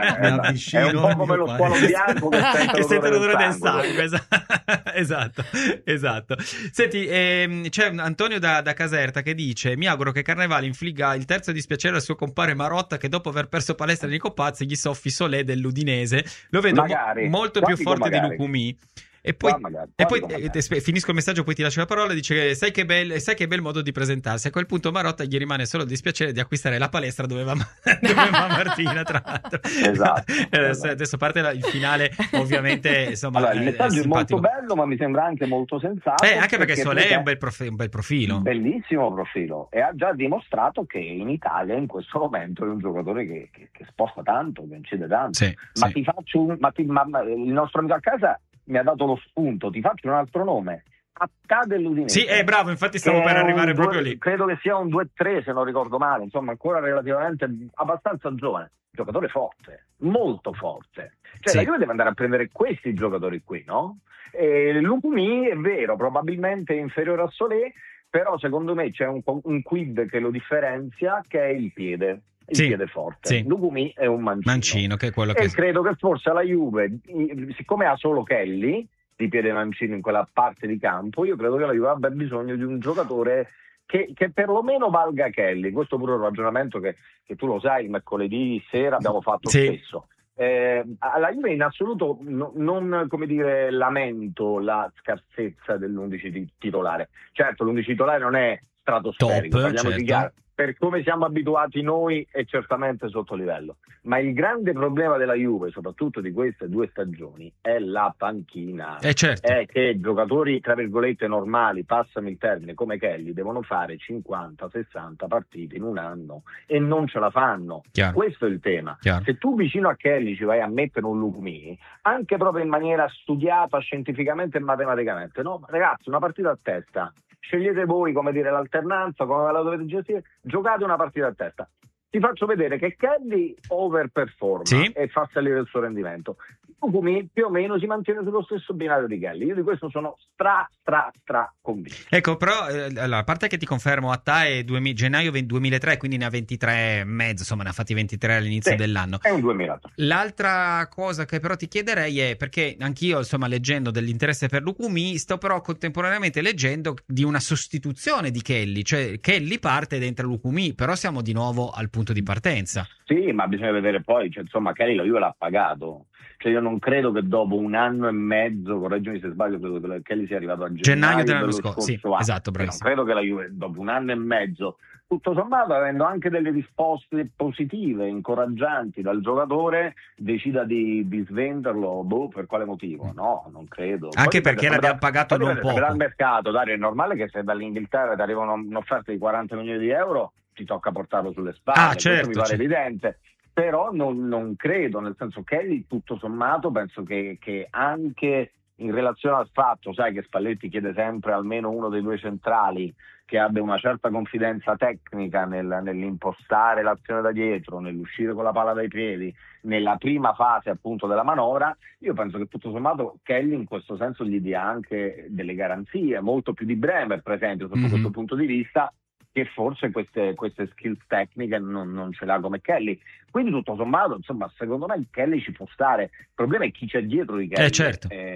beh, è un po' come lo squalo bianco che sente, che sente l'odore del sangue, sangue. Esatto, esatto. Senti, ehm, c'è Antonio da, da Caserta che dice: mi auguro che Carnevale infligga il terzo dispiacere al suo compare Marotta, che dopo aver perso palestra di Nico Pazzi gli soffi Solé dell'Udinese. Lo vedo mo- molto più forte di Lucumì. E poi, magari, e poi eh, finisco il messaggio, poi ti lascio la parola. Dice: sai che bel, sai che bel modo di presentarsi. A quel punto Marotta gli rimane solo il dispiacere di acquistare la palestra dove va, dove va Martina, tra l'altro. Esatto, adesso, esatto. adesso parte la, il finale, ovviamente. Insomma, allora, il messaggio è, è molto bello, ma mi sembra anche molto sensato. Eh, anche perché, perché Solé è un bel, prof, un bel profilo, bellissimo profilo, e ha già dimostrato che in Italia in questo momento è un giocatore che, che, che sposta tanto, che incide tanto. Sì, ma sì. ti faccio un, ma, ti, ma il nostro amico a casa mi ha dato lo spunto, ti faccio un altro nome, Attà dell'Udinese. Sì, è bravo, infatti stavo per arrivare due, proprio lì. Credo che sia un due tre se non ricordo male, insomma ancora relativamente abbastanza giovane, giocatore forte, molto forte. Cioè sì. La Juve deve andare a prendere questi giocatori qui, no? E Lucumì è vero, probabilmente è inferiore a Solé, però secondo me c'è un, un quid che lo differenzia, che è il piede. Il sì, piede forte. Sì. Lucumì è un mancino. mancino che è quello e che... credo che forse la Juve, siccome ha solo Kelly di piede mancino in quella parte di campo, io credo che la Juve abbia bisogno di un giocatore che, che perlomeno valga Kelly. Questo pure è un ragionamento che, che tu lo sai, il mercoledì sera abbiamo fatto sì. spesso. Eh, alla Juve in assoluto no, non, come dire, lamento la scarsezza dell'undici titolare. Certo, l'undici titolare non è stratosferico, top, parliamoci certo. chiaro. Per come siamo abituati noi è certamente sotto livello, ma il grande problema della Juve, soprattutto di queste due stagioni, è la panchina. Eh certo. È che giocatori tra virgolette normali, passami il termine, come Kelly, devono fare cinquanta sessanta partite in un anno e non ce la fanno. Chiaro. Questo è il tema. Chiaro. Se tu vicino a Kelly ci vai a mettere un Lucumì, anche proprio in maniera studiata scientificamente e matematicamente, no? Ragazzi, una partita a testa. Scegliete voi, come dire, l'alternanza, come la dovete gestire, giocate una partita a testa. Ti faccio vedere che Kelly overperforma sì. e fa salire il suo rendimento. Lucumì più o meno si mantiene sullo stesso binario di Kelly. Io di questo sono stra stra stra convinto. Ecco, però eh, allora, a parte che ti confermo, Attà è duemila, gennaio duemilatré, quindi ne ha ventitré e mezzo, insomma ne ha fatti ventitré all'inizio sì, dell'anno. È un duemilatré. L'altra cosa che però ti chiederei è, perché anch'io insomma leggendo dell'interesse per Lucumì, sto però contemporaneamente leggendo di una sostituzione di Kelly, cioè Kelly parte dentro Lucumì, però siamo di nuovo al punto di partenza. Sì, ma bisogna vedere poi, cioè, insomma Kelly la Juve l'ha pagato. Cioè io non credo che dopo un anno e mezzo, correggimi se sbaglio, credo che Kelly sia arrivato a gennaio, gennaio dello dell'anno scorso scorso, sì, anno. esatto, Non credo che la Juve dopo un anno e mezzo, tutto sommato avendo anche delle risposte positive, incoraggianti dal giocatore, decida di, di svenderlo, boh, per quale motivo? No, non credo. Anche poi perché l'abbiamo pagato non poco. Dal mercato, Dario, è normale che se dall'Inghilterra ti arriva un'offerta di quaranta milioni di euro, ti tocca portarlo sulle spalle, ah, certo, questo mi pare certo. evidente. Però non, non credo, nel senso che Kelly tutto sommato penso che, che anche in relazione al fatto, sai che Spalletti chiede sempre almeno uno dei due centrali che abbia una certa confidenza tecnica nel, nell'impostare l'azione da dietro, nell'uscire con la palla dai piedi, nella prima fase appunto della manovra, io penso che tutto sommato Kelly in questo senso gli dia anche delle garanzie, molto più di Bremer per esempio sotto mm-hmm. questo punto di vista, che forse queste, queste skills tecniche non, non ce l'ha come Kelly. Quindi tutto sommato, insomma, secondo me Kelly ci può stare. Il problema è chi c'è dietro di Kelly. Eh, certo. eh,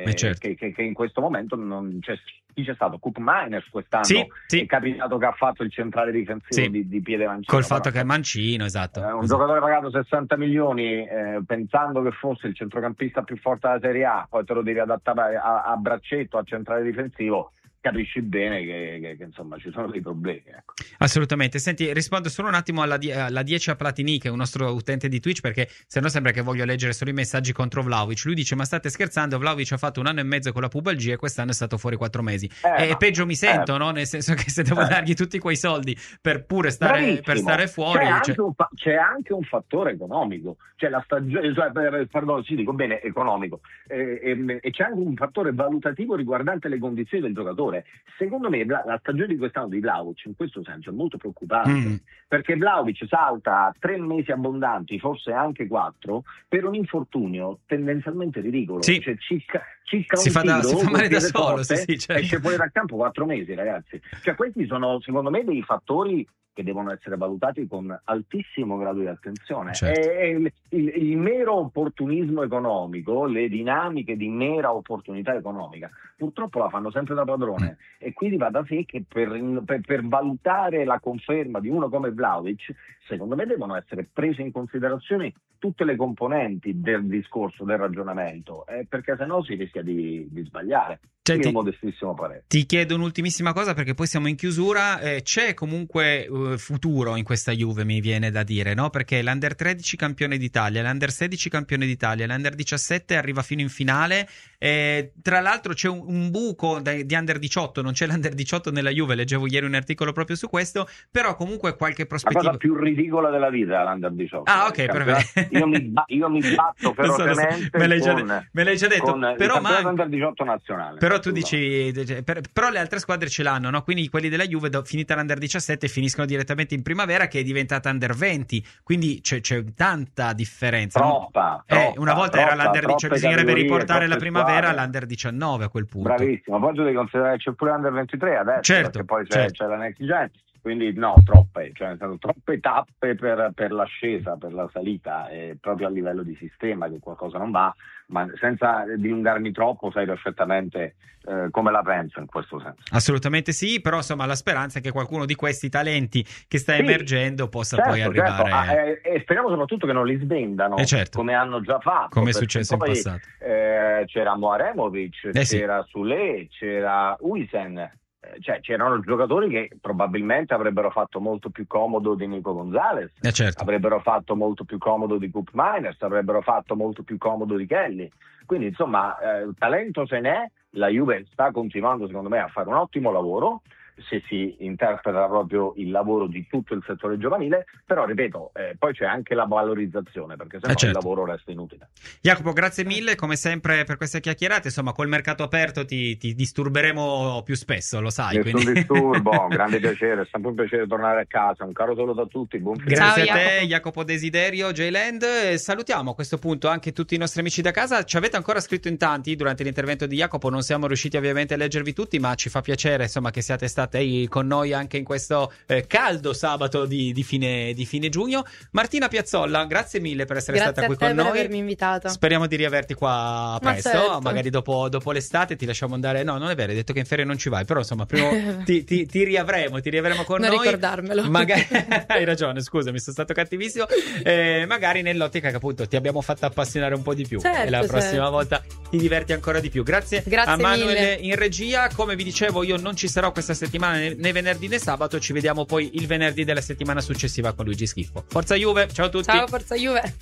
Eh, certo. che, che, che in questo momento non c'è. Chi c'è stato? Coop Miners quest'anno, sì, sì. È capitato che ha fatto il centrale difensivo sì. di, di piede mancino. Col fatto però, che è mancino, esatto. Eh, un esatto. giocatore pagato sessanta milioni eh, pensando che fosse il centrocampista più forte della Serie A, poi te lo devi adattare a, a braccetto, a centrale difensivo, capisci bene che, che, che insomma ci sono dei problemi. Ecco. Assolutamente. Senti, rispondo solo un attimo alla, alla dieci a Platini, che è un nostro utente di Twitch, perché se no sembra che voglio leggere solo i messaggi contro Vlahovic. Lui dice: ma state scherzando, Vlahovic ha fatto un anno e mezzo con la pubalgia e quest'anno è stato fuori quattro mesi. Eh, e no, peggio mi sento, eh, no? Nel senso che se devo eh. dargli tutti quei soldi per pure stare, per stare fuori. C'è, cioè... anche un fa- c'è anche un fattore economico, cioè la stagione, cioè, per, pardon, sì, dico bene, economico, eh, e, e c'è anche un fattore valutativo riguardante le condizioni del giocatore. Secondo me la, la stagione di quest'anno di Vlahovic in questo senso è molto preoccupante, mm. perché Vlahovic salta tre mesi abbondanti, forse anche quattro, per un infortunio tendenzialmente ridicolo. Sì. Cioè, cicca, cicca si, un fa tiro, da, si fa male da solo, forte, sì, sì, certo. esce fuori dal campo quattro mesi, ragazzi. Cioè questi sono secondo me dei fattori che devono essere valutati con altissimo grado di attenzione. Certo. E il, il, il mero opportunismo economico, le dinamiche di mera opportunità economica, purtroppo la fanno sempre da padrone, mm. e quindi va da sé che per, per, per valutare la conferma di uno come Vlahovic, secondo me devono essere prese in considerazione tutte le componenti del discorso, del ragionamento, eh, perché sennò si rischia di, di sbagliare. Cioè, Io ti, un modestissimo parere. Ti chiedo un'ultimissima cosa perché poi siamo in chiusura. Eh, c'è comunque uh, futuro in questa Juve, mi viene da dire, no? Perché l'Under tredici campione d'Italia, l'Under sedici campione d'Italia, l'Under diciassette arriva fino in finale. Eh, tra l'altro c'è un, un buco di, di Under diciotto, non c'è l'Under diciotto nella Juve, leggevo ieri un articolo proprio su questo, però comunque qualche prospettiva. La cosa più ridicola della vita è l'Under diciotto. Ah, ok, per me. Io mi, io mi batto ferocemente me l'hai già, con, me l'hai già detto, con però il man... Under diciotto nazionale. Però tu dici, per, però le altre squadre ce l'hanno, no? Quindi quelli della Juve, do, finita l'Under diciassette, finiscono direttamente in primavera, che è diventata Under venti, quindi c'è, c'è tanta differenza. Troppa, no? troppa eh, una volta troppa, era l'Under diciotto, bisognerebbe riportare la primavera squadre. all'Under diciannove a quel punto. Bravissimo, poi tu devi considerare che c'è pure l'Under ventitré adesso, certo, perché poi c'è, certo. c'è la Next Gen. Quindi no, troppe, cioè sono troppe tappe per, per l'ascesa, per la salita, e proprio a livello di sistema che qualcosa non va, ma senza dilungarmi troppo sai perfettamente eh, come la penso in questo senso. Assolutamente sì, però insomma la speranza è che qualcuno di questi talenti che sta sì, emergendo possa certo, poi arrivare. Certo. Ah, eh, e speriamo soprattutto che non li svendano, eh certo. come hanno già fatto. Come è successo poi, in passato. Eh, c'era Moaremovic, eh c'era sì. Sule, c'era Uisen. Cioè c'erano giocatori che probabilmente avrebbero fatto molto più comodo di Nico Gonzalez, eh certo. avrebbero fatto molto più comodo di Coop Miners, avrebbero fatto molto più comodo di Kelly. Quindi insomma eh, talento se n'è, la Juve sta continuando secondo me a fare un ottimo lavoro, se si interpreta proprio il lavoro di tutto il settore giovanile, però ripeto, eh, poi c'è anche la valorizzazione, perché sennò eh certo. il lavoro resta inutile. Jacopo, grazie mille come sempre per queste chiacchierate, insomma col mercato aperto ti, ti disturberemo più spesso, lo sai. Nessun quindi... disturbo, grande piacere, è sempre un piacere tornare a casa, un caro saluto a tutti, buon fine. Grazie Ciao, a te Jacopo. Jacopo Desiderio, J-Land. Salutiamo a questo punto anche tutti i nostri amici da casa. Ci avete ancora scritto in tanti durante l'intervento di Jacopo, non siamo riusciti ovviamente a leggervi tutti, ma ci fa piacere insomma che siate state con noi anche in questo eh, caldo sabato di, di, fine, di fine giugno. Martina Piazzolla, grazie mille per essere grazie stata qui a te con per noi. avermi invitata. Speriamo di riaverti qua presto, certo. magari dopo, dopo l'estate ti lasciamo andare. No, non è vero, hai detto che in ferie non ci vai, però insomma prima ti, ti, ti riavremo, ti riavremo con non noi. Non ricordarmelo. Magari... hai ragione, scusami, sono stato cattivissimo. Eh, magari nell'ottica che appunto ti abbiamo fatto appassionare un po' di più, certo, e la prossima certo. volta ti diverti ancora di più. Grazie, grazie a Manuel mille. in regia. Come vi dicevo, io non ci sarò questa settimana né, né venerdì né sabato. Ci vediamo poi il venerdì della settimana successiva con Luigi Schiffo. Forza Juve, ciao a tutti. Ciao, forza Juve.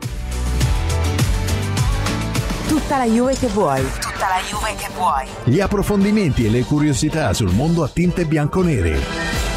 Tutta la Juve che vuoi. Tutta la Juve che vuoi. Gli approfondimenti e le curiosità sul mondo a tinte bianconere.